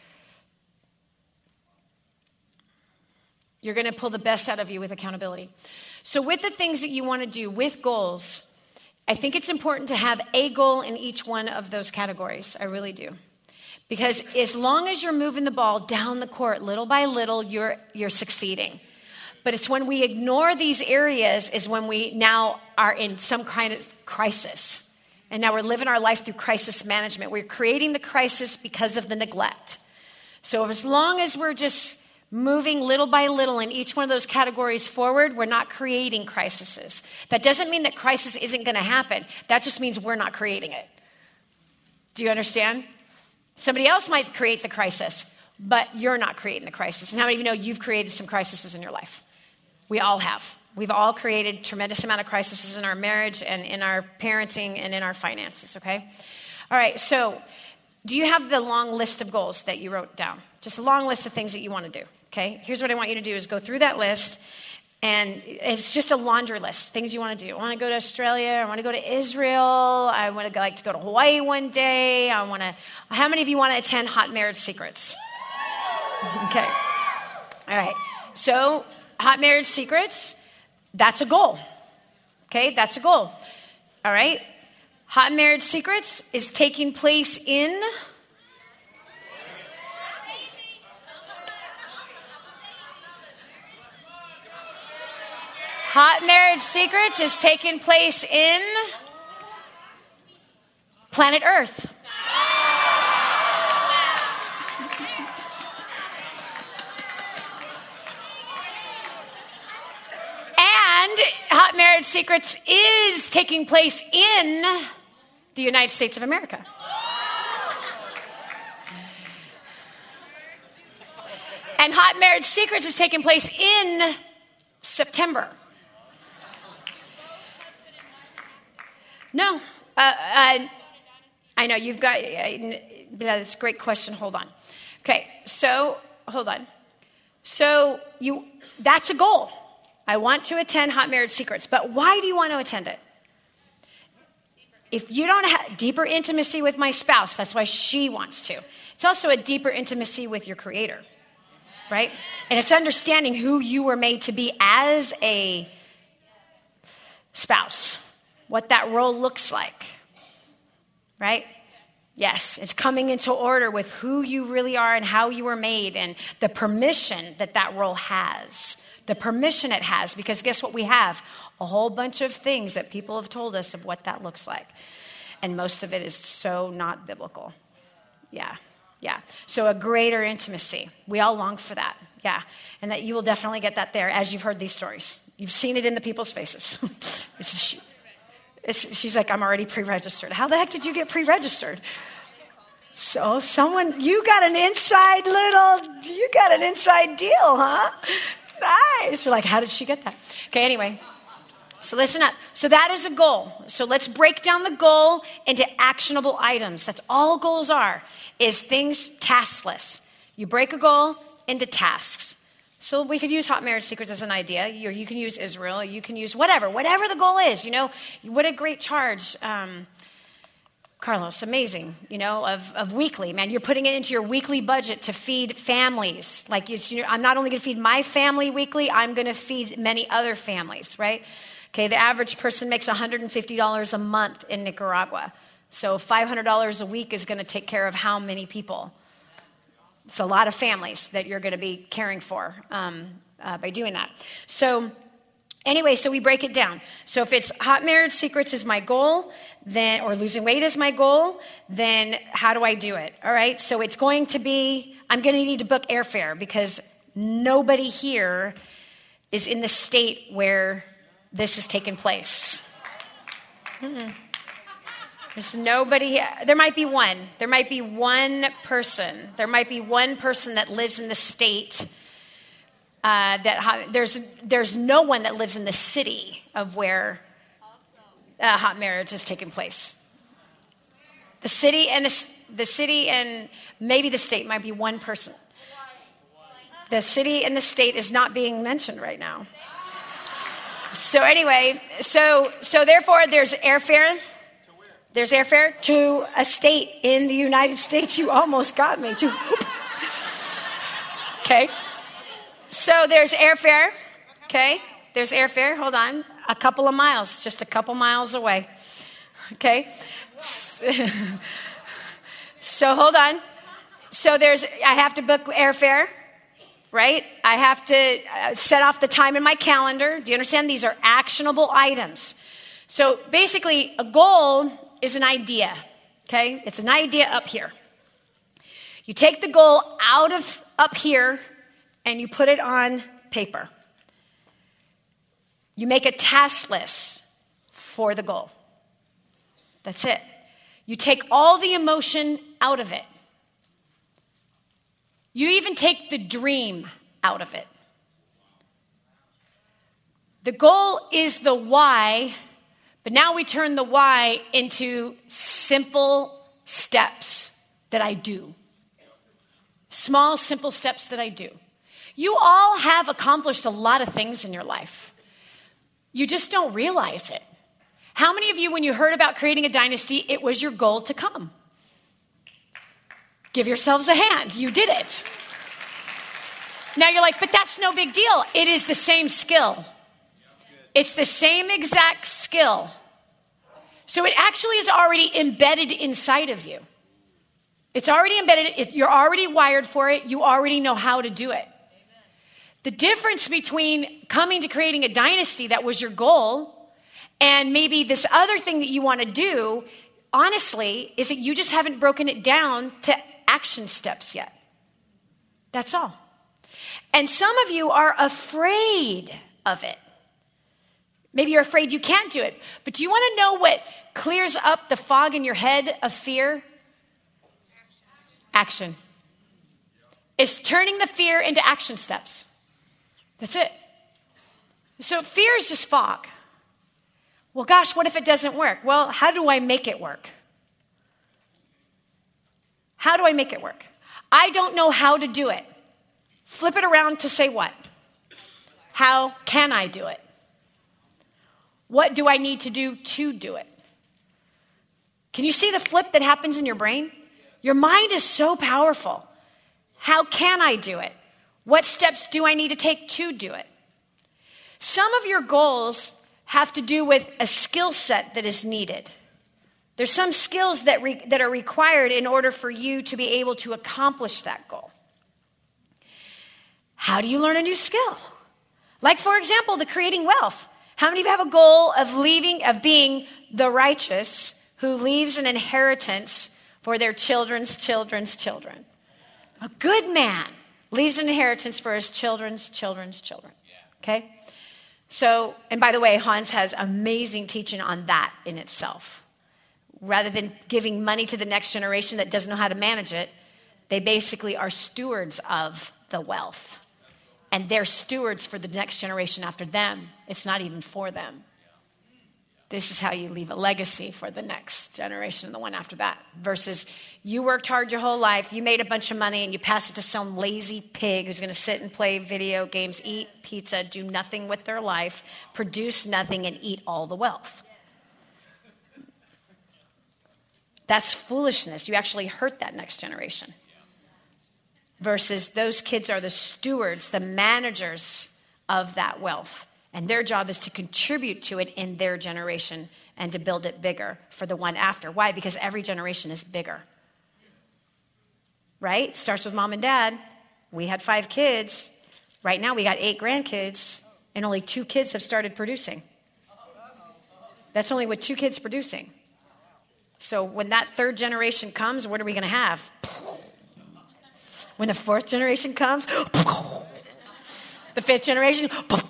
You're going to pull the best out of you with accountability. So with the things that you want to do with goals, I think it's important to have a goal in each one of those categories. I really do. Because as long as you're moving the ball down the court little by little, you're succeeding. But it's when we ignore these areas is when we now are in some kind of crisis. And now we're living our life through crisis management. We're creating the crisis because of the neglect. So as long as we're just moving little by little in each one of those categories forward, we're not creating crises. That doesn't mean that crisis isn't going to happen. That just means we're not creating it. Do you understand? Somebody else might create the crisis, but you're not creating the crisis. And how many of you know you've created some crises in your life? We all have. We've all created a tremendous amount of crises in our marriage and in our parenting and in our finances, okay? All right, so do you have the long list of goals that you wrote down? Just a long list of things that you want to do. Okay, here's what I want you to do is go through that list, and it's just a laundry list, things you want to do. I want to go to Australia. I want to go to Israel. I want to like to go to Hawaii one day. How many of you want to attend Hot Marriage Secrets? Okay, all right. So Hot Marriage Secrets, that's a goal. Okay, that's a goal. All right. Hot Marriage Secrets is taking place in... Hot Marriage Secrets is taking place in planet Earth. And Hot Marriage Secrets is taking place in the United States of America. And Hot Marriage Secrets is taking place in September. No. I know you've got, that's a great question. Hold on. Okay, so hold on. So that's a goal. I want to attend Hot Marriage Secrets, but why do you want to attend it? If you don't have deeper intimacy with my spouse, that's why she wants to. It's also a deeper intimacy with your Creator, right? And it's understanding who you were made to be as a spouse, what that role looks like, right? Yes, it's coming into order with who you really are and how you were made and the permission that role has. The permission it has, because guess what we have? A whole bunch of things that people have told us of what that looks like. And most of it is so not biblical. Yeah. So a greater intimacy. We all long for that. Yeah. And that you will definitely get that there as you've heard these stories. You've seen it in the people's faces. She's like, I'm already pre-registered. How the heck did you get pre-registered? So you got an inside deal, huh? Nice. We're like, how did she get that? Okay, anyway. So listen up. So that is a goal. So let's break down the goal into actionable items. That's all goals are, is things taskless. You break a goal into tasks. So we could use Hot Marriage Secrets as an idea. You can use Israel. You can use whatever the goal is. What a great charge. Carlos, amazing, of weekly. Man, you're putting it into your weekly budget to feed families. Like, I'm not only going to feed my family weekly, I'm going to feed many other families, right? Okay, the average person makes $150 a month in Nicaragua. So $500 a week is going to take care of how many people? It's a lot of families that you're going to be caring for by doing that. So anyway, so we break it down. So if it's Hot Marriage Secrets is my goal, or losing weight is my goal, then how do I do it? All right, so it's going to be, I'm going to need to book airfare because nobody here is in the state where this is taking place. There's nobody. There might be one. There might be one person. There might be one person that lives in the state. There's no one that lives in the city of where Hot Marriage is taking place. The city and maybe the state might be one person. The city and the state is not being mentioned right now. So anyway, so therefore there's airfare. There's airfare to a state in the United States. You almost got me too. Okay. So there's airfare. Okay. There's airfare. Hold on. A couple of miles, just a couple miles away. Okay. So hold on. So I have to book airfare. Right? I have to set off the time in my calendar. Do you understand? These are actionable items. So basically, a goal is an idea. Okay? It's an idea up here. You take the goal out of up here and you put it on paper. You make a task list for the goal. That's it. You take all the emotion out of it. You even take the dream out of it. The goal is the why, but now we turn the why into simple steps that I do. Small, simple steps that I do. You all have accomplished a lot of things in your life. You just don't realize it. How many of you, when you heard about creating a dynasty, it was your goal to come? Give yourselves a hand. You did it. Now you're like, but that's no big deal. It is the same skill. It's the same exact skill. So it actually is already embedded inside of you. It's already embedded. You're already wired for it. You already know how to do it. The difference between coming to creating a dynasty that was your goal and maybe this other thing that you want to do, honestly, is that you just haven't broken it down to action steps yet. That's all. And some of you are afraid of it. Maybe you're afraid you can't do it. But do you want to know what clears up the fog in your head of fear? Action. is turning the fear into action steps. That's it. So fear is just fog. Well, gosh, what if it doesn't work? Well, how do I make it work? How do I make it work? I don't know how to do it. Flip it around to say what? How can I do it? What do I need to do it? Can you see the flip that happens in your brain? Your mind is so powerful. How can I do it? What steps do I need to take to do it? Some of your goals have to do with a skill set that is needed. There's some skills that are required in order for you to be able to accomplish that goal. How do you learn a new skill? Like, for example, the creating wealth. How many of you have a goal of being the righteous who leaves an inheritance for their children's children's children? A good man leaves an inheritance for his children's children's children. Okay? So, and by the way, Hans has amazing teaching on that in itself. Rather than giving money to the next generation that doesn't know how to manage it, they basically are stewards of the wealth. And they're stewards for the next generation after them. It's not even for them. This is how you leave a legacy for the next generation and the one after that. Versus you worked hard your whole life, you made a bunch of money, and you pass it to some lazy pig who's going to sit and play video games, eat pizza, do nothing with their life, produce nothing, and eat all the wealth. That's foolishness. You actually hurt that next generation. Versus those kids are the stewards, the managers of that wealth. And their job is to contribute to it in their generation and to build it bigger for the one after. Why? Because every generation is bigger. Right? Starts with mom and dad. We had 5 kids. Right now we got 8 grandkids, and only 2 kids have started producing. That's only with 2 kids producing. So when that 3rd generation comes, what are we going to have? When the 4th generation comes, the 5th generation.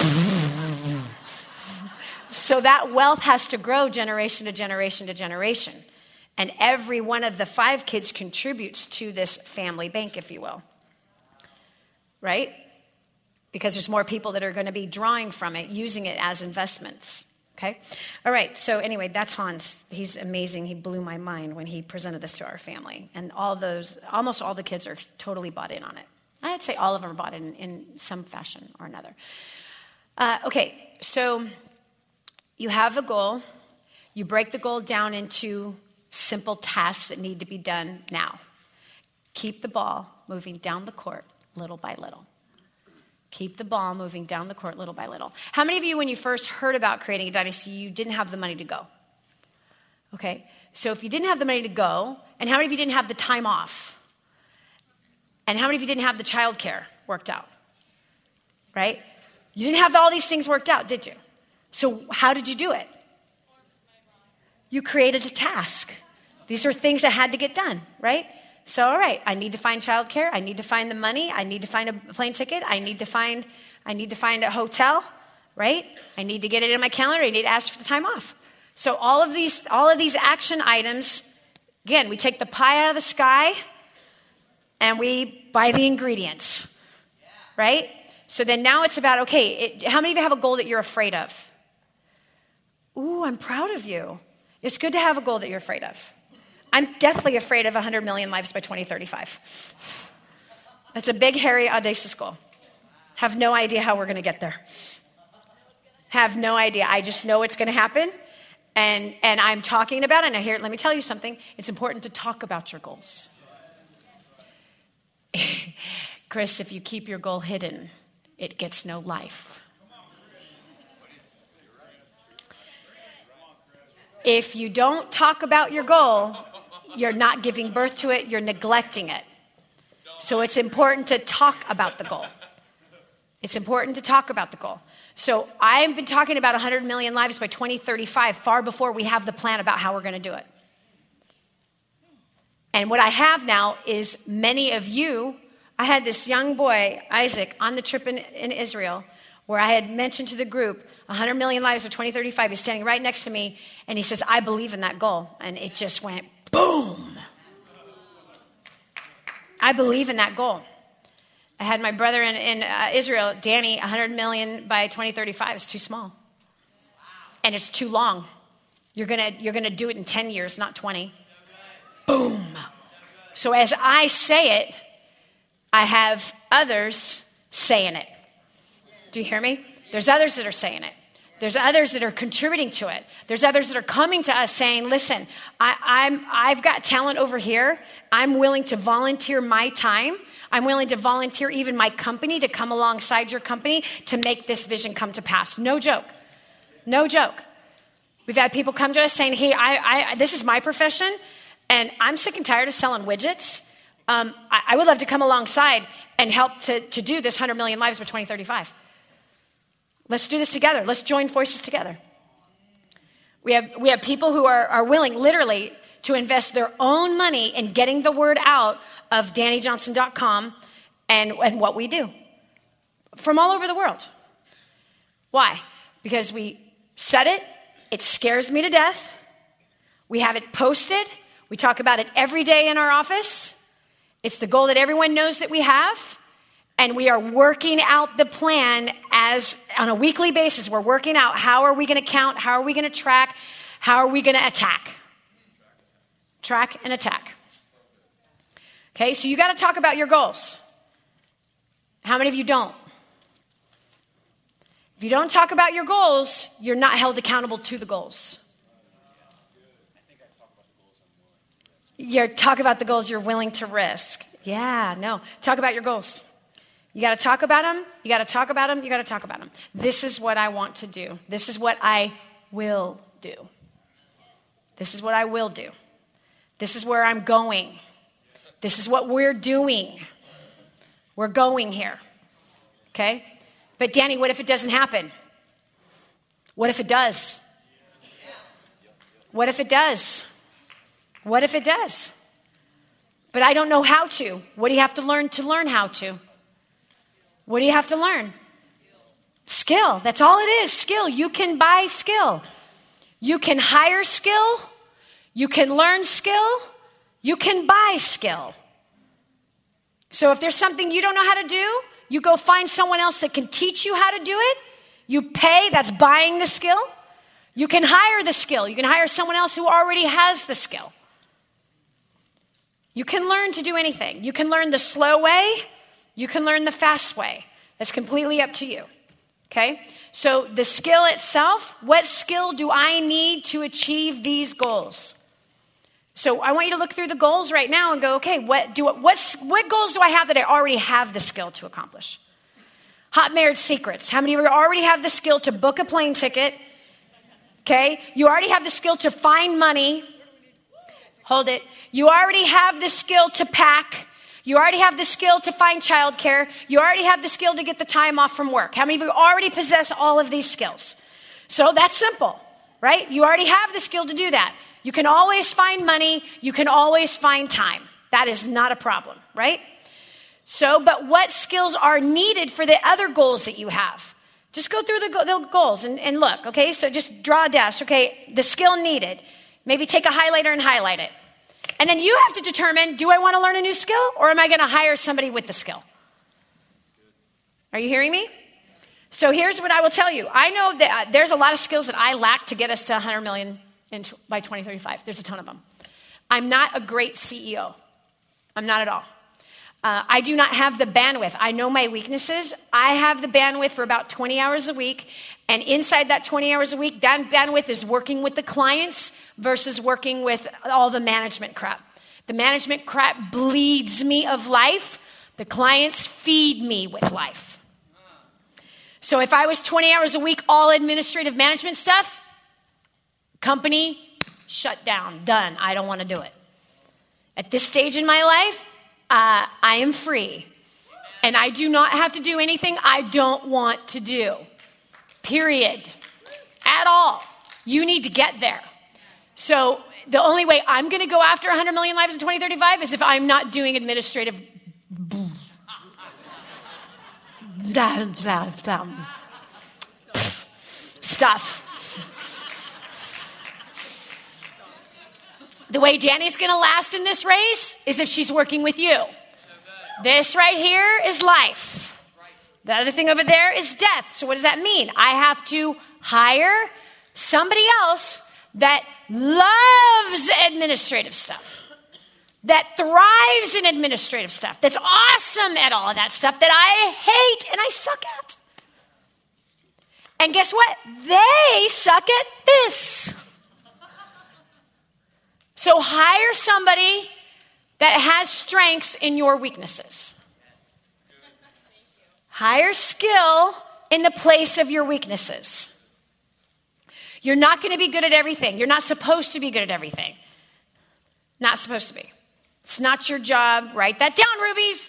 So that wealth has to grow generation to generation to generation. And every one of the 5 kids contributes to this family bank, if you will. Right? Because there's more people that are going to be drawing from it, using it as investments. Okay? All right. So anyway, that's Hans. He's amazing. He blew my mind when he presented this to our family. And almost all the kids are totally bought in on it. I'd say all of them are bought in some fashion or another. Okay. So you have a goal. You break the goal down into simple tasks that need to be done now. Keep the ball moving down the court little by little. Keep the ball moving down the court little by little. How many of you, when you first heard about creating a dynasty, you didn't have the money to go? Okay, so if you didn't have the money to go, and how many of you didn't have the time off? And how many of you didn't have the child care worked out? Right? You didn't have all these things worked out, did you? So how did you do it? You created a task. These are things that had to get done, right? So, all right, I need to find childcare. I need to find the money. I need to find a plane ticket. I need to find a hotel, right? I need to get it in my calendar. I need to ask for the time off. So all of these action items, again, we take the pie out of the sky and we buy the ingredients, right? So then now it's about, okay, how many of you have a goal that you're afraid of? Ooh, I'm proud of you. It's good to have a goal that you're afraid of. I'm deathly afraid of 100 million lives by 2035. That's a big, hairy, audacious goal. Have no idea how we're going to get there. Have no idea. I just know it's going to happen. And I'm talking about it. Now here, let me tell you something. It's important to talk about your goals. Chris, if you keep your goal hidden, it gets no life. If you don't talk about your goal, you're not giving birth to it, you're neglecting it. So it's important to talk about the goal. It's important to talk about the goal. So I've been talking about 100 million lives by 2035, far before we have the plan about how we're going to do it. And what I have now is many of you, I had this young boy, Isaac, on the trip in Israel, where I had mentioned to the group, 100 million lives by 2035. He's standing right next to me, and he says, I believe in that goal. And it just went boom. I believe in that goal. I had my brother in Israel, Danny, 100 million by 2035 is too small. And it's too long. You're gonna do it in 10 years, not 20. Boom. So as I say it, I have others saying it. Do you hear me? There's others that are saying it. There's others that are contributing to it. There's others that are coming to us saying, listen, I've got talent over here. I'm willing to volunteer my time. I'm willing to volunteer even my company to come alongside your company to make this vision come to pass. No joke. No joke. We've had people come to us saying, hey, this is my profession, and I'm sick and tired of selling widgets. I would love to come alongside and help to do this 100 million lives by 2035. Let's do this together. Let's join forces together. We have people who are willing literally to invest their own money in getting the word out of DannyJohnson.com and what we do from all over the world. Why? Because we said it. It scares me to death. We have it posted. We talk about it every day in our office. It's the goal that everyone knows that we have. And we are working out the plan on a weekly basis. We're working out how are we going to count? How are we going to track? How are we going to attack? Track and attack. Okay, so you got to talk about your goals. How many of you don't? If you don't talk about your goals, you're not held accountable to the goals. You talk about the goals you're willing to risk. Yeah, no. Talk about your goals. You got to talk about them. You got to talk about them. You got to talk about them. This is what I want to do. This is what I will do. This is what I will do. This is where I'm going. This is what we're doing. We're going here. Okay? But Danny, what if it doesn't happen? What if it does? What if it does? What if it does? But I don't know how to. What do you have to learn how to? What do you have to learn? Skill. That's all it is. Skill. You can buy skill. You can hire skill. You can learn skill. You can buy skill. So if there's something you don't know how to do, you go find someone else that can teach you how to do it. You pay. That's buying the skill. You can hire the skill. You can hire someone else who already has the skill. You can learn to do anything. You can learn the slow way. You can learn the fast way. That's completely up to you. Okay? So the skill itself, what skill do I need to achieve these goals? So I want you to look through the goals right now and go, okay, what goals do I have that I already have the skill to accomplish? Hot marriage secrets. How many of you already have the skill to book a plane ticket? Okay? You already have the skill to find money. Hold it. You already have the skill to pack. You already have the skill to find childcare. You already have the skill to get the time off from work. How many of you already possess all of these skills? So that's simple, right? You already have the skill to do that. You can always find money. You can always find time. That is not a problem, right? So, but what skills are needed for the other goals that you have? Just go through the goals and look, okay? So just draw a dash, okay? The skill needed. Maybe take a highlighter and highlight it. And then you have to determine, do I want to learn a new skill or am I going to hire somebody with the skill? Are you hearing me? So here's what I will tell you. I know that there's a lot of skills that I lack to get us to 100 million by 2035. There's a ton of them. I'm not a great CEO. I'm not at all. I do not have the bandwidth. I know my weaknesses. I have the bandwidth for about 20 hours a week. And inside that 20 hours a week, that bandwidth is working with the clients versus working with all the management crap. The management crap bleeds me of life. The clients feed me with life. So if I was 20 hours a week, all administrative management stuff, company shut down, done. I don't want to do it. At this stage in my life, I am free. And I do not have to do anything I don't want to do. Period. At all. You need to get there. So the only way I'm going to go after 100 million lives in 2035 is if I'm not doing administrative stuff. The way Danny's going to last in this race is if she's working with you. This right here is life. The other thing over there is death. So what does that mean? I have to hire somebody else that loves administrative stuff, that thrives in administrative stuff, that's awesome at all of that stuff that I hate and I suck at. And guess what? They suck at this. So hire somebody that has strengths in your weaknesses. Hire skill in the place of your weaknesses. You're not going to be good at everything. You're not supposed to be good at everything. Not supposed to be. It's not your job. Write that down, Rubies.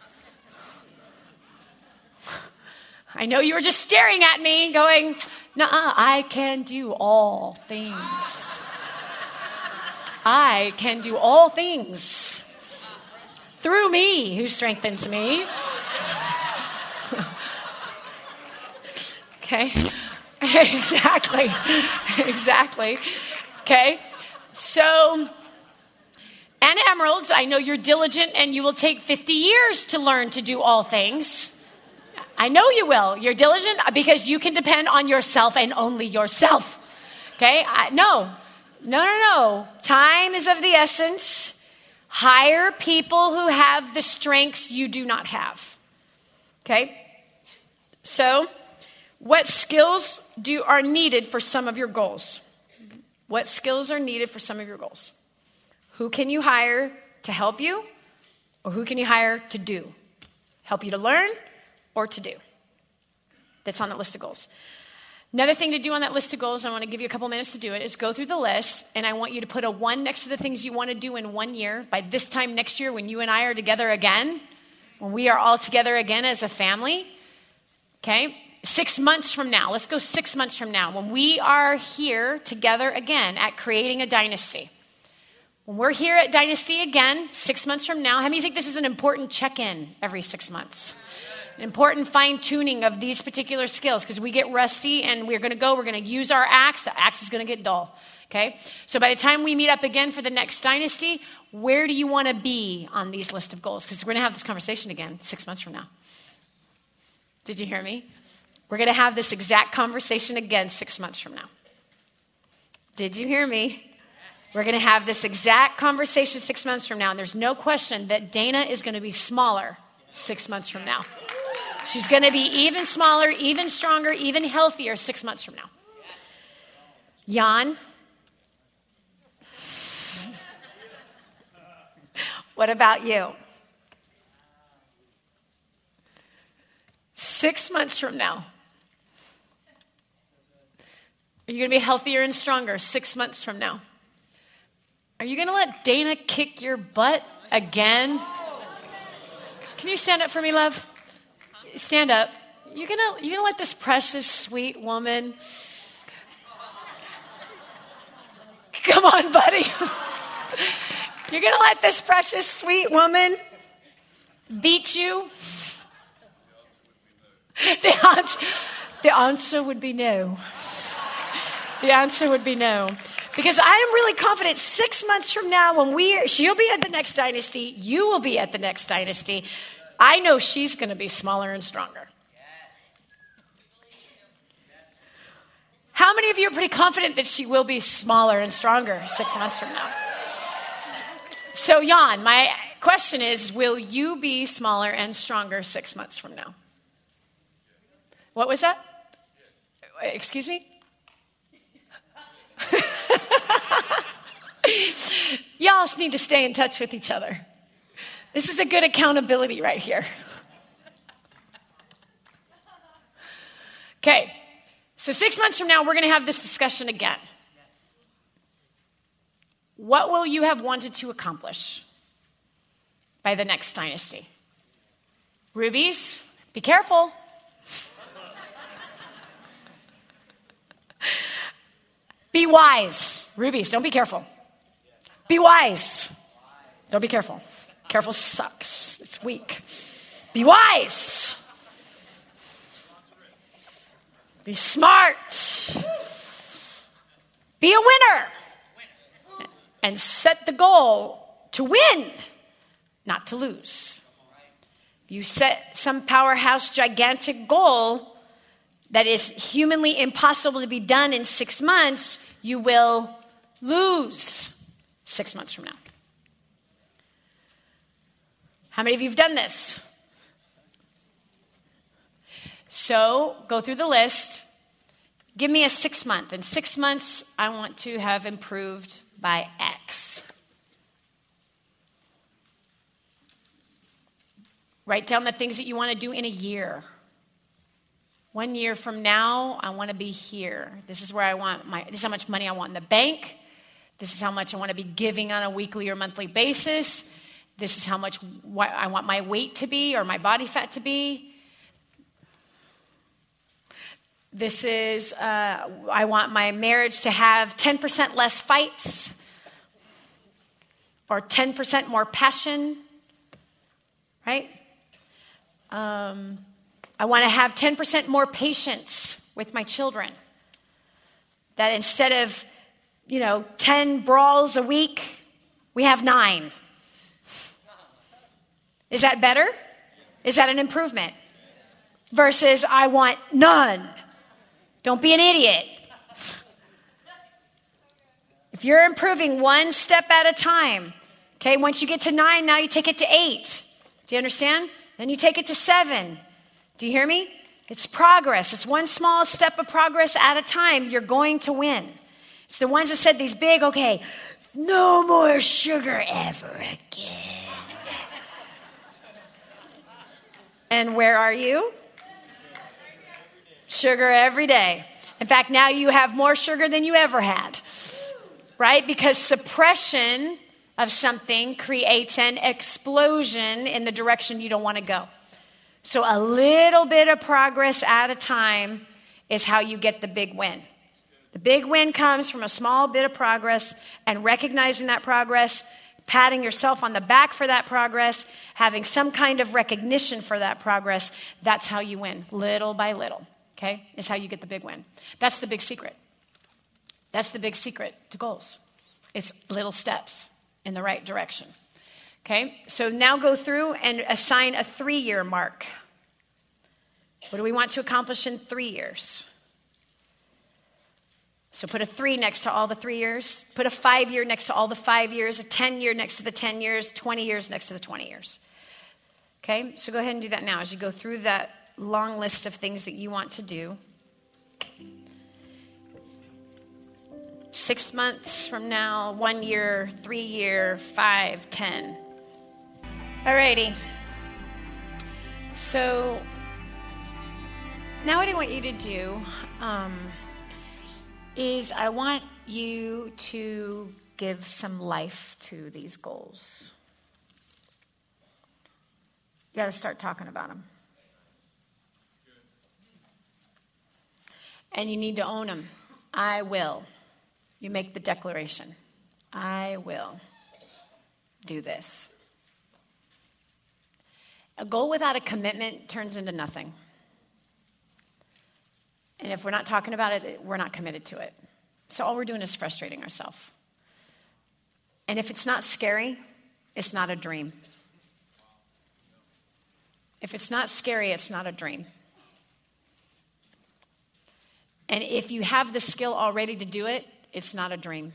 I know you were just staring at me going, nuh-uh, I can do all things. I can do all things through me who strengthens me. Okay? Exactly. Okay? So, and emeralds, I know you're diligent and you will take 50 years to learn to do all things. I know you will. You're diligent because you can depend on yourself and only yourself. Okay? No. Time is of the essence. Hire people who have the strengths you do not have. Okay? So, what skills are needed for some of your goals? What skills are needed for some of your goals? Who can you hire to help you? Or who can you hire to do? Help you to learn or to do? That's on that list of goals. Another thing to do on that list of goals, I want to give you a couple minutes to do it, is go through the list, and I want you to put a 1 next to the things you want to do in 1 year. By this time next year, when you and I are together again, when we are all together again as a family, okay? 6 months from now, let's go 6 months from now, when we are here together again at Creating a Dynasty. When we're here at Dynasty again, 6 months from now, how many think this is an important check-in every 6 months? An important fine-tuning of these particular skills, because we get rusty and we're going to use our axe. The axe is going to get dull, okay? So by the time we meet up again for the next Dynasty, where do you want to be on these list of goals? Because we're going to have this conversation again 6 months from now. Did you hear me? We're going to have this exact conversation again 6 months from now. Did you hear me? We're going to have this exact conversation 6 months from now, and there's no question that Dana is going to be smaller 6 months from now. She's going to be even smaller, even stronger, even healthier 6 months from now. Jan, what about you? 6 months from now. Are you going to be healthier and stronger 6 months from now? Are you going to let Dana kick your butt again? Can you stand up for me, love? Stand up. You're gonna let this precious, sweet woman. Come on, buddy. You're gonna let this precious, sweet woman beat you? The answer would be no. The answer would be no. Because I am really confident 6 months from now, when she'll be at the next Dynasty, you will be at the next Dynasty. I know she's going to be smaller and stronger. How many of you are pretty confident that she will be smaller and stronger 6 months from now? So, Jan, my question is, will you be smaller and stronger 6 months from now? What was that? Excuse me? Y'all need to stay in touch with each other. This is a good accountability right here. Okay, so 6 months from now, we're going to have this discussion again. What will you have wanted to accomplish by the next Dynasty? Rubies, be careful. Be wise. Rubies, don't be careful. Be wise. Don't be careful. Careful sucks. It's weak. Be wise. Be smart. Be a winner. And set the goal to win, not to lose. If you set some powerhouse, gigantic goal that is humanly impossible to be done in 6 months, you will lose 6 months from now. How many of you have done this? So go through the list. Give me a 6 month. In 6 months, I want to have improved by X. Write down the things that you want to do in a year. 1 year from now, I want to be here. This is where I want this is how much money I want in the bank. This is how much I want to be giving on a weekly or monthly basis. This is how much I want my weight to be or my body fat to be. This is, I want my marriage to have 10% less fights or 10% more passion, right? I want to have 10% more patience with my children. That instead of, 10 brawls a week, we have 9. Is that better? Is that an improvement? Versus I want none. Don't be an idiot. If you're improving one step at a time, okay, once you get to 9, now you take it to 8. Do you understand? Then you take it to 7. Do you hear me? It's progress. It's one small step of progress at a time. You're going to win. It's the ones that said these big, okay, no more sugar ever again. And where are you? Sugar every day. In fact, now you have more sugar than you ever had, right? Because suppression of something creates an explosion in the direction you don't want to go. So a little bit of progress at a time is how you get the big win. The big win comes from a small bit of progress and recognizing that progress, patting yourself on the back for that progress, having some kind of recognition for that progress. That's how you win, little by little, okay? Is how you get the big win. That's the big secret. That's the big secret to goals. It's little steps in the right direction. Okay, so now go through and assign a 3-year mark. What do we want to accomplish in 3 years? So put a 3 next to all the 3 years. Put a 5-year next to all the 5 years. A 10-year next to the 10 years. 20 years next to the 20 years. Okay, so go ahead and do that now as you go through that long list of things that you want to do. 6 months from now, 1 year, 3 year, 5, 10. Alrighty. So now what I want you to do is I want you to give some life to these goals. You got to start talking about them. And you need to own them. I will. You make the declaration. I will do this. A goal without a commitment turns into nothing. And if we're not talking about it, we're not committed to it. So all we're doing is frustrating ourselves. And if it's not scary, it's not a dream. If it's not scary, it's not a dream. And if you have the skill already to do it, it's not a dream.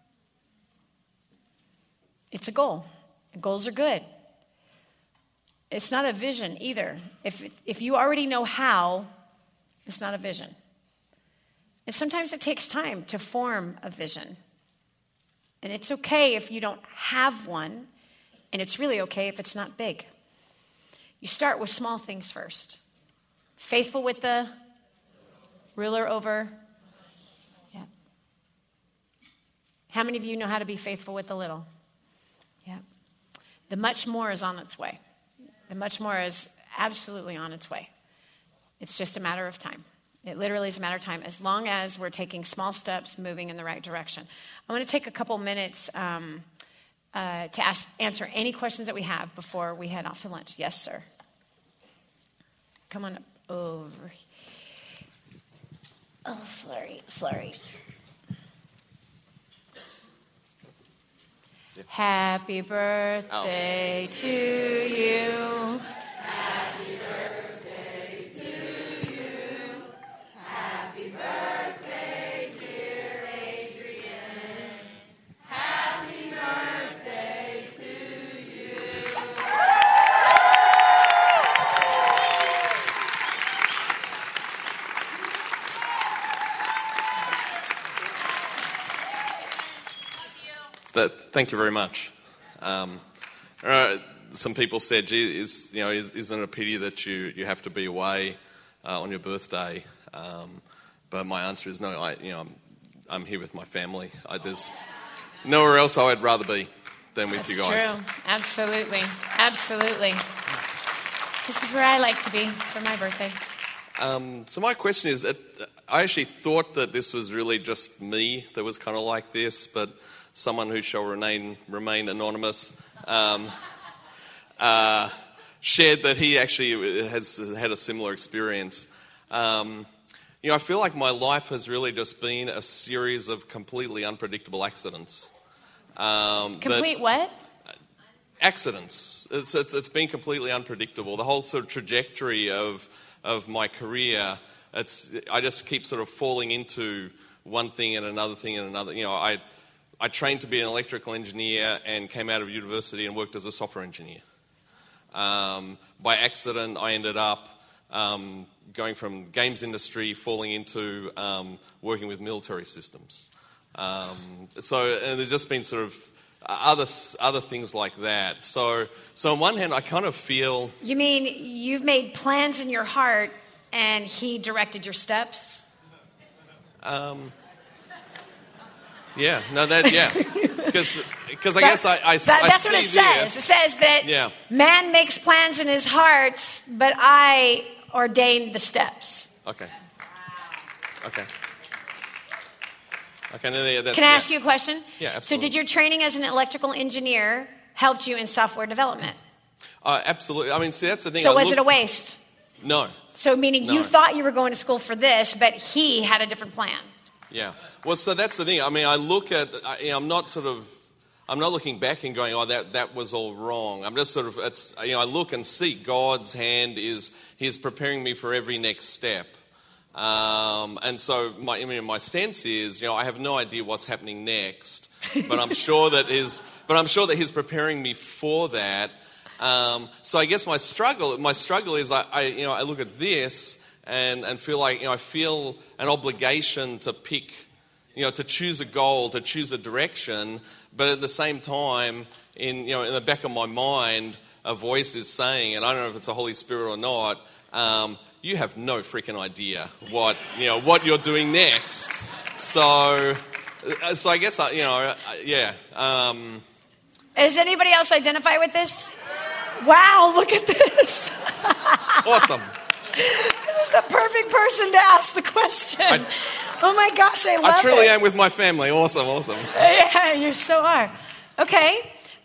It's a goal. Goals are good. It's not a vision either. If you already know how, it's not a vision. And sometimes it takes time to form a vision. And it's okay if you don't have one, and it's really okay if it's not big. You start with small things first. Faithful with the ruler over. Yeah. How many of you know how to be faithful with the little? Yeah. The much more is on its way. The much more is absolutely on its way. It's just a matter of time. It literally is a matter of time, as long as we're taking small steps, moving in the right direction. I want to take a couple minutes to answer any questions that we have before we head off to lunch. Yes, sir. Come on up over. Oh, sorry. Happy birthday to you. Thank you very much. Some people said, "Gee, isn't it a pity that you have to be away on your birthday?" But my answer is no. I'm here with my family. There's nowhere else I would rather be than with you guys. That's true. Absolutely. Absolutely. This is where I like to be for my birthday. So my question is, I actually thought that this was really just me that was kind of like this, but someone who shall remain anonymous shared that he actually has had a similar experience. I feel like my life has really just been a series of completely unpredictable accidents. What? Accidents. It's been completely unpredictable. The whole sort of trajectory of my career, I just keep sort of falling into one thing and another thing and another. I trained to be an electrical engineer and came out of university and worked as a software engineer. By accident, I ended up going from games industry, falling into working with military systems. And there's just been sort of other things like that. So on one hand, I kind of feel... You mean you've made plans in your heart and he directed your steps? Yeah, no, that, yeah. Because I guess I that's see what it says. It says that man makes plans in his heart, but I ordained the steps. Okay. Can I ask you a question? Yeah, absolutely. So did your training as an electrical engineer help you in software development? Absolutely. I mean, see, that's the thing. So was it a waste? No. So meaning you thought you were going to school for this, but he had a different plan. Yeah. Well, so that's the thing. I mean, I look at, I'm not looking back and going, oh, that was all wrong. I'm just sort of, I look and see God's hand He's preparing me for every next step. And so my sense is, I have no idea what's happening next, but I'm sure that He's preparing me for that. So I guess my struggle is I look at this and feel like I feel an obligation to pick, to choose a goal, to choose a direction, but at the same time, in the back of my mind, a voice is saying, and I don't know if it's the Holy Spirit or not, you have no freaking idea what you're doing next. So I guess yeah. Does anybody else identify with this? Wow, look at this. Awesome. This is the perfect person to ask the question. Oh my gosh, I love it. I truly am with my family. Awesome. Yeah, you so are. Okay.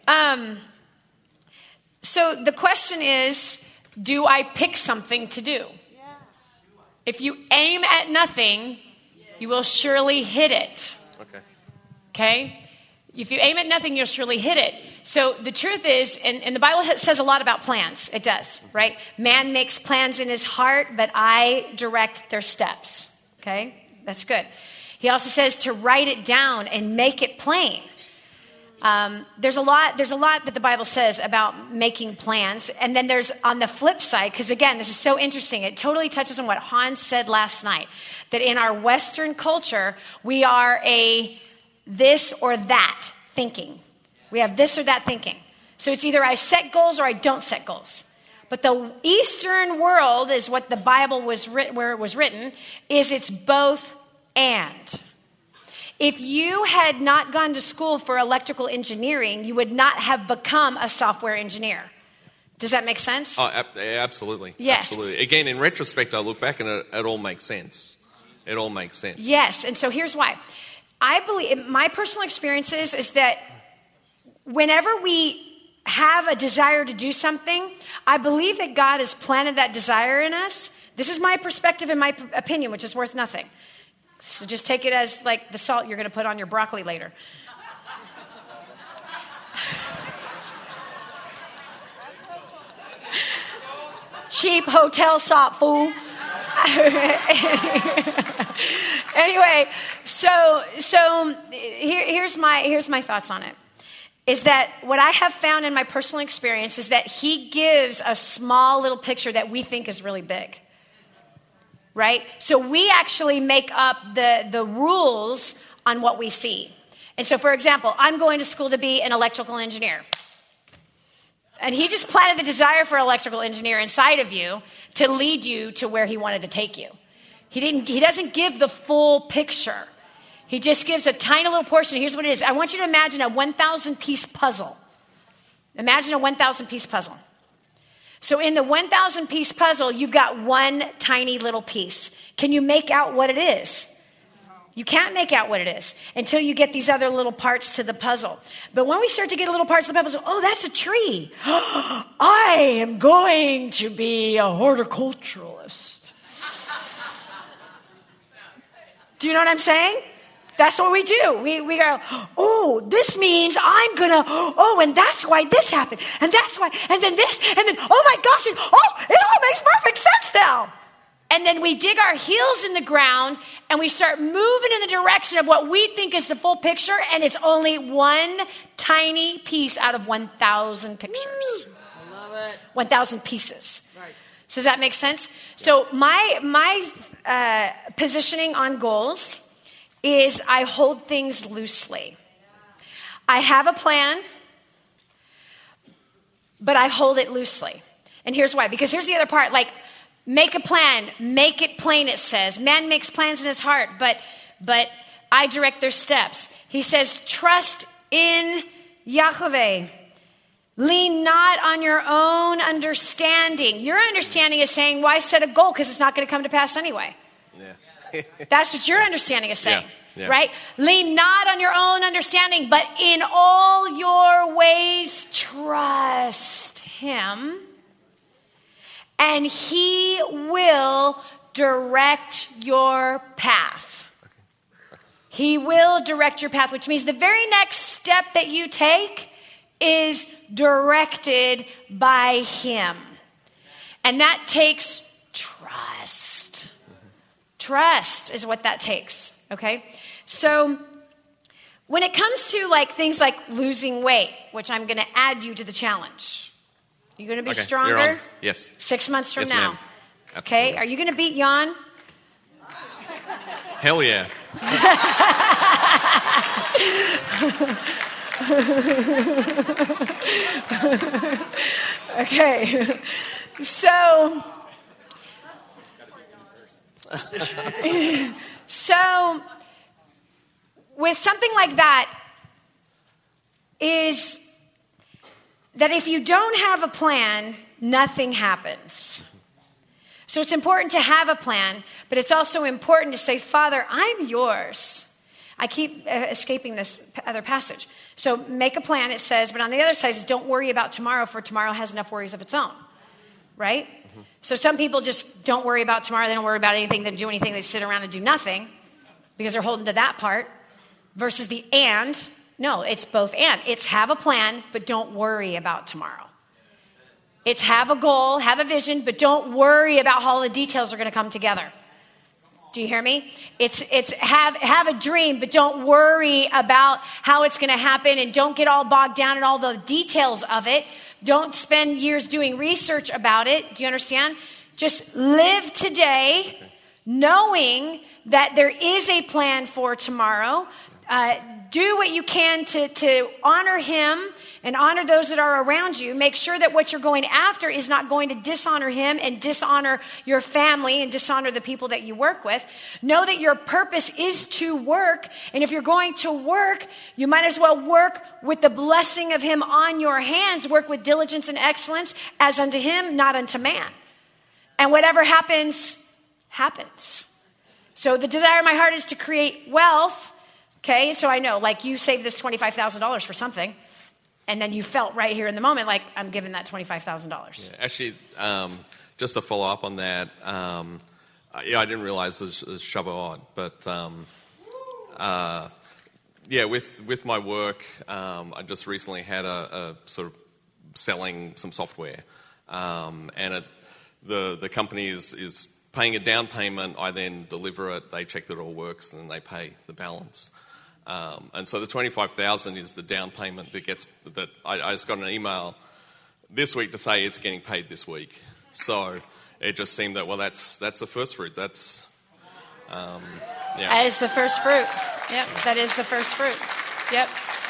So the question is, do I pick something to do? If you aim at nothing, you will surely hit it. Okay? If you aim at nothing, you'll surely hit it. So the truth is, and the Bible says a lot about plans. It does, right? Man makes plans in his heart, but I direct their steps. Okay? That's good. He also says to write it down and make it plain. There's a lot that the Bible says about making plans. And then there's on the flip side, because again, this is so interesting. It totally touches on what Hans said last night, that in our Western culture, we are a this or that thinking. We have this or that thinking. So it's either I set goals or I don't set goals. But the Eastern world is what the Bible was where it was written, is it's both and. If you had not gone to school for electrical engineering, you would not have become a software engineer. Does that make sense? Oh, absolutely. Yes. Absolutely. Again, in retrospect, I look back and it all makes sense. It all makes sense. Yes, and so here's why. I believe, my personal experience is that whenever we have a desire to do something, I believe that God has planted that desire in us. This is my perspective and my opinion, which is worth nothing. So just take it as like the salt you're going to put on your broccoli later. Cheap hotel salt, fool. Anyway, so here's my thoughts on it. Is that what I have found in my personal experience is that he gives a small little picture that we think is really big. Right? So we actually make up the rules on what we see. And so, for example, I'm going to school to be an electrical engineer. And he just planted the desire for electrical engineer inside of you to lead you to where he wanted to take you. He doesn't give the full picture. He just gives a tiny little portion. Here's what it is. I want you to imagine a 1,000-piece puzzle. Imagine a 1,000-piece puzzle. So in the 1,000-piece puzzle, you've got one tiny little piece. Can you make out what it is? You can't make out what it is until you get these other little parts to the puzzle. But when we start to get little parts of the puzzle, oh, that's a tree. I am going to be a horticulturalist. Do you know what I'm saying? That's what we do. We go, oh, this means I'm going to, oh, and that's why this happened. And that's why, and then this, and then, oh my gosh, it all makes perfect sense now. And then we dig our heels in the ground and we start moving in the direction of what we think is the full picture, and it's only one tiny piece out of 1,000 pictures. I love it. 1,000 pieces. Right. So does that make sense? So my positioning on goals is I hold things loosely. I have a plan, but I hold it loosely. And here's why. Because here's the other part. Like, make a plan, make it plain, it says. Man makes plans in his heart, but I direct their steps. He says, trust in Yahweh. Lean not on your own understanding. Your understanding is saying, why set a goal? Because it's not going to come to pass anyway. Yeah. That's what your understanding is saying, yeah. Right? Lean not on your own understanding, but in all your ways trust him. And he will direct your path. He will direct your path, which means the very next step that you take is directed by him. And that takes trust. Trust is what that takes, okay? So when it comes to like things like losing weight, which I'm going to add you to the challenge. You're going to be stronger? You're on. Yes. 6 months from yes, now. Ma'am. Okay, are you going to beat Jan? Hell yeah. Okay. So with something like that is that if you don't have a plan, nothing happens. So it's important to have a plan, but it's also important to say, Father, I'm yours. I keep escaping this other passage. So make a plan, it says, but on the other side, it says, don't worry about tomorrow, for tomorrow has enough worries of its own. Right? Mm-hmm. So some people just don't worry about tomorrow. They don't worry about anything. They don't do anything. They sit around and do nothing because they're holding to that part versus the and. No, it's both and. It's have a plan, but don't worry about tomorrow. It's have a goal, have a vision, but don't worry about how all the details are going to come together. Do you hear me? It's have a dream, but don't worry about how it's going to happen, and don't get all bogged down in all the details of it. Don't spend years doing research about it. Do you understand? Just live today knowing that there is a plan for tomorrow. Do what you can to honor him and honor those that are around you. Make sure that what you're going after is not going to dishonor him and dishonor your family and dishonor the people that you work with. Know that your purpose is to work. And if you're going to work, you might as well work with the blessing of him on your hands. Work with diligence and excellence as unto him, not unto man. And whatever happens, happens. So the desire of my heart is to create wealth. Okay, so I know, like you saved this $25,000 for something, and then you felt right here in the moment like, I'm giving that $25,000. Yeah, actually, just to follow up on that, I didn't realize it was Shavuot, but with my work, I just recently had a sort of selling some software, and the company is paying a down payment. I then deliver it, they check that it all works, and then they pay the balance. And so the $25,000 is the down payment that I just got an email this week to say it's getting paid this week. So it just seemed that, well, that's the first fruit. That's That is the first fruit. Yep, that is the first fruit. Yep.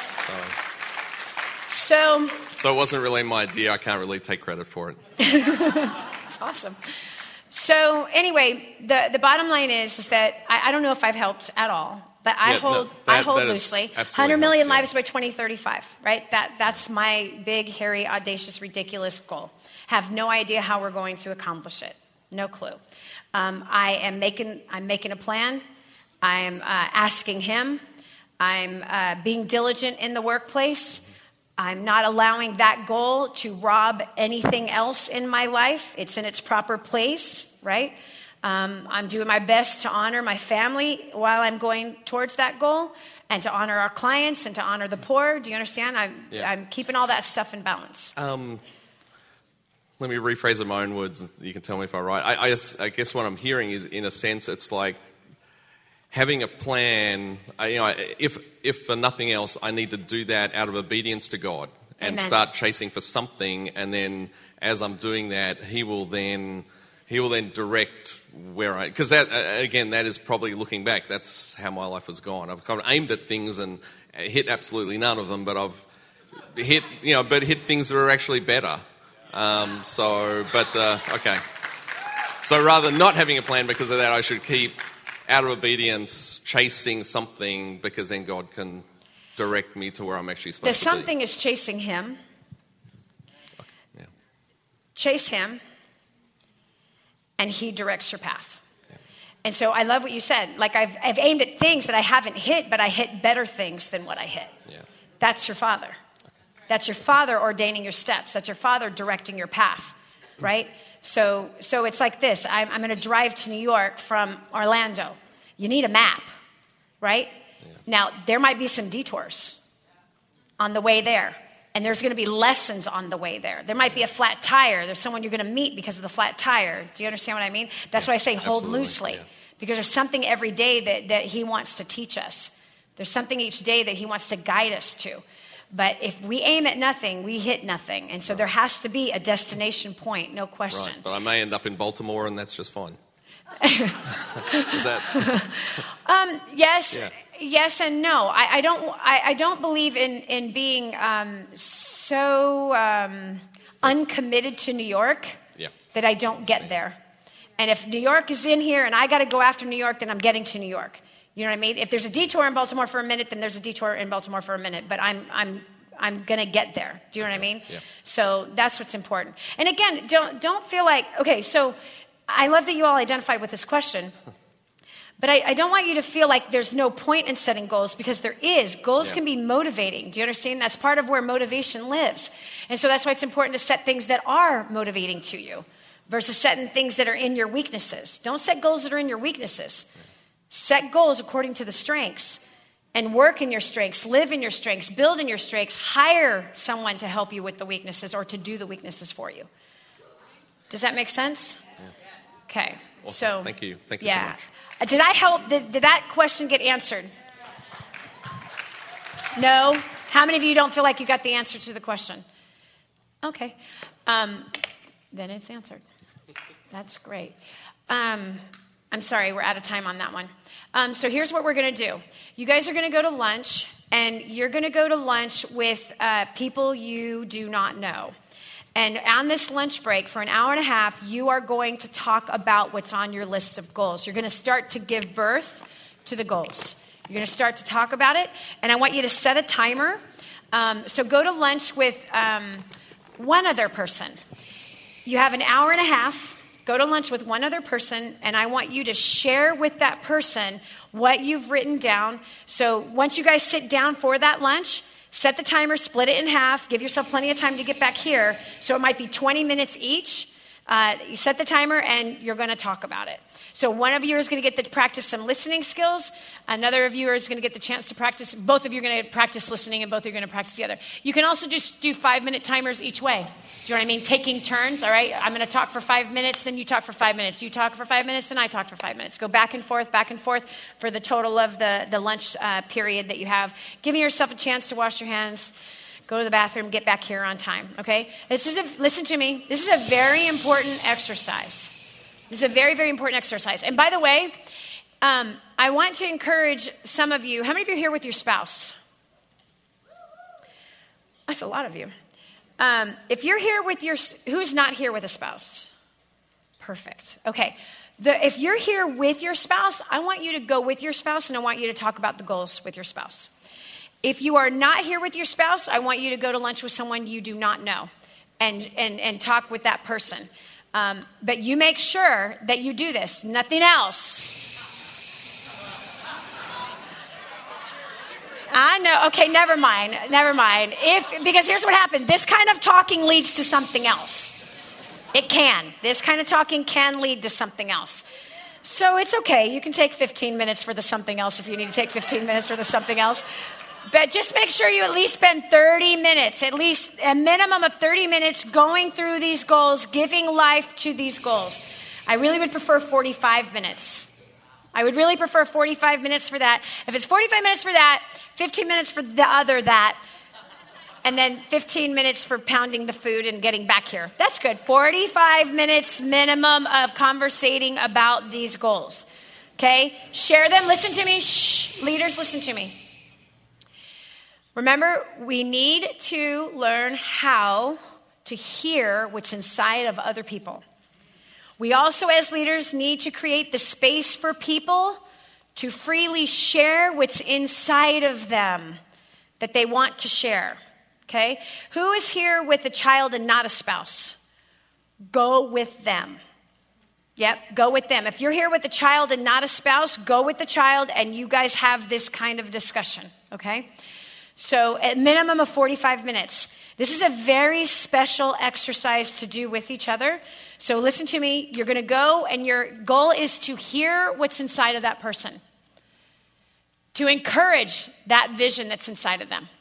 So it wasn't really my idea. I can't really take credit for it. It's awesome. So anyway, the bottom line is that I don't know if I've helped at all, but I hold loosely 100 million lives by 2035, right? That's my big, hairy, audacious, ridiculous goal. Have no idea how we're going to accomplish it. No clue. I'm making a plan. I'm asking him. I'm being diligent in the workplace. I'm not allowing that goal to rob anything else in my life. It's in its proper place, right? I'm doing my best to honor my family while I'm going towards that goal, and to honor our clients and to honor the poor. Do you understand? I'm keeping all that stuff in balance. Let me rephrase in my own words. You can tell me if I'm right. I guess what I'm hearing is, in a sense, it's like having a plan. If for nothing else, I need to do that out of obedience to God and start chasing for something. And then, as I'm doing that, He will then direct where I. Because that is probably, looking back, that's how my life has gone. I've kind of aimed at things and hit absolutely none of them, but I've hit things that are actually better. So rather than not having a plan because of that, I should keep, out of obedience, chasing something, because then God can direct me to where I'm actually supposed to be. The something is chasing Him. Okay. Yeah. Chase Him, and He directs your path. Yeah. And so I love what you said. Like, I've aimed at things that I haven't hit, but I hit better things than what I hit. Yeah. That's your Father. That's your Father ordaining your steps. That's your Father directing your path, right? So it's like this. I'm going to drive to New York from Orlando. You need a map, right? Yeah. Now, there might be some detours on the way there, and there's going to be lessons on the way there. There might be a flat tire. There's someone you're going to meet because of the flat tire. Do you understand what I mean? That's why I say hold loosely, because there's something every day that He wants to teach us. There's something each day that He wants to guide us to. But if we aim at nothing, we hit nothing. And so there has to be a destination point, no question. Right, but I may end up in Baltimore, and that's just fine. Is that? Yes, yeah. Yes and no. I don't believe in being so uncommitted to New York that I don't get there. And if New York is in here and I got to go after New York, then I'm getting to New York. You know what I mean? If there's a detour in Baltimore for a minute, then there's a detour in Baltimore for a minute. But I'm going to get there. Do you know what I mean? Yeah. So that's what's important. And again, don't feel like, okay, so I love that you all identified with this question. But I don't want you to feel like there's no point in setting goals, because there is. Goals can be motivating. Do you understand? That's part of where motivation lives. And so that's why it's important to set things that are motivating to you versus setting things that are in your weaknesses. Don't set goals that are in your weaknesses. Set goals according to the strengths, and work in your strengths, live in your strengths, build in your strengths, hire someone to help you with the weaknesses or to do the weaknesses for you. Does that make sense? Yeah. Okay. Awesome. So thank you so much. Did I help? Did that question get answered? No? How many of you don't feel like you got the answer to the question? Okay. Then it's answered. That's great. I'm sorry, we're out of time on that one. So here's what we're going to do. You guys are going to go to lunch, and you're going to go to lunch with people you do not know. And on this lunch break, for an hour and a half, you are going to talk about what's on your list of goals. You're going to start to give birth to the goals. You're going to start to talk about it, and I want you to set a timer. So go to lunch with one other person. You have an hour and a half. Go to lunch with one other person, and I want you to share with that person what you've written down. So once you guys sit down for that lunch, set the timer, split it in half, give yourself plenty of time to get back here. So it might be 20 minutes each. You set the timer, and you're going to talk about it. So one of you is going to get to practice some listening skills. Another of you is going to get the chance to practice. Both of you are going to practice listening, and both of you are going to practice the other. You can also just do 5-minute timers each way. Do you know what I mean? Taking turns, all right? I'm going to talk for 5 minutes, then you talk for 5 minutes. You talk for 5 minutes, then I talk for 5 minutes. Go back and forth for the total of the lunch period that you have. Giving yourself a chance to wash your hands, go to the bathroom, get back here on time, okay? Listen to me. This is a very important exercise. This is a very, very important exercise. And by the way, I want to encourage some of you. How many of you are here with your spouse? That's a lot of you. If you're here with who's not here with a spouse? Perfect. Okay. If you're here with your spouse, I want you to go with your spouse, and I want you to talk about the goals with your spouse. If you are not here with your spouse, I want you to go to lunch with someone you do not know and talk with that person. But you make sure that you do this. Nothing else. I know. Okay, never mind. Because here's what happened. This kind of talking leads to something else. It can. This kind of talking can lead to something else. So it's okay. You can take 15 minutes for the something else if you need to take 15 minutes for the something else. But just make sure you at least spend 30 minutes, at least a minimum of 30 minutes going through these goals, giving life to these goals. I really would prefer 45 minutes. I would really prefer 45 minutes for that. If it's 45 minutes for that, 15 minutes for the other that, and then 15 minutes for pounding the food and getting back here. That's good. 45 minutes minimum of conversating about these goals. Okay? Share them. Listen to me. Shh. Leaders, listen to me. Remember, we need to learn how to hear what's inside of other people. We also, as leaders, need to create the space for people to freely share what's inside of them that they want to share. Okay? Who is here with a child and not a spouse? Go with them. Yep, go with them. If you're here with a child and not a spouse, go with the child and you guys have this kind of discussion. Okay? So at minimum of 45 minutes. This is a very special exercise to do with each other. So listen to me. You're going to go and your goal is to hear what's inside of that person. To encourage that vision that's inside of them.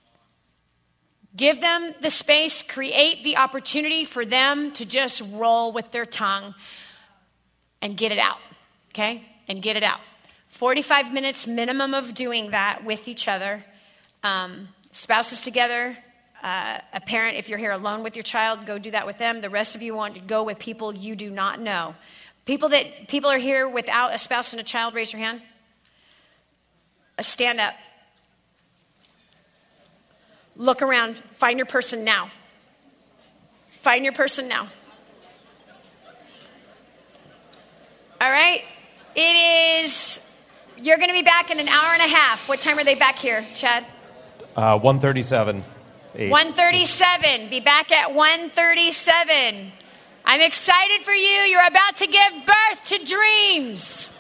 Give them the space, create the opportunity for them to just roll with their tongue and get it out. Okay? And get it out. 45 minutes minimum of doing that with each other. Spouses together, a parent, if you're here alone with your child, go do that with them. The rest of you want to go with people you do not know. People are here without a spouse and a child, raise your hand. Stand up. Look around. Find your person now. Find your person now. All right. You're going to be back in an hour and a half. What time are they back here, Chad? 1:37. 1:37. Be back at 1:37. I'm excited for you. You're about to give birth to dreams.